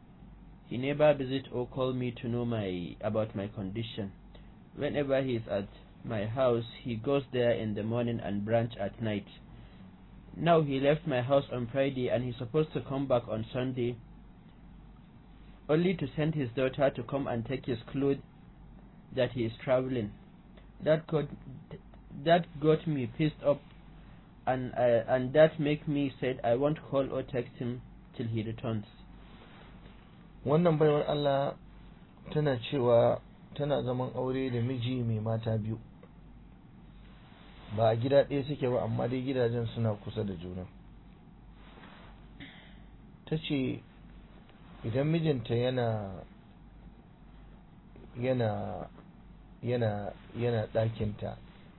he never visit or call me to know about my condition. Whenever he's at my house, he goes there in the morning and branch at night. Now he left my house on Friday and he's supposed to come back on Sunday, only to send his daughter to come and take his clothes that he is traveling. That got me pissed off, and that make me said I won't call or text him till he returns. Wannan baiwar Allah tana cewa tana zaman aure da miji mai mata biyu, ba a gida ɗaya suke ba, amma dai gidajen suna kusa da juna. Ta ce idan mijinta yana ɗakinta,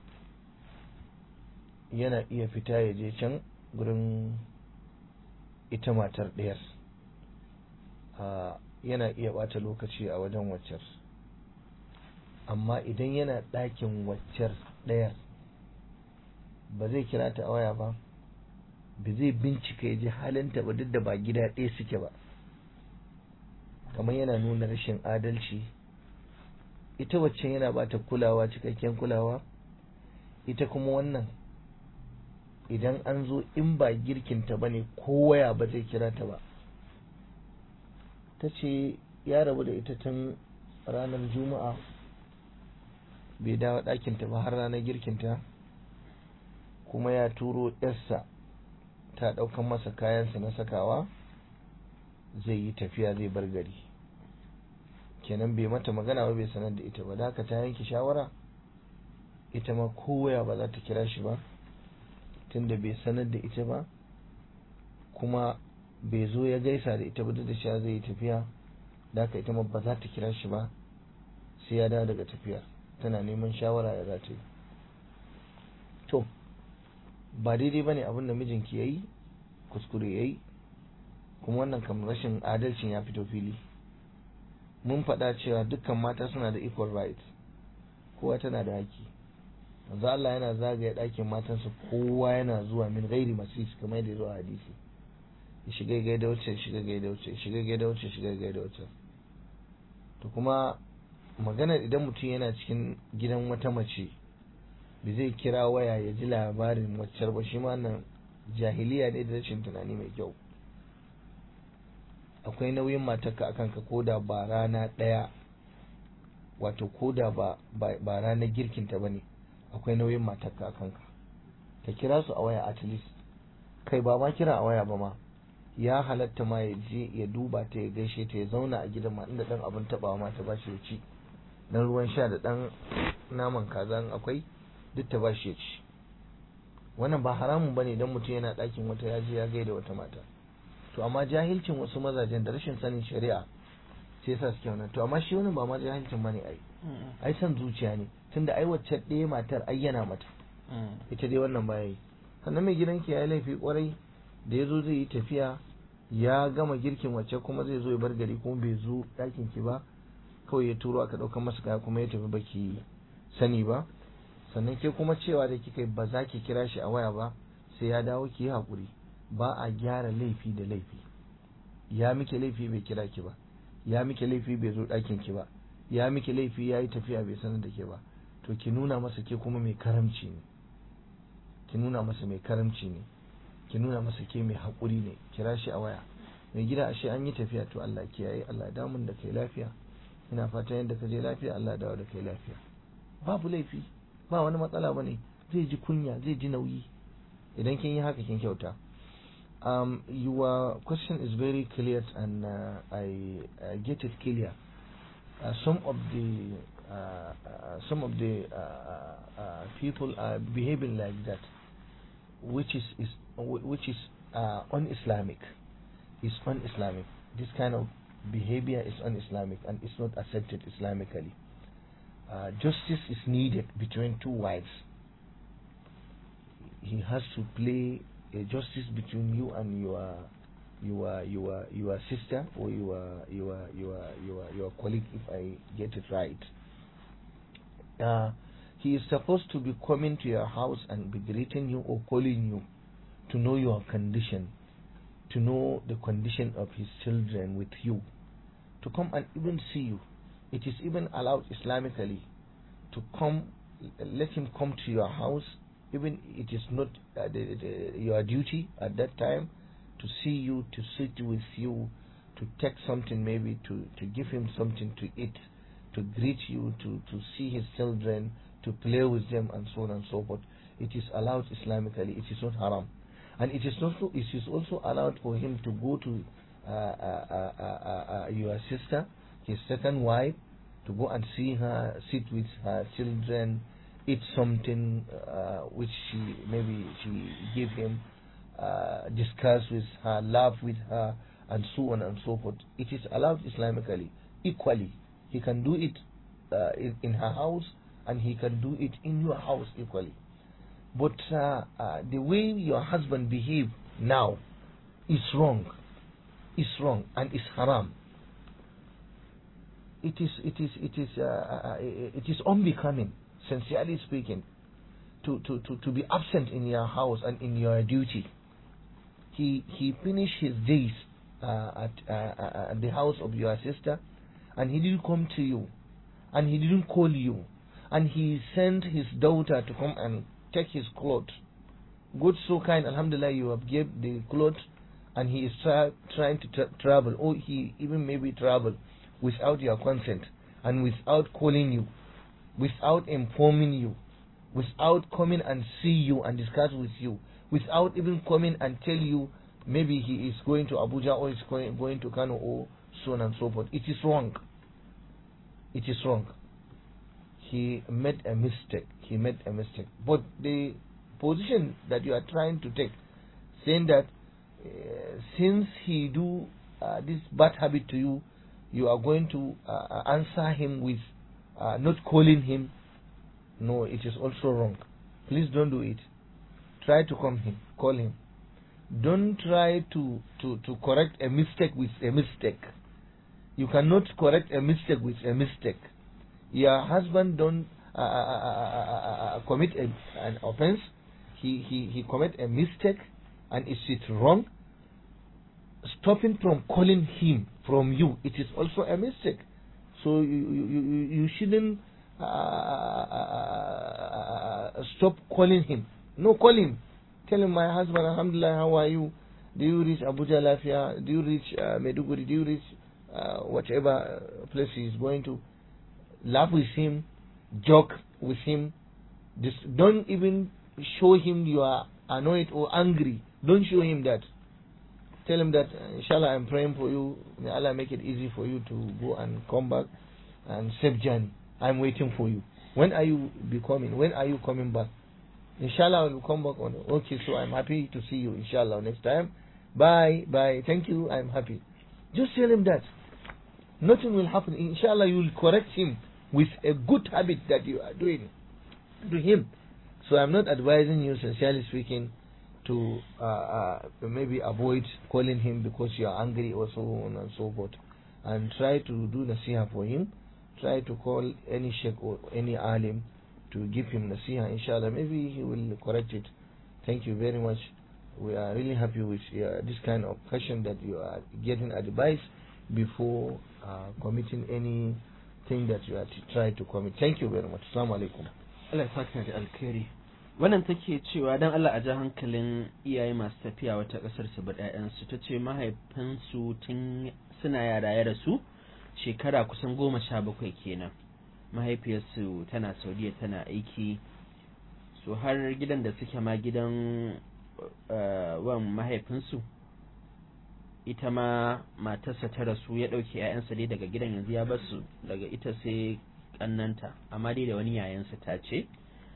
yana iya fita ya je can gurin ita matar ɗayar, yana iya ɓata lokaci a wajen waccar, amma idan yana ɗakin waccar ɗayar ba zai kira ta a waya ba, ba zai bincika ya ji halinta ba, duk da ba gida ɗaya suke ba. Kamar yana nuna rashin adalci. Ita waccan yana ba ta kulawa, cikakken kulawa, ita kuma wannan idan an zo, in ba girkinta ba ne ko waya ba zai kira ta ba. Ta ce ya rabu da ita tun ranar Juma'a, bai dawo ɗakinta ba har ranar girkinta, kuma ya turo yarsa ta ɗaukan masa kayansa na sakawa, zai yi tafiya, zai bar gari. Kenan bai mata magana ba, bai sanar da ita ba. Da haka ta yanke shawara ita ma kowaya ba za ta kira shi ba, tunda bai sanar da ita ba, kuma bai zo ya gaisa da ita ba, duk da cewa zai yi tafiya. Da haka ita ma ba za ta kira shi ba sai ya dawo daga tafiya. Tana neman shawara ya za ta yi. To ba daidai bane abin da mijinki yayi, kuskure yayi, kuma wannan kam rashin adalcin ya fito fili. Mun faɗa cewa dukkan mata suna da equal right, kowa tana da haƙƙi. manzo Allah yana zagaya ɗakin matansa kowa yana zuwa min gairi masis kamar yadda zuwa hadisi ya shiga gaida wacce ya shiga gaida wacce ya shiga gaida wacce ya shiga gaida wacce. To kuma maganar idan mutum yana cikin gidan wata mace bai zai kira waya ya ji labarin waccar ba, shi ma nan jahiliya ne da rashin tunani mai kyau. Akwai nauyin matarka akan ka koda ba rana ɗaya, wato koda ba ranar girkinta ba ne, akwai nauyin matarka akan ka kira su a waya at least. Kai ba ma kira a waya ba ma, ya halatta ma ya je ya duba ta ya gaishe ta ya zauna a gidan ma inda dan abin tabawa ma ta bashi ya ci, dan ruwan sha da dan naman kaza in akwai duk ta bashi ya ci. Wannan ba haramun bane idan mutum yana ɗakin wata ya je ya gaida wata mata. To amma jahilcin wasu mazajen da rashin sanin shari'a sai yasa suke wannan. To amma shi wannan ba ma jahilcin bane ai san zuciya ne, tunda ai wacce ɗaya matar ayyana mata ita dai wannan baya yi. Sannan mai gidanki ya yi laifi kwarai da ya zo zai yi tafiya ya gama girkin wacce kuma zai zo ya bar gari kuma bai zo ɗakin ki ba, kawai ya turo aka ɗaukar masa kaya kuma ya tafi baki sani ba. Sannan ke kuma cewa da kika ba za ki kira shi a waya ba sai ya dawo, ki yi haƙuri. Ba a gyara laifi da laifi. Ya miki laifi bai kira ki ba, ya miki laifi bai zo ɗakin ki ba, ya miki laifi ya yi tafiya bai sanar da ke ba, to ki nuna masa ke kuma mai karamci ne, ki nuna masa mai karamci ne, ki nuna masa ke mai haƙuri ne. Kira shi a waya, mai gida ashe an yi tafiya, to Allah kiyaye, Allah damun da kai lafiya, ina fatan yadda ka je lafiya Allah dawo da kai lafiya. Babu laifi, ba wani matsala bane, zai ji kunya, zai ji nauyi idan kin yi haka, kin kyauta. Your question is very clear and I get it clear. Some of the people are behaving like that, which is un-Islamic. It's un-Islamic. This kind of behavior is un-Islamic and it's not accepted Islamically. Justice is needed between two wives. He has to play a justice between you and your sister or your colleague, if I get it right. He is supposed to be coming to your house and be greeting you or calling you to know your condition, to know the condition of his children with you, to come and even see you. It is even allowed Islamically to come, let him come to your house, even it is not your duty at that time to see you, to sit with you, to take something, maybe to give him something to eat, to greet you, to see his children, to play with them, and so on and so forth. It is allowed Islamically. It is not haram, and it is also allowed for him to go to your sister, his second wife, to go and see her, sit with her children, eat something which maybe she give him, discuss with her, laugh with her, and so on and so forth. It is allowed Islamically. Equally, he can do it in her house, and he can do it in your house equally. But the way your husband behave now is wrong. Is wrong and is haram. It is unbecoming, sincerely speaking, to be absent in your house and in your duty. He finished his days at the house of your sister, and he didn't come to you, and he didn't call you, and he sent his daughter to come and take his clothes. Good, so kind, alhamdulillah, you have gave the clothes, and he is trying to travel, or he even maybe travel without your consent, and without calling you, without informing you, without coming and see you and discuss with you, without even coming and tell you maybe he is going to Abuja or is going to Kano or so on and so forth. It is wrong. It is wrong. He made a mistake. He made a mistake. But the position that you are trying to take, saying that since he do this bad habit to you, you are going to answer him with not calling him. No, it is also wrong. Please don't do it. Try to call him. Don't try to correct a mistake with a mistake. You cannot correct a mistake with a mistake. Your husband don't commit an offense, he commit a mistake, and is it wrong? Stopping from calling him from you, it is also a mistake. So you shouldn't stop calling him. No, call him. Tell him, my husband, alhamdulillah, how are you? Do you reach Abuja Lafia? Do you reach Meduguri? Do you reach whatever place he is going to? Laugh with him, joke with him. Don't even show him you are annoyed or angry. Don't show him that. Tell him that, inshallah, I'm praying for you. May Allah make it easy for you to go and come back and safe journey. I'm waiting for you. When are you coming? When are you coming back? Inshallah, I will come back on. Okay, so I'm happy to see you. Inshallah, next time. Bye, bye. Thank you. I'm happy. Just tell him that. Nothing will happen. Inshallah, you will correct him with a good habit that you are doing to him. So I'm not advising you, sincerely speaking, to maybe avoid calling him because you are angry or so on and so forth. And try to do nasiha for him. Try to call any sheikh or any alim to give him nasiha. Inshallah, maybe he will correct it. Thank you very much. We are really happy with this kind of question that you are getting advice before committing anything that you are try to commit. Thank you very much. Assalamu alaikum. Allah ya saka da alkhairi. Wannan take cewa dan Allah a ja hankalin iyaye masu tafiya wata kasar su bar ƴaƴansu. Tace mahaifinsu tun suna yara ya rasu shekara kusan 17 kenan. Mahaifiyarsu tana Saudiya tana aiki, so har gidan da suke ma gidan wan mahaifinsu, ita ma matarsa ta rasu, ya dauke ƴaƴansa dai daga gidan, yanzu ya bar su daga ita sai kannanta, amma dai da wani yayansa ta ce.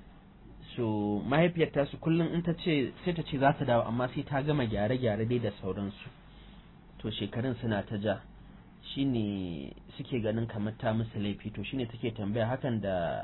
So mahaifiyar ta su kullum in ta ce sai ta ce za ta dawo, amma sai ta gama gyare-gyare dai da sauransu. To shekarun suna ta ja, shine suke ganin kamar ta musu laifi. To shine take tambaya, hakan da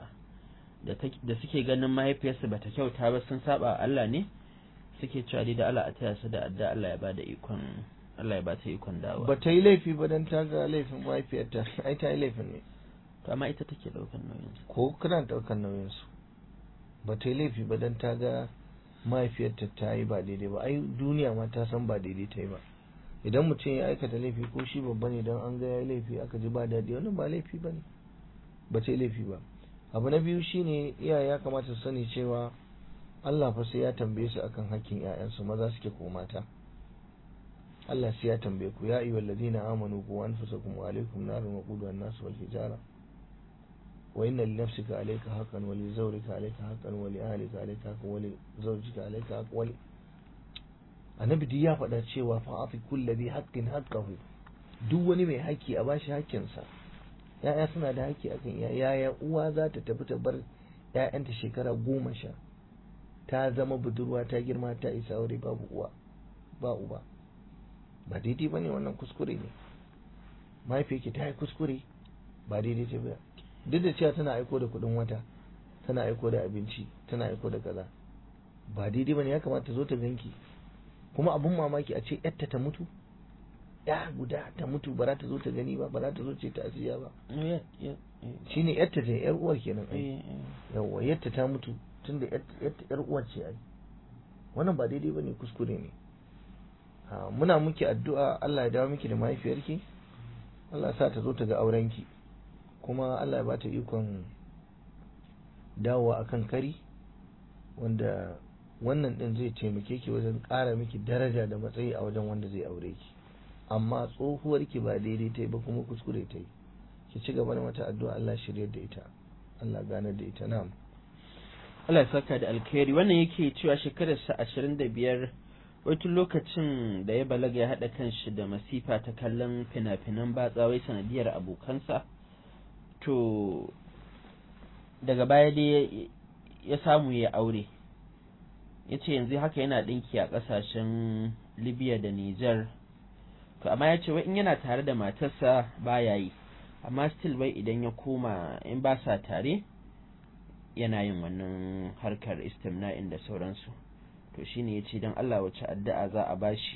suke ganin mahaifiyarsu bata kyauta ba, sun saba Allah ne? Suke cewa dai da Allah a taya su da adda, Allah ya bada ikon, Allah ya ba ta ikon dawo. Ba ta yi laifi ba dan ta ga laifin mahaifiyarta, ai ta yi laifin ne. To amma ita take daukan nauyin su. Ko kana daukan nauyin su. Ba ta yi laifi ba dan ta ga mahaifiyarta ta yi ba daidai ba. Ai duniya ma ta san ba daidai ta yi ba. Idan mutum ya aikata laifi ko shi babba ne, dan an ga ya yi laifi aka ji ba daɗi, wannan ba laifi ba ne. Ba ta yi laifi ba. Abu na biyu shine iyaye ya kamata su sani cewa Allah fa sai ya tambaye su akan hakkin ƴaƴansu, maza suke ko mata. Allah sai ya tambaye ku, ya ayyuhal ladina amanu qu anfusakum wa alaykum narun waquduha an-nas wal hijara wa inna li nafsika alayka haqqan wa li zawrika alayka haqqan wa li ahlika alayka haqqan wa li zawjika alayka haqqan wa li Annabi duk ya faɗa cewa fa afi kulli dhi haqqin haqqahu. Duk wani mai haƙƙi a bashi haƙƙinsa. Ya'ya suna da haƙƙi akan yaya. Uwa za ta tafi ta bar ƴaƴanta shekara 10, ta zama budurwa, ta girma, ta isa aure, babu uwa ba uba. Ba daidai bane, wannan kuskure ne. Mahaifiyarki ta yi kuskure, ba daidai ta ba. Duk da cewa tana aiko da kuɗin wata, tana aiko da abinci, tana aiko da kaza, ba daidai bane. Ya kamata ta zo ta ganki. Kuma abun mamaki a ce yarta ta mutu, ya guda ta mutu, ba za ta zo ta gani ba, ba za ta zo ce ta asiya ba. Shine yarta ta yar uwar kenan. Yawwa, yarta ta mutu tunda yar uwar ce ai. Wannan ba daidai bane, kuskure ne. Muna muke addu'a Allah ya dawo miki da mahaifiyarki, Allah ya sa ta zo ta ga aurenki, kuma Allah ya bata ikon dawowa akan kari, wanda wannan din zai taimake ki wajen ƙara miki daraja da matsayi a wajen wanda zai aure ki. Amma tsohuwarki ba daidai ta yi ba, kuma kuskure ta yi. Ki ci gaba da mata addu'a, Allah shiryar da ita, Allah ganar da ita. Na'am. Allah ya saka da alkhairi. Wannan yake cewa shekararsa 25, wai tun lokacin da ya balaga ya haɗa kanshi da masifa ta kallon fina-finan batsa, wai sanadiyar abokansa. To daga baya dai ya samu ya aure. Ya ce yanzu haka yana ɗinki a ƙasashen Libya da Nijar. To amma ya ce wai in yana tare da matarsa baya yi, amma still wai idan ya koma, in ba sa tare, yana yin wannan harkar istimna'in da sauransu. To shine ya ce don Allah wace addu'a za a bashi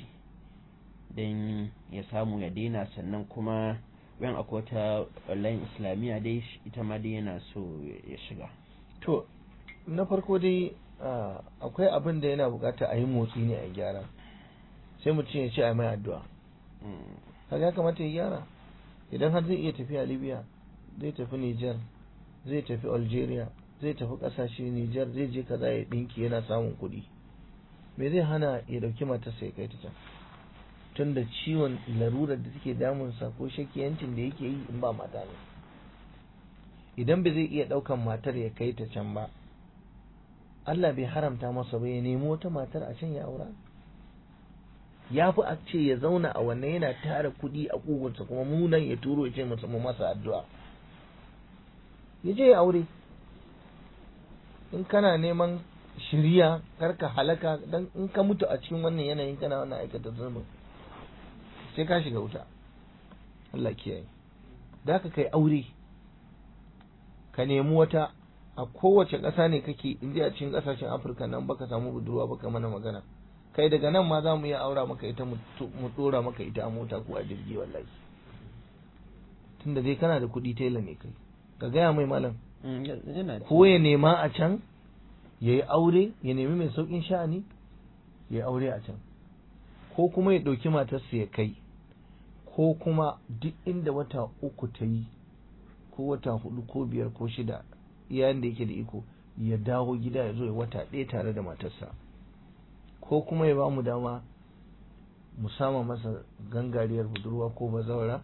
don ya samu ya daina, sannan kuma wayan akwai wata online islamiyya dai ita ma dai yana so ya shiga. to na farko dai akwai abin da yana bukata a yi motsi ne a gyara, sai mutum ya ce a mai addu'a. Kaga ya kamata ya gyara. Idan har zai iya tafiya Libya, zai tafi Niger, zai tafi Algeria, zai tafi kasashe Niger, zai je kaza ya dinki yana samun kuɗi, me zai hana ya dauki matarsa ya kai ta can? Tunda ciwon larurar da take damunsa ko shakiyancin da yake yi in ba mata ne, idan ba zai iya daukan matar ya kai ta can ba, Allah bai haramta masa ba ya nemi wata matar a can ya aura. Ya fi a ce ya zauna a wannan yana tara kuɗi a kugunsa kuma munan ya turo ya ce mu masa addu'a. Ya je ya aure. In kana neman shiriya karka halaka, dan in ka mutu a cikin wannan yanayin kana wannan aikata zulmin sai ka shiga wuta. Allah kiyaye. Da ka kai aure, ka nemi wata a kowace ƙasa ne kake, in a cikin ƙasashen Afirka nan baka samu budurwa baka mana magana, kai daga nan ma za mu iya aura maka ita mu dora maka ita a mota ko a jirgi wallahi. Tunda dai kana da kuɗi tela ne kai, ka gaya mai malam ko ya nema a can ya yi aure, ya nemi mai sauƙin sha'ani ya yi aure a can, ko kuma ya ɗauki matarsa ya kai, ko kuma duk inda wata 3 ta yi ko wata 4 ko 5 ko 6 yayin da yake da iko ya dawo gida ya zo ya wata 1 tare da matarsa, ko kuma ya ba mu dama mu sama masa gangariyar budurwa ko bazawara,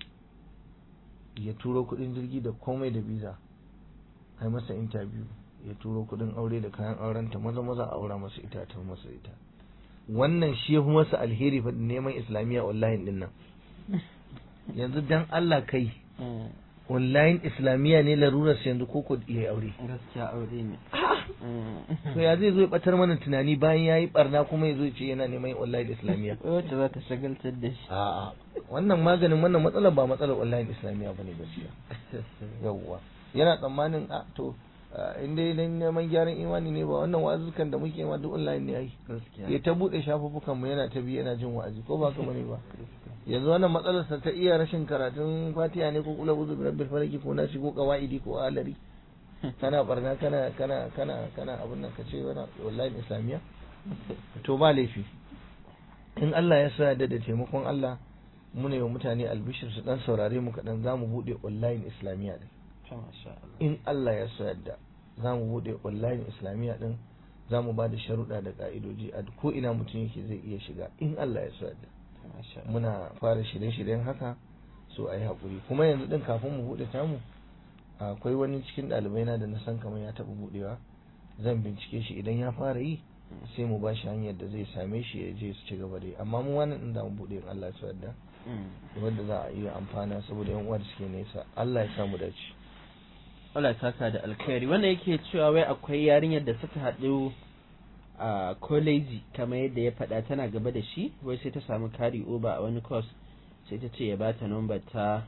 ya turo kudin jirgi da komai da visa, ai masa interview, ya turo kudin aure da kayan aurenta, maza aura masa ita ta masa ita. Wannan shi ya fi masa alheri fa neman islamiyya online din nan. Yanzu dan Allah kai online islamiyya ne larurar yanzu ko iya aure? Gaskiya aure ne. To ya zai zo ya batar mana tunani bayan yayi barna kuma ya zo ce yana neman online islamiyya? Wacce za ta shagaltar da shi? A'a, wannan maganin wannan matsalar ba matsalar online islamiyya bane gaskiya. Yawwa. Yana tsammanin to in dai dan neman gyaran imani ne ba wannan wa'azukan da muke ma duk online ne ai. Gaskiya. Ya ta bude shafukan mu yana ta bi yana jin wa'azi ko ba kuma ne ba. Yanzu wannan matsalar sa ta iya rashin karatun Fatiha ne ko kula uzu bi rabbil falaki ko nasi ko qawaidi ko alari. Kana barna kana abin nan kace wani online islamiyya to ba laifi. In Allah ya sa da taimakon Allah mu ne wa mutane albishir su dan saurare mu kadan zamu bude online islamiyya din. In Allah ya sa da zamu bude online islamiyya din, zamu ba da sharuɗa da ka'idoji a ko ina mutum yake zai iya shiga in Allah ya sa da. Muna fara shirye-shiryen haka, so ayi hakuri. Kuma yanzu din kafin mu bude tamu akwai wani cikin ɗalibai na da na san kamar ya taɓa buɗewa, zan bincike shi idan ya fara yi sai mu ba shi hanyar da zai same shi ya je su ci gaba da yi. Amma mu wannan din da mu buɗe in Allah ya yarda wanda za a iya amfana saboda yan uwa da suke nesa. Allah ya samu dace. Allah ya saka da alkhairi. Wannan yake cewa wai akwai yarinyar da suka haɗu a college kamar yadda ya faɗa, tana gaba da shi, wai sai ta samu carry over a wani course, sai ta ce ya bata number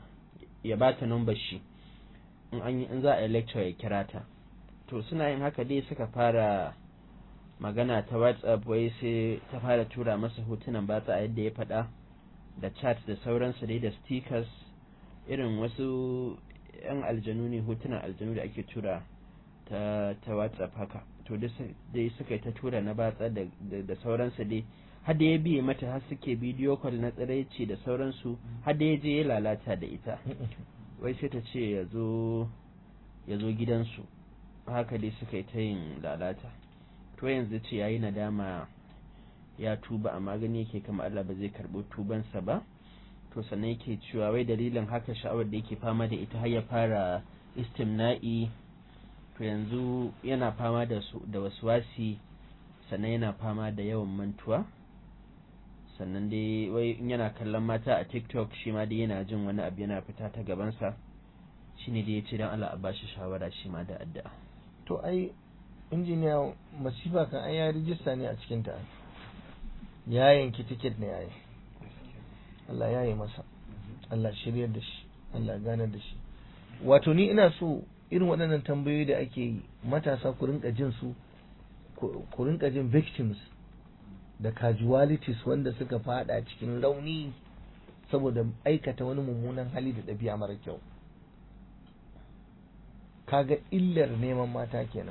shi in za a yi lecture ya kira ta. To suna yin haka dai suka fara magana ta WhatsApp, wai sai ta fara tura masa hotunan batsa a yadda ya faɗa da chat da sauransu dai da stickers, irin wasu yan aljanu ne, hotunan aljanu da ake tura ta WhatsApp haka. To dai suka yi ta tura na batsa da sauransu dai, har da ya biye mata har suke bidiyo call na tsiraici da sauransu, har da ya je ya lalata da ita. Wai sai ta ce ya zo gidansu, haka dai suka yi ta yin lalata. To yanzu ce yayi nadama ya tuba, amma gani yake kama Allah ba zai karɓo tubansa ba. To sannan yake cewa wai dalilin haka sha'awar da yake fama da ita har ya fara istimna'i, to yanzu yana fama da waswasi, sannan yana fama da yawan mantuwa, sannan dai wai in yana kallon mata a TikTok shi ma dai yana jin wani abu yana fita ta gabansa, shine dai yace dan Allah a bashi shawara shi ma da addu'a. To ai injiniya masifa kan ai ya rijista ne a cikin ta, ya yanki ticket ne ai. Allah ya yi masa, Allah shiryar da shi, Allah ganar da shi. Wato ni ina so irin waɗannan tambayoyi da ake yi matasa ku rinka jin su, ku rinka jin victims da casualties wanda suka fada cikin rauni saboda aikata wani mummunan hali da ɗabi'a mara kyau. Kaga illar neman mata kenan.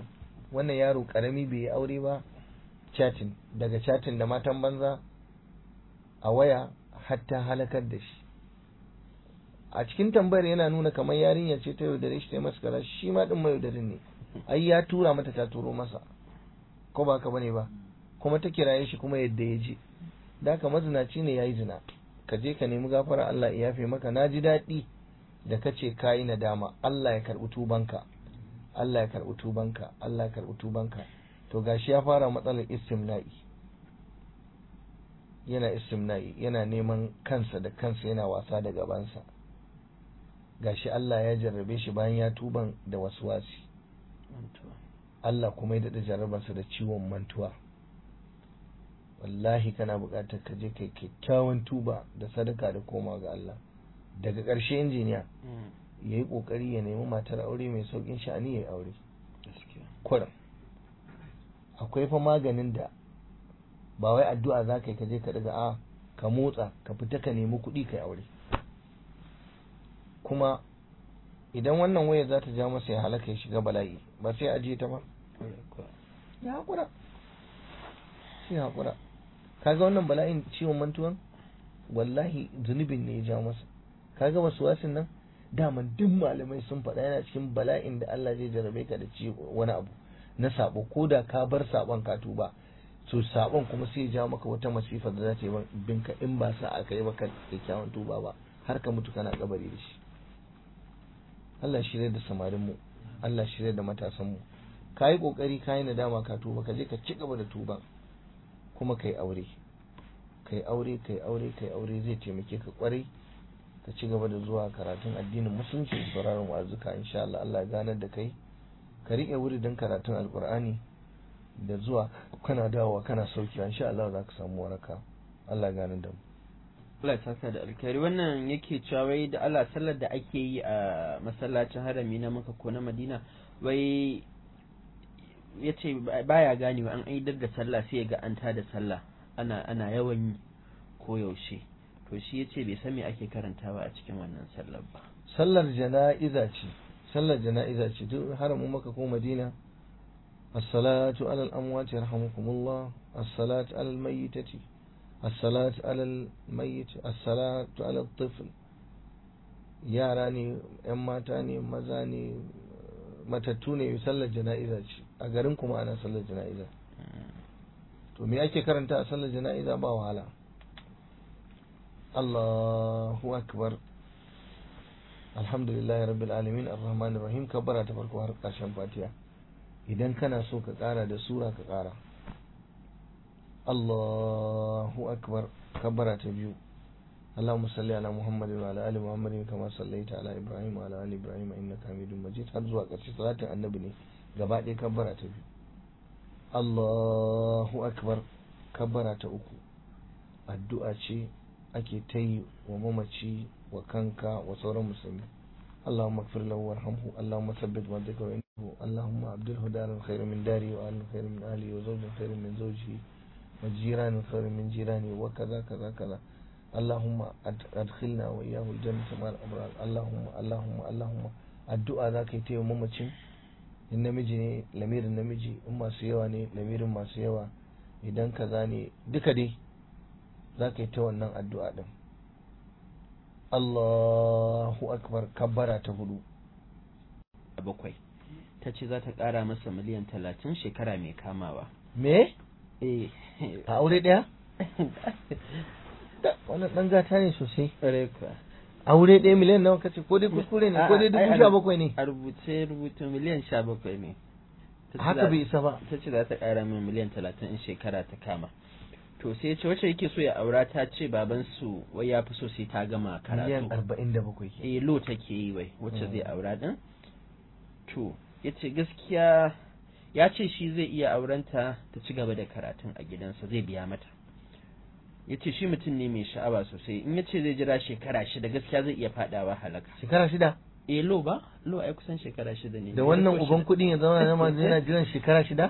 wannan yaro karami bai yi aure ba, chatting daga chatting da matan banza a waya hatta halakar da shi. A cikin tambayar yana nuna kamar yarinya ce ta yaudare shi ta yi masa kaza, shi ma din mai yaudarin ne, ai ya tura mata ta turo masa, ko ba ka bane ba, kuma ta kiraye shi kuma yadda ya je. Da haka mazinaci ne yayi zina, ka je ka nemi gafara Allah ya yafe maka. Na ji daɗi da kace kayi nadama, Allah ya karɓi tubanka, Allah ya karɓi tubanka, Allah ya karɓi tubanka. To gashi ya fara matsalar istimna'i, yana istimna'i, yana neman kansa da kansa, yana wasa da gabansa. Gashi Allah ya jarrabe shi bayan ya tuban da waswasi, Allah kuma ya daɗa jarrabarsa da ciwon mantuwa. Wallahi kana buƙatar ka je kai kyakkyawan tuba da sadaka da koma ga Allah. Daga ƙarshe injiniya ya yi ƙoƙari ya nemi matar aure mai sauƙin sha'ani ya yi aure. Kurum akwai fa maganin da ba wai addu'a za ka yi ka je ka daga a ka motsa ka fita ka nemi kuɗi ka yi aure. Kuma idan wannan waya za ta ja masa ya halaka ya shiga bala'i, ba sai ajiye ta ba, ya haƙura, sai haƙura. Kaga wannan bala'in ciwon mantuwan wallahi zunubin ne ya ja masa. Kaga wasu wasin nan daman duk malamai sun faɗa yana cikin bala'in da Allah zai jarabe ka da wani abu na sabo, ko da ka bar sabon ka tuba, to sabon kuma sai ya ja maka wata masifa da za ta yi binka in ba sa aka yi maka kyakkyawan tuba ba har ka mutu kana kabari da shi. Allah shirye da samarin mu, Allah shirye da matasan mu. Kai kokari kai nadama ka tuba, ka je ka ci gaba da tuba kuma kai aure. Kai aure, kai aure, kai aure zai taimake ka kwarai. Ka ci gaba da zuwa karatun addinin musulunci da sauraron wa'azuka insha Allah. Allah ya ganar da kai. Ka rike wuri don karatun alkur'ani da zuwa kana dawowa kana sauki insha Allah za ka samu waraka. Allah ya ganar da mu. Allah ya saka da alkhairi. Wannan yake cewa wai da Allah sallar da ake yi a masallacin harami na Makka ko na Madina, wai yace baya ganewa an aidar da sallah sai ya ga an tada sallah ana yawan yi ko yaushe. To shi yace bai san me ake karantawa a cikin wannan sallar ba. Sallar jana'iza ce, sallar jana'iza ce duk haramun Makka ko Madina. As-salatu 'ala al-amwat yarhamukumullah, as-salatu 'ala al-mayyitati, as-salatu 'ala al-mayyit, as-salatu 'ala at-tifl. Yara ne, yan mata ne, maza ne, matattu ne, sallar jana'iza ce. A garin kuma ana sallar jana'iza. To me ake karanta a sallar jana'iza? Ba wahala. Allahu akbar, alhamdulillahi rabbil alamin, arrahmanir rahim, kabbara ta farko har ƙarshen Fatiha. Idan kana so ka ƙara da sura ka ƙara. Allahu akbar, kabbara ta biyu. Allahumma salli ala Muhammadin wa ala ali Muhammadin kama sallaita ala Ibrahim wa ala ali Ibrahim innaka Hamidum Majid, har zuwa ƙarshe. Salatin annabi ne gaba ɗaya, kabbara ta biyu. Allahu akbar, kabbara ta uku. Addu'a ce ake ta yi wa mamaci, wa kanka, wa sauran musulmi. Allahumma ighfir lahu warhamhu, Allahumma thabbit wadaka wa innahu, Allahumma abdilhu daran khairan min dari wa ahlan khairan min ahli wa zawjan khairan min zawjihi wa jiranan khairan min jirani wa kaza kaza kaza. Allahumma adkhilna wa iyyahu aljannata ma'al abrar. Allahumma addu'a za ka yi ta yi wa mamacin. In namiji ne lamirin namiji, in masu yawa ne lamirin masu yawa, idan kaza ne duka dai za ka yi ta wannan addu'a ɗin. Allahu akbar, kabbara ta hudu. 7 ta ce za ta ƙara masa miliyan 30 shekara mai kamawa. Me? Eh, a aure ɗaya? Wannan ɗan gata ne sosai. Aure ɗaya miliyan nawa kace, ko dai kuskure ne ko dai 17,000 ne? A rubuce miliyan 17 ne. Haka bai isa ba. Ta ce za ta ƙara min miliyan 30 in shekara ta kama. To sai ce wacce yake so ya aura, ta ce baban su wai ya fi so sai ta gama karatu. Miliyan 47 ke. Lo take yi wai wacce zai aura din. To yace gaskiya ya ce shi zai iya aurenta ta ci gaba da karatun a gidansa, zai biya mata. Yace shi mutum ne mai sha'awa sosai, in yace zai jira shekara 6 gaskiya zai iya fadawa halaka. Shekara 6? Lo ba? Lo ai kusan shekara 6 ne. Da wannan uban kudin ya zama yana jiran shekara 6?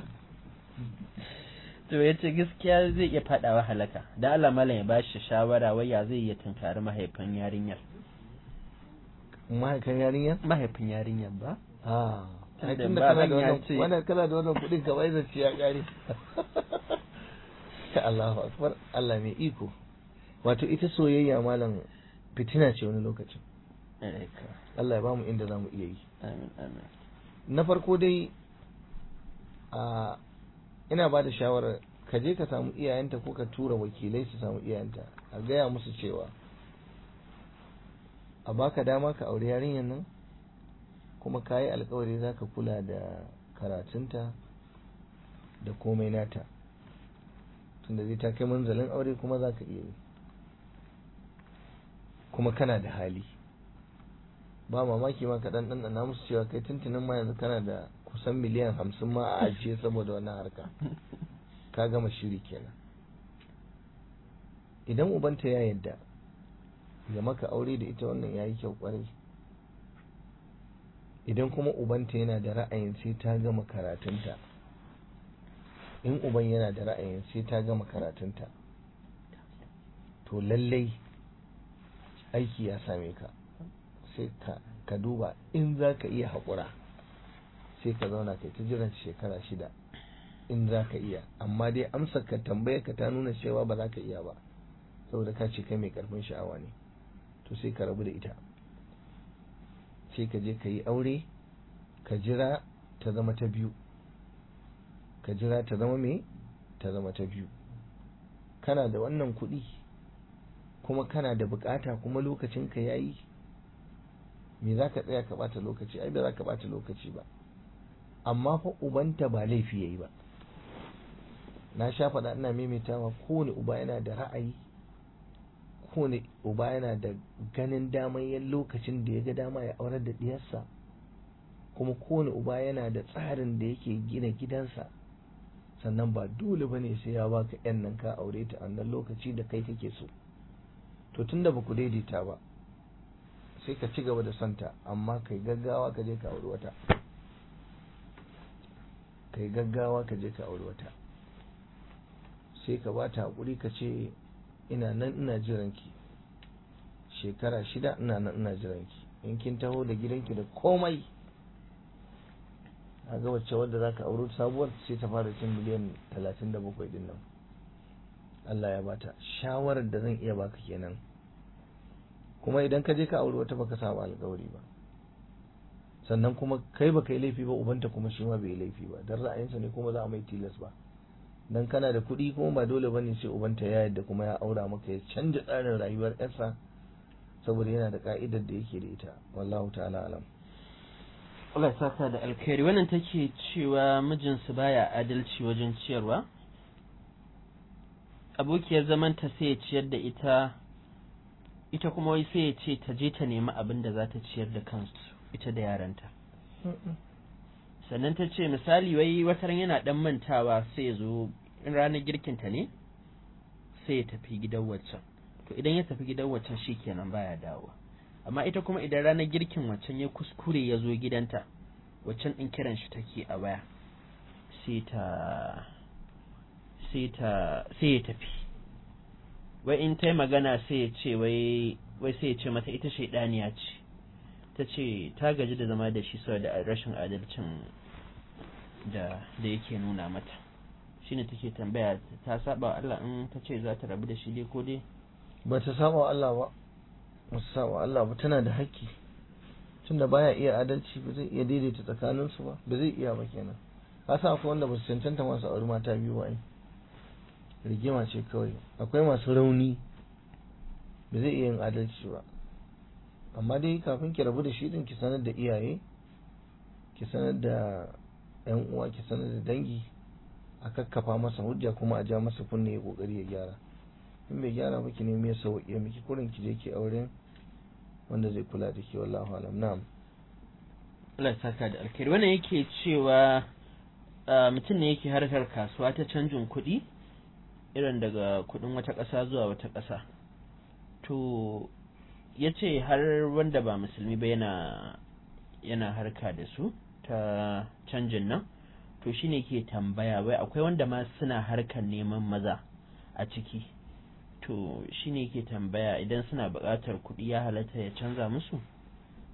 To ya ce gaskiya zai iya fadawa halaka. Da Allah malam ya bashi shawara wai ya zai iya tunkari mahaifin yarinyar. Mahaifin yarinyar? Mahaifin yarinyar ba? ai tunda kana da wannan kana da wannan kuɗin ka bai zaci ya kare Allahu akbar, Allah mai iko. Wato ita soyayya malam fitina ce wani lokacin. Allah ya bamu inda zamu iya yi. Amin amin. Na farko dai ina ba da shawarar ka je ka samu iyayenta ko ka tura wakilai su samu iyayenta a gaya musu cewa a baka dama ka aure yarinyar nan kuma ka yi alkawari za ka kula da karatunta da komai nata tunda zai ta kai manzalin aure kuma za ka iya yi kuma kana da hali ba mamaki ma ka dan na musu cewa kai tuntunin ma yanzu kana da kusan miliyan 50 ma a ajiye saboda wannan harka ka gama shiri kenan idan ubanta ya yadda ya maka aure da ita wannan yayi kyau kwarai idan kuma ubanta yana da ra'ayin sai ta gama karatunta in uban yana da ra'ayin sai ta gama karatunta to lallai aiki ya same ka sai ka duba in za ka iya haƙura sai ka zauna kai ta jiran shekara 6 in za ka iya amma dai amsa ka tambaya ka ta nuna cewa ba za ka iya ba saboda ka ce kai mai karfin sha'awa ne to sai ka rabu da ita sai ka je ka yi aure ka jira ta zama ta biyu ka jira ta zama me ta zama ta biyu kana da wannan kuɗi kuma kana da bukata kuma lokacin ka yayi me za ka tsaya ka bata lokaci ai ba za ka bata lokaci ba amma fa ubanta ba laifi yayi ba na sha faɗa ina maimaitawa kowane uba yana da ra'ayi kowane uba yana da ganin daman yan lokacin da ya ga dama ya aurar da diyarsa kuma kowane uba yana da tsarin da yake gina gidansa sannan ba dole bane sai ya baka yan nan ka aure ta a nan lokaci da kai kake so to tunda ba ku daidaita ba sai ka ci gaba da santa amma kai gaggawa ka je ka aure wata kai gaggawa ka je ka aure wata sai ka bata hakuri ka ce ina nan ina jiranki shekara 6 ina nan ina jiranki in kin taho da gidanki da komai a ga wacce wadda zaka aure sabuwar sai ta fara cin miliyan 37 din nan Allah ya bata shawarar da zan iya baka kenan kuma idan ka je ka aure wata baka samu alƙawari ba sannan kuma kai baka yi laifi ba ubanta kuma shi ma bai yi laifi ba dan ra'ayinsa ne kuma za a mai tilas ba dan kana da kuɗi kuma ba dole bane sai ubanta ya yadda kuma ya aura maka ya canja tsarin rayuwar ƴarsa saboda yana da ka'idar da yake da ita wallahu ta'ala alam. Allah ya saka da alkhairi. Wannan take cewa mijinsu baya adalci wajen ciyarwa, abokiyar zamanta sai ya ciyar da ita kuma wai sai ya ce ta je ta nemi abin da za ta ciyar da kansu ita da yaranta. Sannan ta ce misali wai wataran yana dan mantawa sai ya zo in ranar girkinta ne sai ya tafi gidan waccan, to idan ya tafi gidan waccan shikenan baya dawowa, amma ita kuma idan ranar girkin waccan ya kuskure ya zo gidanta waccan din kiran shi take a waya sai ya tafi, wai in ta yi magana sai ya ce wai sai ya ce mata ita shaidaniya ce, ta ce ta gaji da zama da shi saboda rashin adalcin da yake nuna mata, shine take tambaya ta saba wa Allah in ta ce za ta rabu da shi dai ko dai ba ta saba wa Allah ba, ba ta saba wa Allah ba, tana da haƙƙi tunda baya iya adalci ba zai iya daidaita tsakaninsu ba zai iya ba kenan. ka sa akwai wanda ba su cancanta masu aure mata biyu ba ai rigima ce kawai, akwai masu rauni ba zai iya yin adalci ba, amma dai kafin ki rabu da shi din ki sanar da iyaye, ki sanar da yan uwa, ki sanar da dangi, a kakkafa masa hujja kuma a ja masa kunne ya kokari ya gyara. In bai gyara ba ki nemi ya sauke miki kurin ki je ki auren wanda zai kula da ke wallahu alam. Na'am. Allah ya saka da alkhairi. Wannan yake cewa mutum ne yake harkar kasuwa ta canjin kuɗi irin daga kuɗin wata ƙasa zuwa wata ƙasa, to ya ce har wanda ba musulmi ba yana harka da su ta canjin nan, to shine ke tambaya wai akwai wanda ma suna harkar neman maza a ciki, to shine ke tambaya idan suna buƙatar kuɗi ya halatta ya canza musu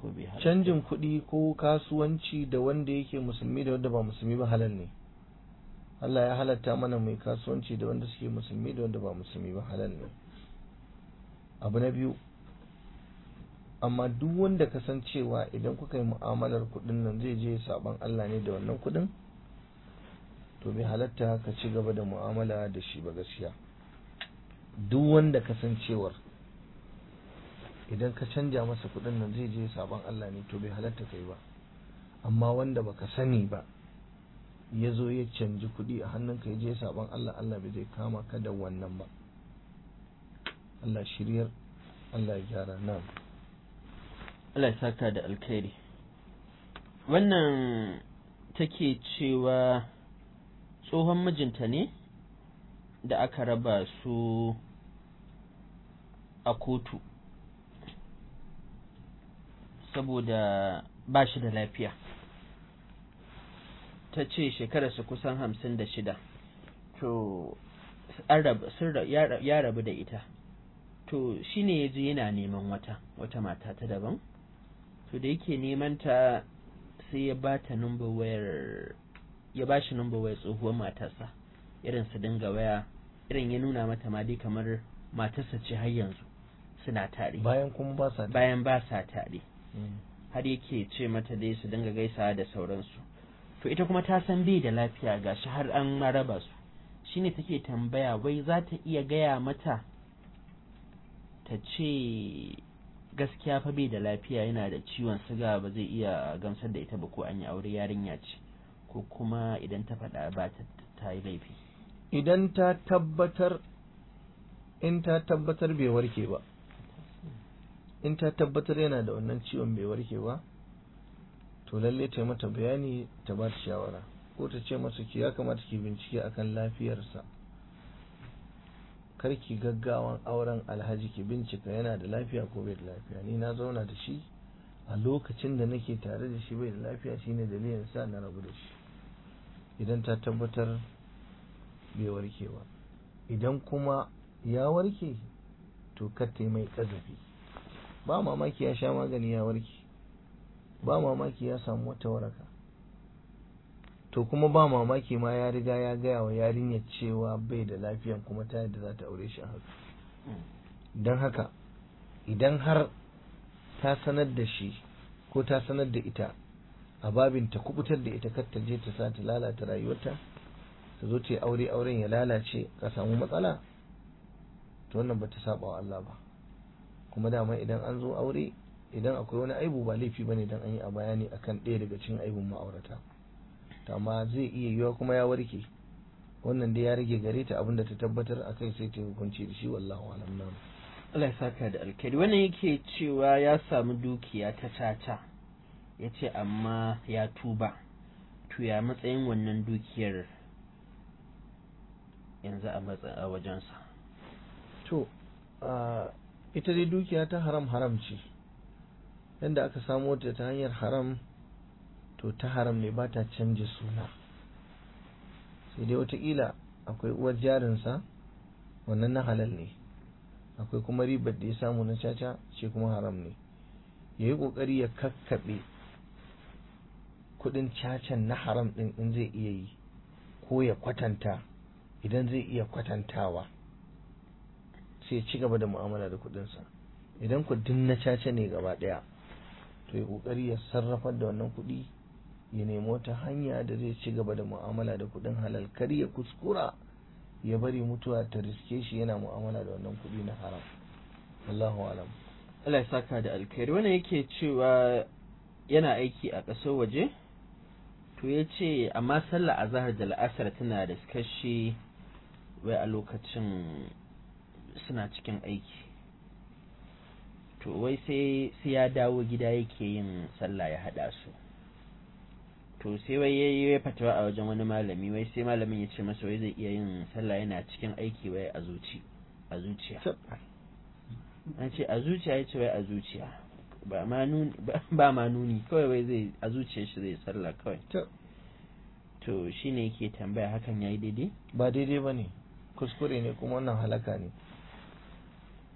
ko bai halatta? canjin kuɗi ko kasuwanci da wanda yake musulmi da wanda ba musulmi ba halal ne. Allah ya halatta mana mai kasuwanci da wanda suke musulmi da wanda ba musulmi ba halal ne. Abu na biyu, amma duk wanda ka san cewa idan kuka yi mu'amalar kuɗin nan zai je saban Allah ne da wannan kuɗin, to bai halatta ka ci gaba da mu'amala da shi ba gaskiya. Duk wanda ka san cewar idan ka canja masa kuɗin nan zai je saban Allah ne, to bai halatta kai ba. Amma wanda baka sani ba ya zo ya canji kuɗi a hannunka ya je saban Allah, Allah bai zai kama ka da wannan ba. Allah shiryar, Allah ya gyara. Na'am. Allah ya saka da alkhairi. Wannan take cewa tsohon mijinta ne da aka raba su a kotu saboda ba shi da lafiya. Ta ce shekararsa kusan 56, to ya rabu da ita. To shi ne ya je yana neman wata mata ta daban. To da yake neman ta sai ya ba ta number wayar, ya ba shi number wayar tsohuwar matarsa, irin su dinga waya, irin ya nuna mata ma dai kamar matarsa ce har yanzu suna tare, bayan kuma ba sa tare. Har yake ce mata dai su dinga gaisawa da sauransu. To ita kuma ta san bai da lafiya, gashi har an raba su. Shine take tambaya wai za ta iya gaya mata ta ce gaskiya fa bai da lafiya, yana da ciwon siga, ba zai iya gamsar da ita ba ko an yi aure, yarinya ce, ko kuma idan ta faɗa ba ta yi laifi. Idan ta tabbatar, in ta tabbatar bai warke ba, in ta tabbatar yana da wannan ciwon bai warke ba, to lalle ta mata bayani, ta ba ta shawara, ko ta ce masa ki ya kamata ki bincike akan lafiyarsa, kar ki gaggawan auren alhaji, ki bincika yana da lafiya ko bai da lafiya. Ni na zauna da shi a lokacin da nake tare da shi bai da lafiya, shine dalilin sa na rabu da shi. Idan ta tabbatar bai warke ba, idan kuma ya warke to kar ta yi mai kazafi. Ba mamaki ya sha magani ya warke, ba mamaki ya samu wata waraka, to kuma ba mamaki ma ya riga ya gaya wa yarinyar cewa bai da lafiyan kuma ta yadda za ta aure shi a haka. Don haka idan har ta sanar da shi ko ta sanar da ita a babin ta kubutar da ita, kar ta je ta sa ta lalata rayuwarta, ta zo ta yi aure, auren ya lalace ka samu matsala, to wannan ba ta saba wa Allah ba. Kuma dama idan an zo aure, idan akwai wani aibu ba laifi bane dan an yi a bayani akan ɗaya daga cikin aibun ma'aurata. Amma zai iya yiwa kuma ya warke, wannan dai ya rage gare ta, abinda ta tabbatar akai sai ta hukunci da shi, wallahu alam. Nan Allah ya saka da alkhairi. Wannan yake cewa ya samu dukiya ta tata, yace amma ya tuba, to ya matsayin wannan dukiyar yanzu a wajensa? To ita dai dukiya ta haram ce, yanda aka samo ta ta hanyar haram, to ta haram ne, ba ta canja suna. Sai dai wataƙila akwai uwar jarinsa, wannan na halal ne, akwai kuma ribar da ya samu na caca, ce kuma haram ne. Ya yi ƙoƙari ya kakkaɓe kuɗin cacan na haram ɗin in zai iya yi, ko ya kwatanta idan zai iya kwatantawa, sai ya ci gaba da mu'amala da kuɗinsa. Idan kuɗin na caca ne gaba ɗaya, to ya ƙoƙari ya sarrafar da wannan kuɗi, ya nemi wata hanya da zai ci gaba da mu'amala da kuɗin halal, kar ya kuskura ya bari mutuwa ta riske shi yana mu'amala da wannan kuɗi na haram. Allahu alam. Allah ya saka da alkhairi. Wannan yake cewa yana aiki a ƙasar waje, to ya ce amma sallah azhar da la'asar tana da kashi, wai a lokacin suna cikin aiki, to wai sai ya dawo gida yake yin sallah ya haɗa su. To sai wai ya fatawa a wajen wani malami, wai sai malamin ya ce masa wai zai iya yin sallah yana cikin aiki wai a zuciya. An ce a zuciya, ya ce wai a zuciya, ba ma nuni kawai, wai zai a zuciya shi zai sallah kawai. To shine yake tambaya hakan yayi daidai? Ba daidai bane, kuskure ne, kuma wannan halaka ne.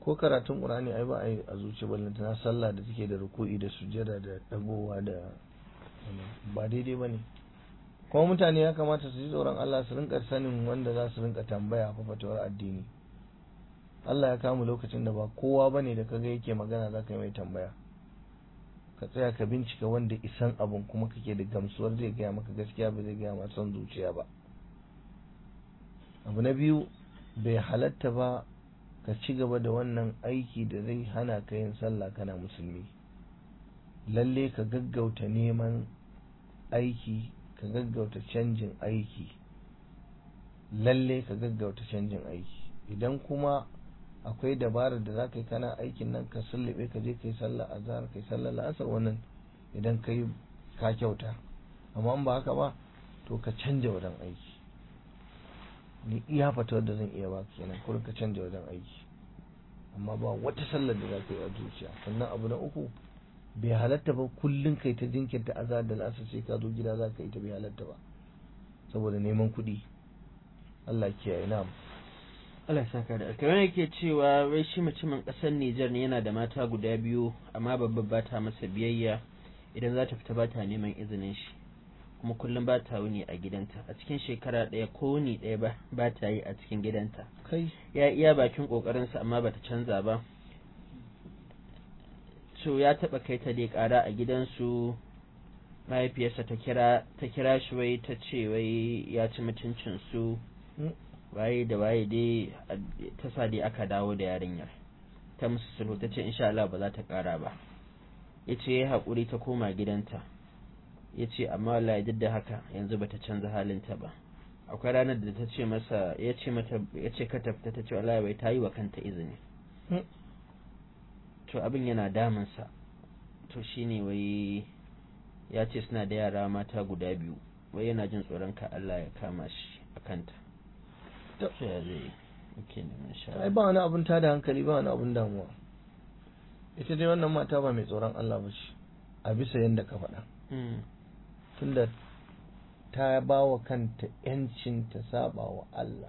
ko karatun Qur'ani ai ba a yi a zuci ballanta na sallah da take da ruku'i da sujjada da dagowa da ba daidai bane. Kuma mutane ya kamata su ji tsoron Allah su rinka sanin wanda za su rinka tambaya fa fatawar addini. Allah ya kama lokacin da ba kowa bane da kaga yake magana zaka yi mai tambaya. Ka tsaya ka bincika wanda isan abun kuma kake da gamsuwar zai gaya maka gaskiya ba zai gaya maka son zuciya ba. Abu na biyu, bai halatta ba ka ci gaba da wannan aiki da zai hana ka yin sallah kana musulmi. Lalle ka gaggauta neman aiki, ka gaggauta canjin aiki. Lalle ka gaggauta canjin aiki. Idan kuma akwai dabarar da za ka yi kana aikin nan ka sullube ka je ka yi sallah azhar ka yi sallah la'asar, wannan idan ka yi ka kyauta. Amma in ba haka ba to ka canja wajen aiki. Ni iya fatawar da zan iya ba kenan, ko ka canja wajen aiki. Amma ba wata sallar da za ka yi a zuciya. Sannan abu na uku, bai halatta ba kullum kai ta jinkirta azhar da la'asar sai ka zo gida za ka yi ta, bai halatta ba saboda neman kuɗi. Allah kiyaye. Na'am. Allah saka da alkai. Yake cewa wai shi mutumin ƙasar Nijar ne, yana da mata guda biyu amma babba ba ta masa biyayya, idan za ta fita ba ta neman izinin shi, kuma kullum ba ta wuni a gidanta. A cikin shekara ɗaya ko wuni ɗaya ba ta yi a cikin gidanta. Kai ya iya bakin ƙoƙarinsa amma ba ta canza ba. So ya taɓa kai ta dai ƙara a gidansu, mahaifiyarsa ta kira shi wai ta ce wai ya ci mutuncinsu, waye da waye dai ta sa dai aka dawo da yarinyar, ta musu sulhu, ta ce insha Allah ba za ta ƙara ba. Ya ce ya haƙuri ta koma gidanta. Ya ce amma wallahi duk da haka yanzu bata canza halinta ba. Akwai ranar da ta ce masa, ya ce ka tafita, ta ce wallahi bai ta yi wa kanta izini. To abin yana damunsa. To shine wai ya ce suna da yara mata guda biyu, wai yana jin tsoron ka Allah ya kama shi a kanta. To ya zai ai ba wani abun tada hankali, ba wani abun damuwa. Ita dai wannan mata ba mai tsoron Allah ba ce, a bisa yadda ka faɗa. Tunda ta ba wa kanta ‘yancin ta saba wa Allah.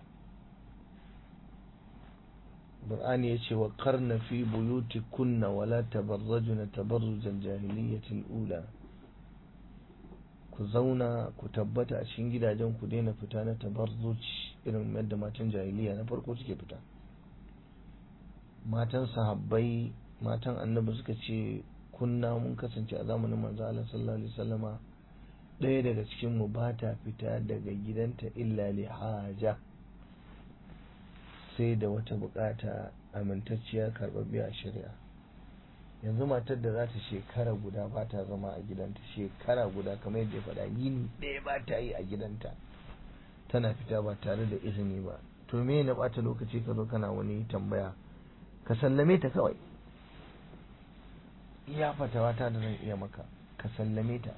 Qur'ani ya ce wa karna fi buyuti kunna wala tabarrajuna tabarrujan jahiliyyatil ula. Ku zauna ku tabbata a cikin gidajen ku, daina fita na tabarruj irin yadda matan jahiliya na farko suke fita. Matan sahabbai, matan annabi suka ce kunna mun kasance a zamanin manzo Allah sallallahu alaihi wasallama, ɗaya daga cikin mu ba ta fita daga gidanta illa li haja, sai da wata bukata amintacciya karɓaɓɓiya a shari'a. Yanzu matar da za ta shekara guda ba ta zama a gidanta, shekara guda kamar yadda ya faɗa, yini ɗaya ba ta yi a gidanta, tana fita ba tare da izini ba, to me na ɓata lokaci ka zo kana wani tambaya? Ka sallame ta kawai. Iya fatawa ta da zan iya maka, ka sallame ta,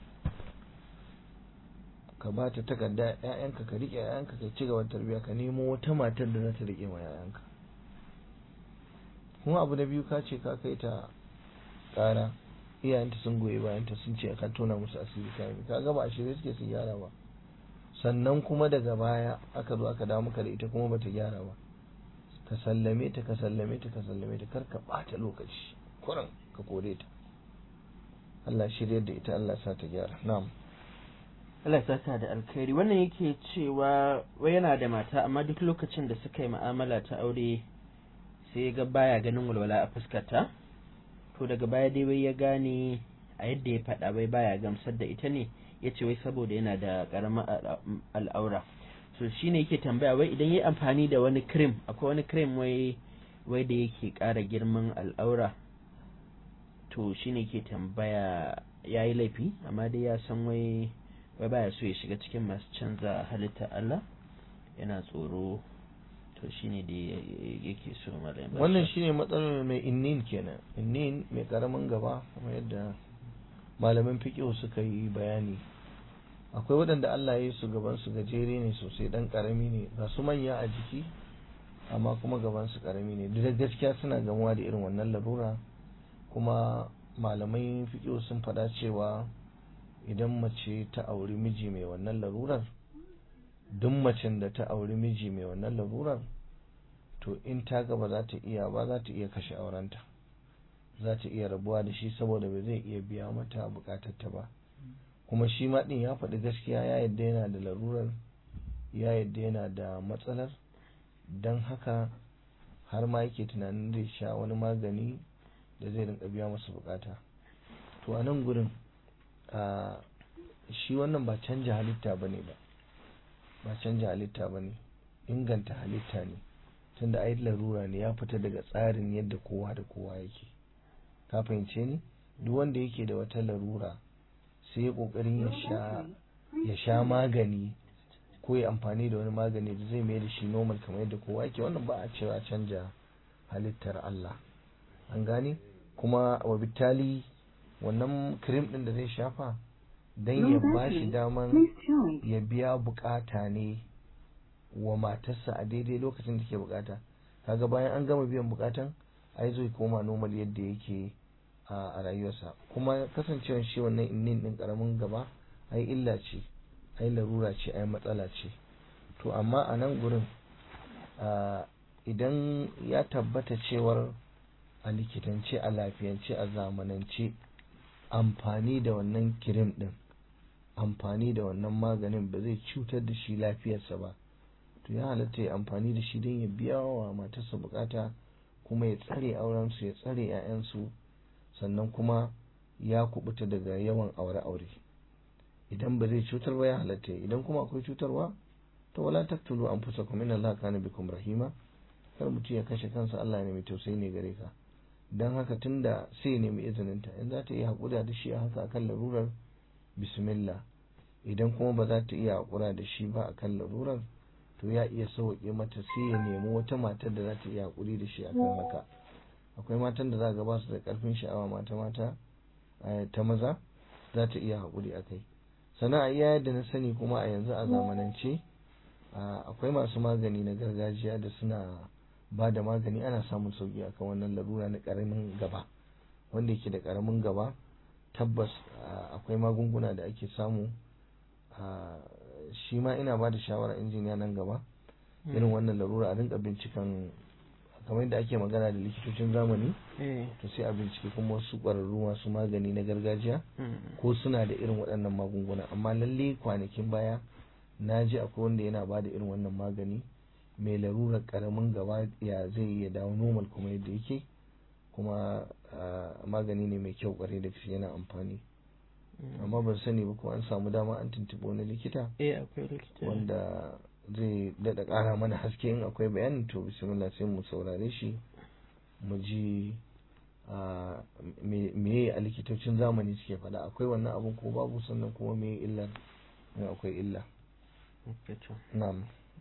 ka ba ta takarda ƴaƴanka, ka riƙe ƴaƴanka, ka ci gaba da tarbiyya, ka nemo wata matar da za ta riƙe ma ƴaƴanka. Kuma abu na biyu, ka ce ka kai ta ƙara, iyayenta sun goyi bayanta sun ce ka tona musu asiri, ka ga ba a shirye suke su gyara ba. Sannan kuma daga baya aka zo aka dawo maka da ita kuma bata gyara ba. Ka sallame ta, ka sallame ta, ka sallame ta, kar ka ɓata lokaci, kuran ka kore ta. Allah shirye da ita, Allah sa ta gyara. Na'am. Allah ya saka da alkhairi. Wannan yake cewa wai yana da mata amma duk lokacin da suka yi mu'amala ta aure sai ga baya ganin walwala a fuskarta. To daga baya dai wai ya gane a yadda ya faɗa wai baya gamsar da ita ne, ya ce wai saboda yana da ƙaramar al'aura. So shine yake tambaya wai idan ya amfani da wani cream, akwai wani cream wai da yake ƙara girman al'aura, to shine yake tambaya yayi laifi, amma dai ya san wai baya so ya shiga cikin masu canza halitta Allah, yana tsoro. To shine da yake so malamin. Wannan shine matsalar mai innin kenan, innin mai karamin gaba, kuma yadda malaman fiqh suka yi bayani. Akwai waɗanda Allah ya yi su gaban su gajere ne sosai, dan karami ne, ga su manya a jiki amma kuma gaban su karami ne. Da gaskiya suna gamuwa da irin wannan larura, kuma malamai fiqh sun faɗa cewa idan mace ta auri miji mai wannan larurar, duk macen da ta auri miji mai wannan larurar, to in ta ga ba za ta iya ba, za ta iya kashe aurenta, za ta iya rabuwa da shi saboda ba zai iya biya mata bukatarta ba. Kuma shi ma din ya faɗi gaskiya, ya yadda yana da larurar, ya yadda yana da matsalar, don haka har ma yake tunanin zai sha wani magani da zai rinka biya masa bukata. To a nan gurin shi wannan ba canja halitta bane ba canja halitta bane, inganta halitta ne, tunda ai larura ne, ya fita daga tsarin yadda kowa da kowa yake. Ka fahimce ni? Duk wanda yake da wata larura sai ya kokarin ya sha magani ko ya amfani da wani magani da zai mai da shi normal kamar yadda kowa yake, wannan ba a cewa canja halittar Allah. An gane? Kuma wa bitali wannan cream din da zai shafa dan ya bashi daman ya biya bukata ne wa matarsa a daidai lokacin da ke bukata. Kaga bayan an gama biyan bukatan ai zai koma normal yadda yake a rayuwarsa. Kuma kasancewar shi wannan innin din karamin gaba ai illa ce, ai larura ce, ai matsala ce. To amma a nan gurin idan ya tabbata cewar a likitance, a lafiyance, a zamanance amfani da wannan kirim din, amfani da wannan maganin ba zai cutar da shi lafiyarsa ba, to ya halatta ya amfani da shi don ya biya wa matarsa bukata, kuma ya tsare aurensu, ya tsare 'ya'yansu, sannan kuma ya kubuta daga yawan aure-aure. Idan ba zai cutar ba ya halatta, idan kuma akwai cutarwa to wala taqtulu anfusakum inna Allaha kana bikum rahima. Kar mutum ya kashe kansa, Allah ne mai tausayi ne gare ka. Dan haka tunda sai ne mai izininta, in za ta iya haƙura da shi a haka akan larurar, bismillah. Idan kuma ba za ta iya haƙura da shi ba akan larurar, to ya iya sauke mata sai ya nemi wata matar da za ta iya haƙuri da shi akan haka. Akwai matan da za ga ba su da ƙarfin sha'awa, mata ta maza, za ta iya haƙuri akai. Sannan a iya yadda na sani kuma a yanzu a zamanance akwai masu magani na gargajiya da suna ba da magani, ana samun sauki akan wannan larura na ƙaramin gaba. Wanda yake da ƙaramin gaba tabbas akwai magunguna da ake samu. Shi ma ina ba da shawara injiniya nan gaba irin wannan larura a rinka binciken, kamar yadda ake magana da likitocin zamani, to sai a bincike kuma wasu ƙwararru masu magani na gargajiya ko suna da irin waɗannan magunguna. Amma lalle kwanakin baya na ji akwai wanda yana ba da irin wannan magani mai larurar ƙaramin gaba, ya zai ya dawo normal kuma yadda yake, kuma magani ne mai kyau ƙwarai da gaske, yana amfani. Amma ban sani ba ko an samu dama an tuntuɓi wani likita akwai likita wanda zai daɗa ƙara mana haske. In akwai bayanin to bismillah sai mu saurare shi mu ji me a likitocin zamani suke faɗa, akwai wannan abun ko babu, sannan kuma me illar, in akwai illa. Na'am.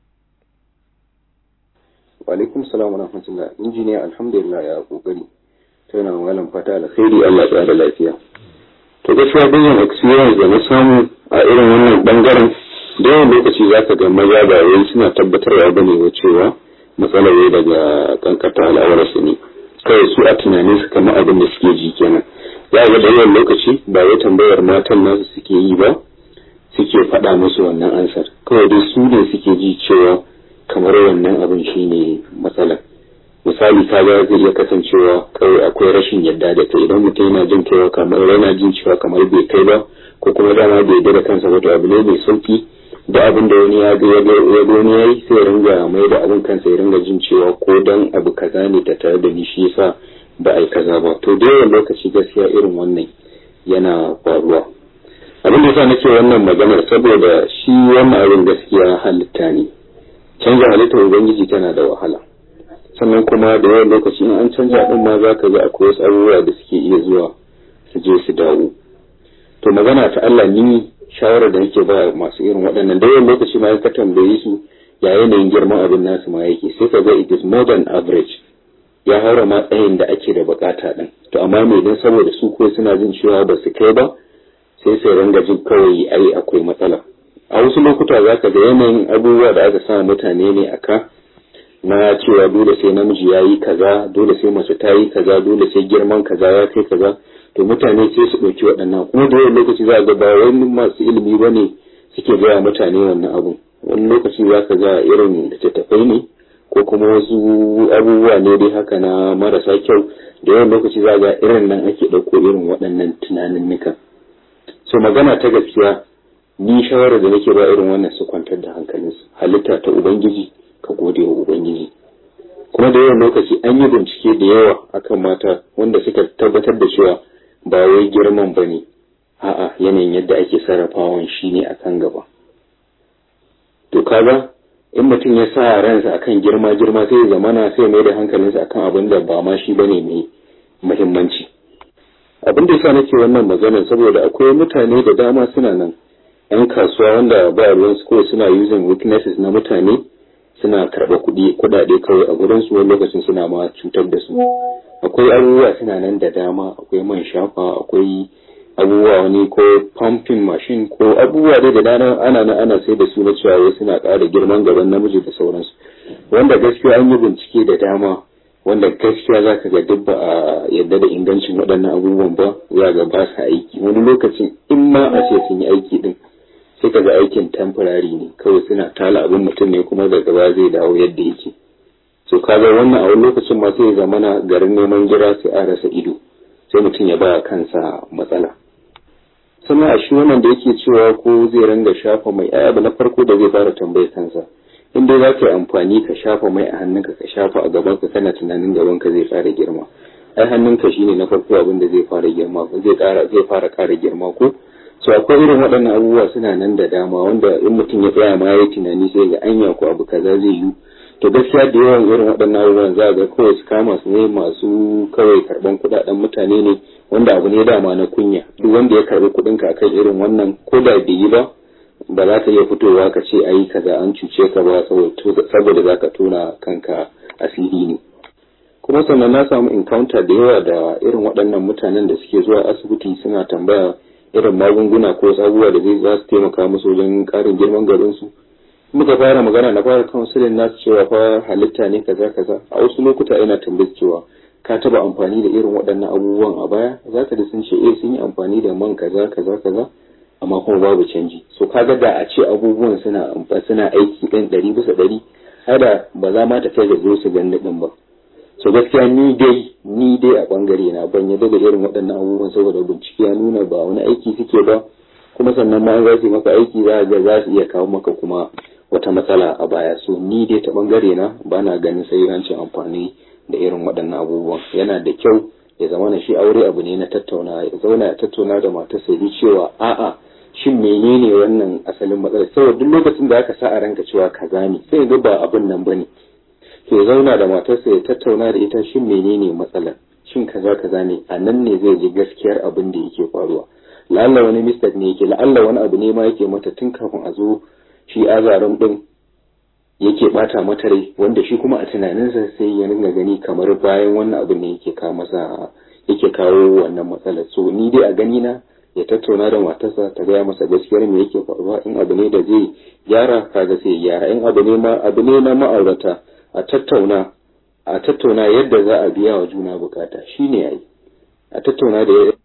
Wa alaikum salam wa rahmatullah. Injiniya alhamdulillah ya kokari. Tana malam fata alkhairi, Allah ya da lafiya. To gaskiya bayan experience da na samu a irin wannan bangaren, da yawan lokaci zaka ga maza ba wai suna tabbatarwa bane wa cewa matsalar ne daga kankata al'aurarsu ne. Kawai su a tunanin su kamar abin da suke ji kenan. Ya ga da yawan lokaci ba wai tambayar matan nasu suke yi ba, suke faɗa musu wannan ansar. Kawai dai su ne suke ji cewa kamar wannan abin shine matsalar. Misali kaga zai iya kasancewa kawai akwai rashin yadda da kai, idan mutum yana jin cewa yana jin cewa kamar bai kai ba, ko kuma dama bai yarda da kansa ba, to abu ne mai sauki da abin da wani ya ga wani yayi sai ya ringa mai da abin kansa, ya ringa jin cewa ko dan abu kaza ne ta tare da ni shi yasa ba ai kaza ba. To da yawan lokaci gaskiya irin wannan yana faruwa. Abin da yasa nake wannan maganar saboda shi wannan abin gaskiya halitta ne. Canza halittar ubangiji tana da wahala. Sannan kuma da yawan lokaci in an canja din ma za ka ga akwai wasu abubuwa da suke iya zuwa su je su dawo. To magana ta Allah, ni shawarar da nake ba masu irin waɗannan, da yawan lokaci ma ka tambaye su ya yanayin girman abin nasu ma yake, sai ka ga it is more than average, ya haura ma tsayin da ake da bukata din. To amma me dan saboda su ko suna jin cewa ba su kai ba, sai sai ranga jin kawai ai akwai matsala. A wasu lokuta za ka ga yanayin abubuwa da aka sa mutane ne aka na cewa dole sai namiji ya yi kaza, dole sai mace ta yi kaza, dole sai girman kaza ya kai kaza, to mutane sai su ɗauki waɗannan. Kuma da yawan lokaci za ga ba wani masu ilimi ba ne suke gaya mutane wannan abun. Wani lokaci za ka ga irin littattafai ne ko kuma wasu abubuwa ne dai haka na marasa kyau, da yawan lokaci za ga irin nan ake ɗauko irin waɗannan tunaninnika. So magana ta gaskiya, ni shawarar da nake ba irin wannan su kwantar da hankalinsu. Halitta ta Ubangiji, ka gode wa Ubangiji. Kuma da yawan lokaci an yi bincike da yawa akan mata wanda suka tabbatar da cewa ba wai girman ba ne, a'a yanayin yadda ake sarrafawan shi ne a kan gaba. To kaga in mutum ya sa ransa akan girma sai ya zamana sai mai da hankalinsa akan abin da ba ma shi bane mai muhimmanci. Abin da yasa nake wannan magana saboda akwai mutane da dama suna nan yan kasuwa wanda ba ruwan su kawai suna using weaknesses na mutane, suna karɓa kuɗaɗe kawai a gurin su, wani lokacin suna ma cutar da su. Akwai abubuwa suna nan da dama, akwai man shafa, akwai abubuwa wani ko pumping machine ko abubuwa dai da dama ana sai da su na cewa wai suna ƙara girman gaban namiji da sauransu, wanda gaskiya an yi bincike da dama wanda gaskiya za ka ga duk ba a yadda da ingancin waɗannan abubuwan ba, za ga ba sa aiki. Wani lokacin in ma a ce sun yi aiki din sai ka ga aikin temporary ne, kawai suna tala abin mutum ne kuma daga ba zai dawo yadda yake. So kaga wannan a wani lokacin ma sai ya zamana garin neman jira sai a rasa ido, sai mutum ya ba kansa matsala. Sannan a shi wannan da yake cewa ko zai ranga shafa mai, abu na farko da zai fara tambayar kansa, in dai za ka yi amfani ka shafa mai a hannunka ka shafa a gabanka kana tunanin gabanka zai fara girma, ai hannunka shine na farko abin da zai fara girma, zai fara ƙara girma ko. So akwai irin waɗannan abubuwa suna nan da dama wanda in mutum ya tsaya ma ya tunani sai ga anya ko abu kaza zai yi. To gaskiya da yawan irin waɗannan abubuwan za ga kawai su kama su ne masu kawai karɓan kuɗaɗen mutane ne, wanda abu ne dama na kunya. Duk wanda ya karɓi kuɗinka akan irin wannan ko da bai yi ba za ka iya fitowa ka ce ai kaza an cuce ka ba saboda za ka tona kanka asiri ne. Kuma sannan na samu encounter da yawa da irin waɗannan mutanen da suke zuwa asibiti suna tambaya irin magunguna ko abubuwa da za su taimaka musu wajen ƙarin girman garinsu. Muka fara magana na fara counseling nasu cewa fa halitta ne kaza a wasu lokuta ina tambayar cewa ka taba amfani da irin waɗannan abubuwan a baya, za ka da sun ce sun yi amfani da man kaza amma kuma babu canji. So kaga da a ce abubuwan suna aiki ɗin 100%, hada ba za ma ta kai da zo su gani ɗin ba. So gaskiya ni dai a bangare na ban yadda da irin waɗannan abubuwan saboda bincike ya nuna ba wani aiki suke ba, kuma sannan ma za su yi maka aiki za su iya kawo maka kuma wata matsala a baya. So ni dai ta bangare na ba na ganin sai rancin amfani da irin waɗannan abubuwan. Yana da kyau ya zama na shi aure abu ne na tattauna, ya zauna ya tattauna da matar sai ji cewa a'a shin menene wannan asalin matsalar, saboda duk lokacin da aka sa a ranka cewa kaza ne sai ga ba abin nan bane. To ya zauna da matarsa ya tattauna da ita shin menene matsalar, shin kaza ne, a nan ne zai ji gaskiyar abin da yake faruwa. La'alla wani mistake ne yake, la'alla wani abu ne ma yake mata tun kafin a zo shi azarin din yake bata mata rai, wanda shi kuma a tunaninsa sai ya ringa gani kamar bayan wannan abin ne yake kawo wannan matsalar. So ni dai a gani na ya tattauna da matarsa ta gaya masa gaskiyar me yake faruwa. In abu ne da zai gyara kaga sai ya gyara, in abu ne na ma'aurata a tattauna yadda za a biya wa juna bukata, shine yayi a tattauna da.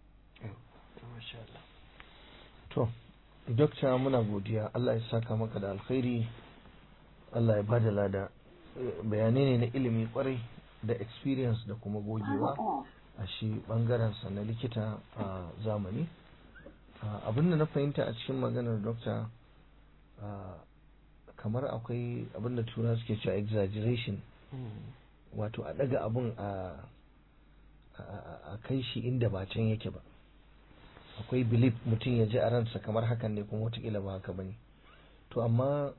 To dokta muna godiya, Allah ya saka maka da alkhairi, Allah ya bada lada. Bayanai ne na ilimi kwarai da experience da kuma gogewa a shi bangaren sa na likita a zamani. Abin da na fahimta a cikin maganar dokta, kamar akwai abin da tura suke cewa exaggeration, wato a daga abun a kai shi inda ba can yake ba. Akwai belief mutum ya ji a ransa kamar hakan ne kuma watakila ba haka bane. To amma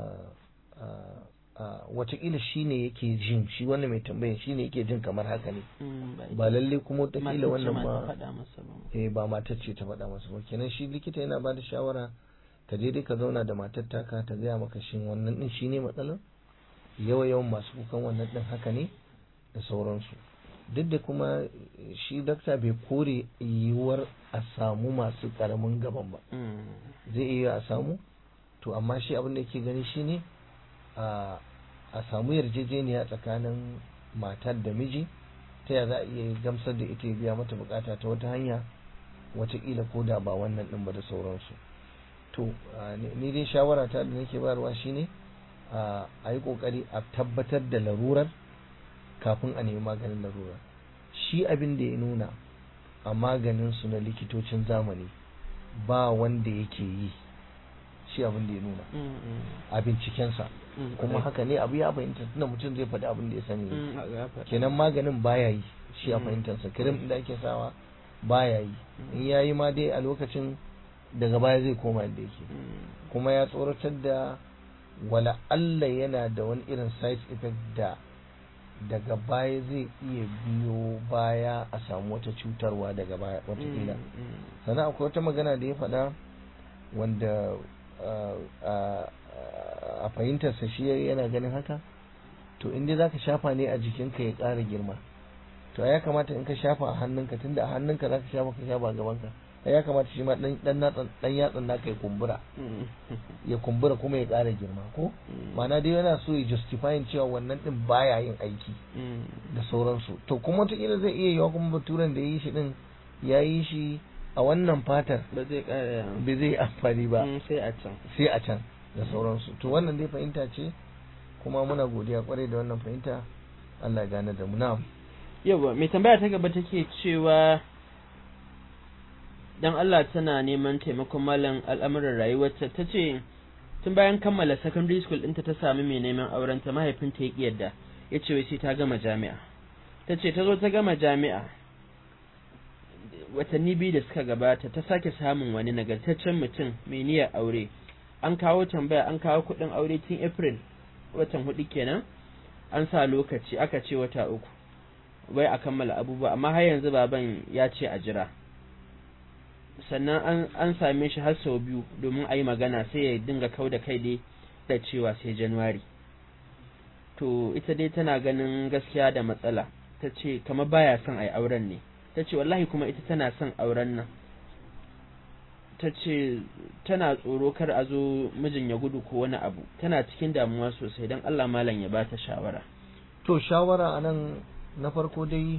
watakila shi ne yake jin, shi wannan mai tambayin shi ne yake jin kamar haka ne, ba lalle kuma watakila wannan ba matar ce ta faɗa masa ba. Kenan shi likita yana ba da shawara ka je dai ka zauna da matar taka ta gaya maka shin wannan din shine matsalar, yawan masu kukan wannan din haka ne da sauransu. Duk da kuma shi dakta bai kore yiwuwar a samu masu karamin gaban ba, zai iya a samu, to amma shi abin da yake gani shine a samu yarjejeniya tsakanin matar da miji ta ya za a iya gamsar da ita ya biya mata bukata ta wata hanya, wataƙila ko da ba wannan din ba da sauransu. To ni dai shawara ta da nake bayarwa shine a yi kokari a tabbatar da larurar kafin a nemi maganin larurar. Shi abin da ya nuna a maganin su na likitocin zamani ba wanda yake yi, shi abin da ya nuna a bincikensa, kuma haka ne abu ya fahimta, tunda mutum zai faɗi abin da ya sani kenan maganin baya yi shi a fahimtarsa. kirim da ake sawa baya yi, in ya yi ma dai a lokacin daga baya zai koma yadda yake. kuma ya tsoratar da wala Allah yana da wani irin side effect da daga baya zai iya biyo baya a samu wata cutarwa daga baya watakila. sannan akwai wata magana da ya faɗa wanda a fahimtarsa shi yana ganin haka, to inda za ka shafa ne a jikinka ya ƙara girma, to ya kamata in ka shafa a hannunka, tunda a hannunka za ka shafa a gabanka, ya kamata shi ma dan yatsan naka ya kumbura kuma ya ƙara girma ko ma'ana dai yana so ya justifying cewa wannan din baya yin aiki da sauransu. to kuma wataƙila zai iya yiwa kuma baturen da ya yi shi din ya yi shi a wannan fatar ba zai amfani ba sai a can da sauransu. to wannan dai fahimta ce, kuma muna godiya kwarai da wannan fahimta. Allah ya gane da mu. na'am. yawa mai tambaya ta gaba take cewa dan Allah tana neman taimakon malam al'amuran rayuwarta. ta ce tun bayan kammala secondary school ɗinta ta sami mai neman aurenta, mahaifinta ya ƙi yadda, ya ce wai sai ta gama jami'a. ta ce ta zo ta gama jami'a, watanni 2 da suka gabata ta sake samun wani nagartaccen mutum mai niyyar aure. an kawo tambaya, an kawo kuɗin aure tun April, watan 4 kenan, an sa lokaci aka ce wata 3 wai a kammala abubuwa, amma har yanzu baban ya ce a jira. sannan an same shi har sau 2 domin a yi magana, sai ya dinga kau da kai dai da cewa sai January. to ita dai tana ganin gaskiya da matsala, ta ce kamar baya son a yi auren ne. ta ce wallahi kuma ita tana son auren nan, ta ce tana tsoro kar a zo mijin ya gudu ko wani abu, tana cikin damuwa sosai, don Allah malam ya ba ta shawara. to shawara anan na farko dai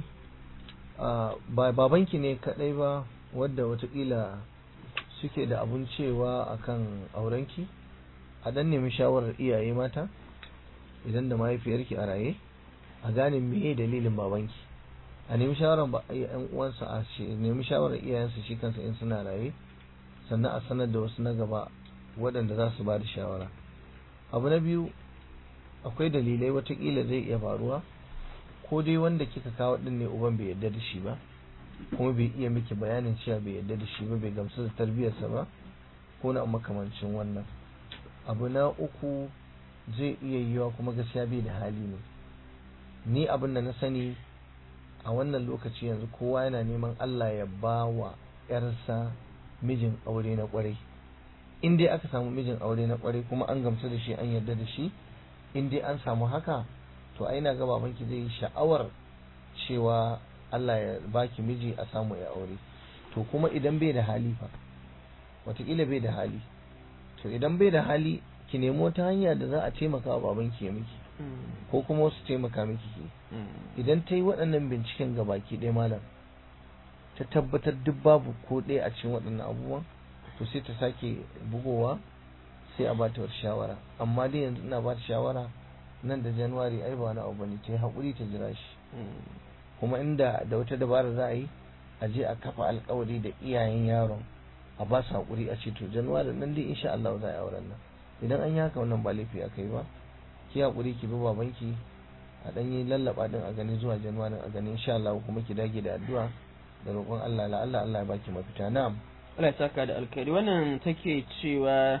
ba babanki ne kadai ba wadda watakila suke da abun cewa akan aurenki. a dan nemi shawarar iyaye mata idan da mahaifiyarki a raye, a gane meye dalilin babanki, a nemi shawarar yan uwansa, a nemi shawarar iyayensa shi kansa in suna raye, sannan a sanar da wasu na gaba waɗanda za su ba da shawara. abu na biyu, akwai dalilai watakila zai iya faruwa ko dai wanda kika kawo din ne uban bai yarda da shi ba, kuma bai iya miki bayanin cewa bai yarda da shi ba, bai gamsu da tarbiyarsa ba, ko na makamancin wannan. abu na uku, zai iya yiwa kuma gaskiya bai da hali ne. ni abin da na sani a wannan lokaci yanzu kowa yana neman Allah ya ba wa ‘yarsa mijin aure na kwarai. in dai aka samu mijin aure na kwarai kuma an gamsu da shi, an yarda da shi, in dai an samu haka, to aina ga babanki zai yi sha'awar cewa Allah ya baki miji a samu ya aure. to kuma idan bai da hali fa, wataƙila bai da hali, to idan bai da hali ki nemo ta hanya da za a taimaka wa babanki ya miki, ko kuma wasu taimaka miki ke. idan ta yi waɗannan binciken gabaki ɗaya malam, ta tabbatar duk babu ko ɗaya a cikin waɗannan abubuwan, to sai ta sake bugowa, sai a bata wata shawara. amma dai yanzu ina bata shawara nan da January ai ba wani abu bane, ta yi haƙuri ta jira shi. kuma inda da wata dabara za a yi, a je a kafa alƙawari da iyayen yaron, a ba su haƙuri, a ce to January nan dai insha Allah za a yi auren nan. idan an yi haka wannan ba laifi aka yi ba, ki haƙuri ki bi babanki a ɗan yi lallaba din a gani zuwa January a gani insha Allah, kuma ki dage da addu'a da roƙon Allah Allah ya baki mafita. na'am. Allah ya saka da alkhairi. wannan take cewa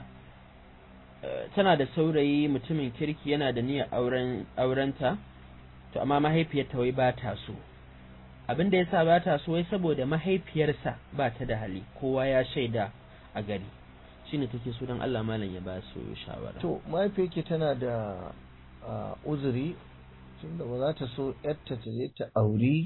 tana da saurayi mutumin kirki, yana da niyyar aurenta, to amma mahaifiyarta wai ba ta so. abin da yasa ba ta so wai saboda mahaifiyarsa ba ta da hali, kowa ya shaida a gari, shine take so don Allah malam ya ba su shawara. to mahaifiyarki tana da uzuri, tunda ba za ta so yarta ta je ta auri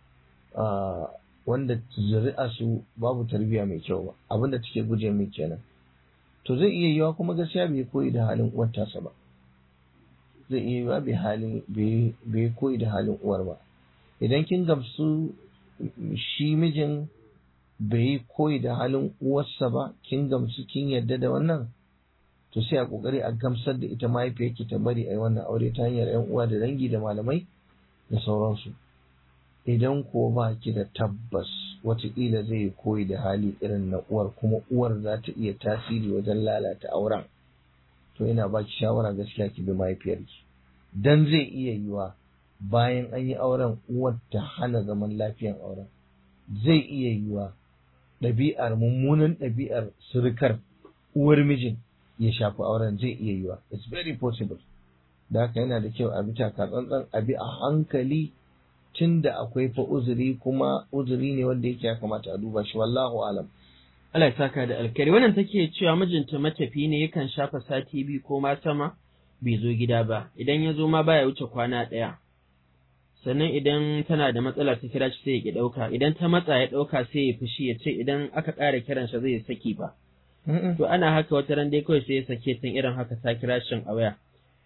wanda zuri'a su babu tarbiyya mai kyau ba, abinda take guje mai kenan. to zai iya yiwa kuma gaskiya bai koyi da halin uwar tasa ba, zai iya yiwa bai koyi da halin uwar ba. idan kin gamsu shi mijin bai koyi da halin uwarsa ba, kin gamsu kin yarda da wannan, to sai a kokari a gamsar da ita mahaifiyarki ta bari a yi wannan aure ta hanyar yan uwa da dangi da malamai da sauransu. Idan ko ba ki da tabbas wataƙila zai koyi da hali irin na uwar, kuma uwar za ta iya tasiri wajen lalata auren, to ina ba ki shawara gaskiya ki bi mahaifiyarki, dan zai iya yiwa bayan an yi auren uwar ta hana zaman lafiyan auren, zai iya yiwa mummunan ɗabi'ar surukar uwar mijin ya shafi auren, zai iya yiwa, it's very possible. Da haka yana da kyau a bi taka tsantsan, a bi a hankali, tun da akwai fa uzuri, kuma uzuri ne wanda yake ya kamata a duba shi, wallahu alam. Allah ya saka da alkhairi. Wannan take cewa mijinta matafi ne, yakan shafa sati biyu ko ma sama bai zo gida ba, idan ya zo ma baya wuce kwana ɗaya. Sannan idan tana da matsala ta kira shi sai ya ki ɗauka, idan ta matsa ya ɗauka sai ya fushi ya ce idan aka ƙara kiran shi zai saki ba. To ana haka wata ran dai kawai sai ya sake tun irin haka ta kira shin a waya.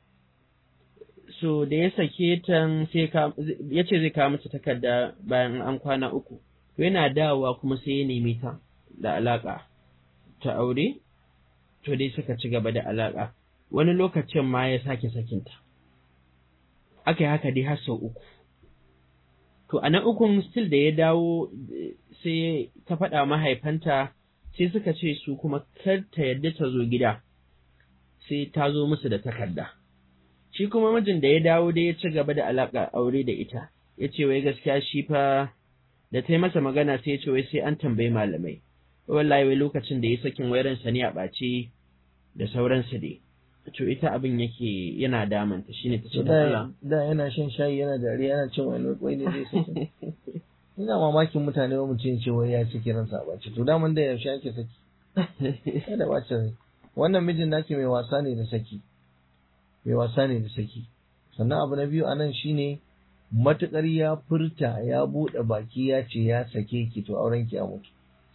So da ya sake ta sai ya ce zai kawo mata takarda bayan an kwana 3. To yana dawowa kuma sai ya nemi ta da alaƙa ta aure, to dai suka ci gaba da alaƙa. Wani lokacin ma ya sake sakinta. Aka yi haka dai har sau 3. To a na 3 still da ya dawo sai ta faɗa mahaifanta, sai suka ce su kuma kar ta yadda ta zo gida sai ta zo musu da takarda. Shi kuma mijin da ya dawo dai ya ci gaba da alaƙa aure da ita, ya ce wai gaskiya shi fa da ta yi masa magana sai ya ce wai sai an tambayi malamai. Wallahi wai lokacin da ya sakin wayarsa ne a ɓace da sauransu dai. To ita abin yake yana damanta, shine ta ce da yana shan shayi yana dariya yana cin wani kwai ne zai saki. Ina mamakin mutane wa mutum ce wai ya saki ransa a ɓace, to daman da yaushe ake saki. Kada ɓace rai. Wannan mijin naki mai wasa ne da saki. Mai wasa ne da saki. Sannan abu na biyu anan shine matuƙar ya furta ya buɗe baki ya ce ya sake ki, to auren ki a mutu.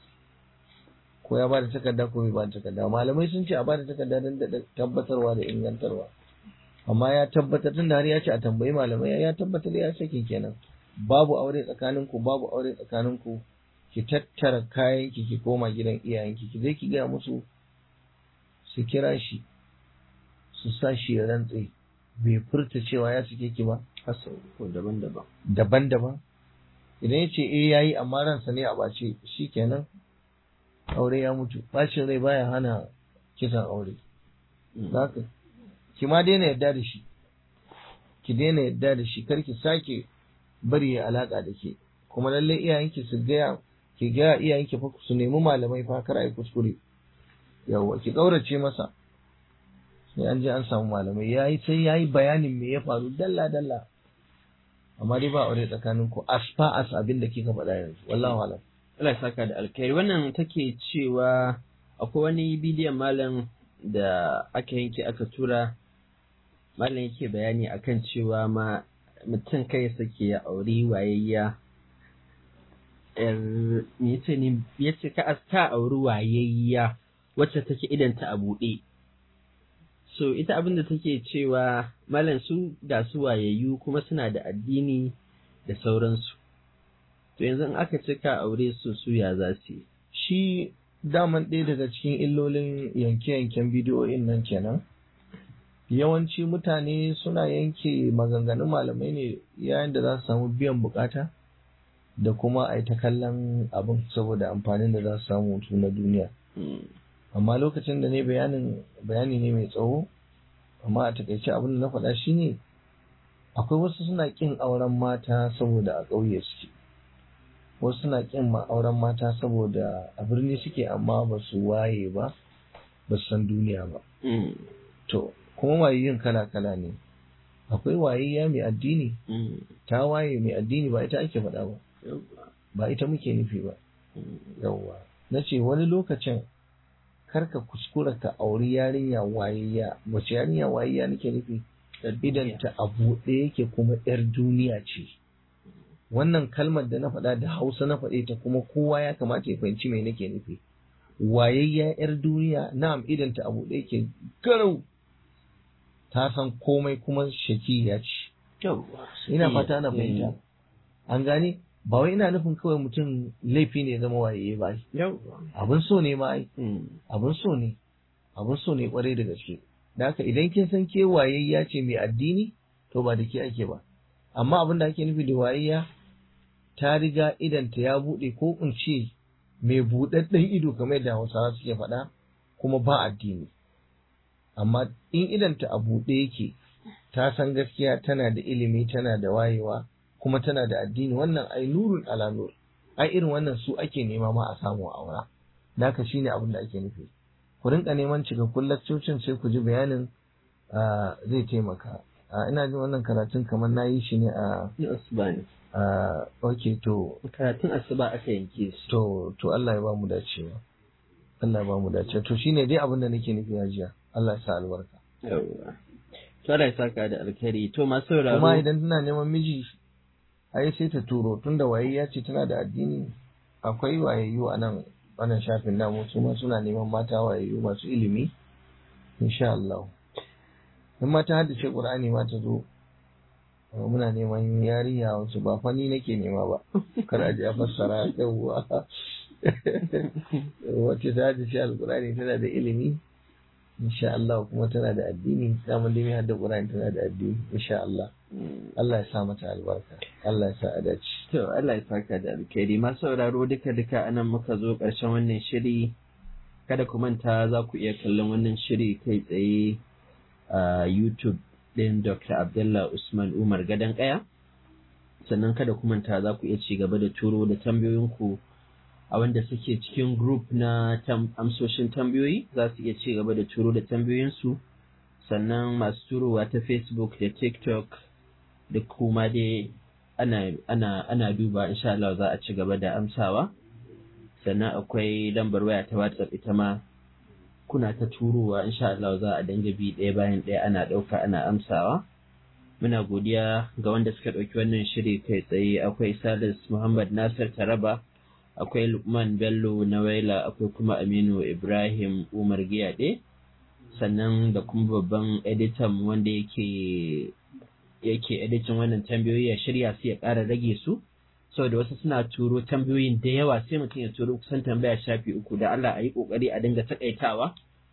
Ko ya bada takarda ko bai bada takarda. Malamai sun ce a bada takarda don da tabbatarwa da ingantarwa. Amma ya tabbatar, tun da har ya ce a tambayi malamai, ya tabbatar ya sake kenan. Babu aure tsakaninku, babu aure tsakaninku, ki tattara kayanki ki koma gidan iyayenki, ki je ki gaya musu su kira shi, su sa shi ya rantse bai furta cewa ya sake ki ba. ko daban-daban. Daban-daban. Idan ya ce yayi amma ransa ne a ɓace, shi kenan aure ya mutu. Bacin rai baya hana kisan aure. Zaka ki ma daina yadda da shi, ki daina yadda da shi, kar ki sake bari ya alaka da ke. Kuma lalle iyayenki su gaya, ki gaya iyayenki fa su nemi malamai fa, kar ai kuskure. Yawwa ki kaurace masa, sai an je an samu malamai, sai yayi bayanin me ya faru dalla dalla. Amma dai ba aure tsakanin ku as far as abin da kika faɗa yanzu, wallahi alam. Allah ya saka da alkhairi. Wannan take cewa akwai wani bidiyon malam da aka yanke aka tura, malam yake bayani akan cewa ma mutum kai sake ya auri wayayya, yace ka auri wayayya wacce take idanta a buɗe. So ita abin da take cewa malam su da su wayayyu kuma suna da addini da sauransu. To yanzu in aka ce ka aure su ya za su yi? Shi daman ɗaya daga cikin illolin yanke-yanken bidiyoyin nan kenan. Yawanci mutane suna yanke maganganun malamai ne yayin da za su samu biyan bukata da kuma a ta kallon abin saboda amfanin da za su samu su na duniya. Amma lokacin da ne bayani ne mai tsawo, amma a takaice abin da na faɗa shi ne akwai wasu suna ƙin auren mata saboda a ƙauye suke, wasu suna ƙin auren mata saboda a birni suke amma ba su waye ba, ba su san duniya ba. To kuma wayayyun kala-kala ne, akwai wayayya mai addini, ta waye mai addini ba ita ake faɗa ba, ba ita muke nufi ba. Yawwa na ce wani lokacin karka kuskura ka auri yarinya wayayya. Wace yarinya wayayya nake nufi? Idan ta a buɗe yake kuma yar duniya ce. Wannan kalmar da na faɗa da Hausa na faɗe ta, kuma kowa ya kamata ya fahimci me nake nufi. Wayayya yar duniya, na'am, idan ta a buɗe yake garau, ta san komai kuma shakiya ce. Ina fata na fahimta. An gane? Ba wai ina nufin kawai mutum laifi ne zama waye ba. Abin so ne ma ai. Abin so ne. abin so ne kwarai da gaske. Da haka idan kin san ke wayayya ce mai addini to ba da ke ake ba, amma abin da ake nufi da wayayya ta riga idanta ya buɗe, ko in ce mai buɗaɗɗen ido kamar yadda Hausawa suke faɗa, kuma ba addini. Amma in idanta a buɗe yake, ta san gaskiya, tana da ilimi, tana da wayewa, kuma tana da addini, wannan ai nurun ala nur. Ai irin wannan su ake nema ma a samu a aura. Naka shine abin da ake nufi. Ku rinka neman cikakkun lakcocin sai ku ji bayanin zai taimaka. Ina jin wannan karatun kamar na yi shi ne a asuba ne. Okay, to karatun asuba aka yanke shi. To Allah ya ba mu dacewa. Allah ya ba mu dacewa. To shine dai abin da nake nufi hajiya. Allah ya sa albarka. Yawwa. To Allah ya saka da alkhairi. To masu sauraro. Kuma idan tana neman miji ai sai ta turo, tunda wayayya ce tana da addini. Akwai wayayyu a nan wannan shafin namu, su ma suna neman mata wayayyu masu ilimi, insha Allah. In mata haddace Qur'ani ma ta zo, muna neman yarinya wasu ba fa ni nake nema ba, kar a ji a fassara yawwa. Wacce ta haddace Al-Qur'ani tana da ilimi, insha Allah, kuma tana da addini, samun dai mai hadda Qur'ani tana da addini, insha Allah. Allah ya sa mata albarka, Allah ya sa a dace. To Allah ya saka da alkhairi. Masu sauraro duka anan muka zo ƙarshen wannan shiri. Kada ku manta za ku iya kallon wannan shiri kai tsaye a YouTube ɗin Dr. Abdullah Usman Umar Gadon Ƙaya. Sannan kada ku manta za ku iya ci gaba da turo da tambayoyinku a wanda suke cikin group na amsoshin tambayoyi, za su iya ci gaba da turo da tambayoyinsu. Sannan masu turowa ta Facebook da TikTok da kuma dai ana duba, insha Allah za a ci gaba da amsawa. Sannan akwai lambar waya ta WhatsApp, ita ma kuna ta turowa, insha Allah za a dinga bi ɗaya bayan ɗaya ana ɗauka ana amsawa. Muna godiya ga wanda suka ɗauki wannan shiri kai tsaye. Akwai Salis Muhammad Nasir Taraba, akwai Lukman Bello Nawaila, akwai kuma Aminu Ibrahim Umar Giyade, sannan da kuma babban editan wanda yake editin wannan tambayoyi ya shirya su ya ƙara rage su, saboda wasu suna turo tambayoyin da yawa, sai mutum ya turo kusan tambaya shafi 3. da Allah a yi ƙoƙari a dinga taƙaitawa,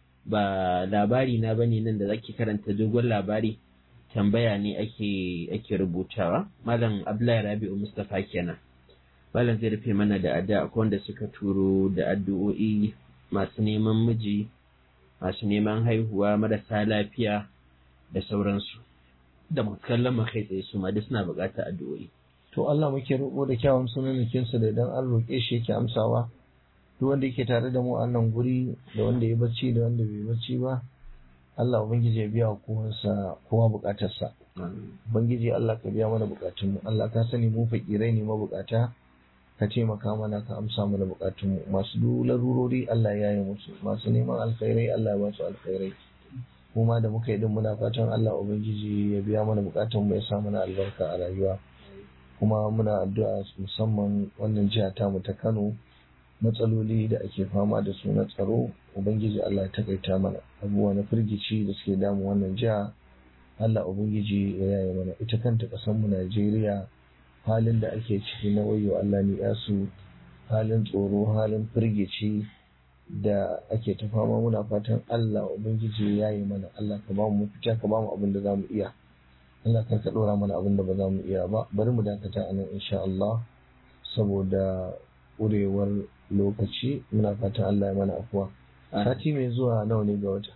ba labari na bane nan da zaki karanta dogon labari, tambaya ne ake rubutawa. Malam Abdullahi Rabi'u Mustafa kenan. Malam zai rufe mana da addu'a, akwai wanda suka turo da addu'o'i, masu neman miji, masu neman haihuwa, marasa lafiya da sauransu. Da kallon makai tsaye su ma duk suna buƙatar addu'o'i. To Allah muke roƙo da kyawun sunanakinsa da idan an roƙe shi yake amsawa. Duk wanda yake tare da mu a nan guri, da wanda ya bacci da wanda bai bacci ba, Allah ubangiji ya biya kowa buƙatarsa. Ubangiji Allah ka biya mana buƙatunmu. Allah ka sani mu fakirai ne mabukata, ka taimaka mana ka amsa mana buƙatunmu. Masu larurori Allah ya yi musu, masu neman alkhairai Allah ya ba su alkhairai. Kuma da muka yi din muna fatan Allah ubangiji ya biya mana buƙatunmu, ya sa mana albarka a rayuwa. Kuma muna addu'a musamman wannan jiha tamu ta Kano, matsaloli da ake fama da su na tsaro, ubangiji Allah ya takaita mana. Abubuwa na firgici da suke damu wannan jiha, Allah ubangiji ya yaye mana. Ita kanta ƙasar mu Najeriya, halin da ake ciki na wayo Allah ni yasu, halin tsoro, halin firgici da ake ta fama, muna fatan Allah ubangiji ya yaye mana. Allah ka ba mu mafita, ka ba mu abin da za mu iya. Allah kar ka ɗora mana abin da ba za mu iya ba. Bari mu dakata a nan insha Allah, saboda ƙurewar lokaci. Muna fatan Allah ya mana afuwa. Sati mai zuwa nawa ne ga wata?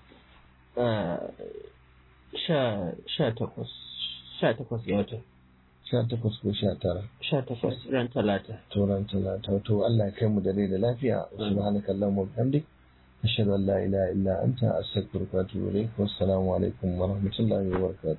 18 ga wata. 18 ko 19? 18 ran talata. To ran talata. To Allah ya kai mu da rai da lafiya. Subhanakallahumma wa bihamdik, ashhadu an la ilaha illa anta, astaghfiruka wa atubu ilaik. Wassalamu alaikum wa rahmatullahi wa barakatuh.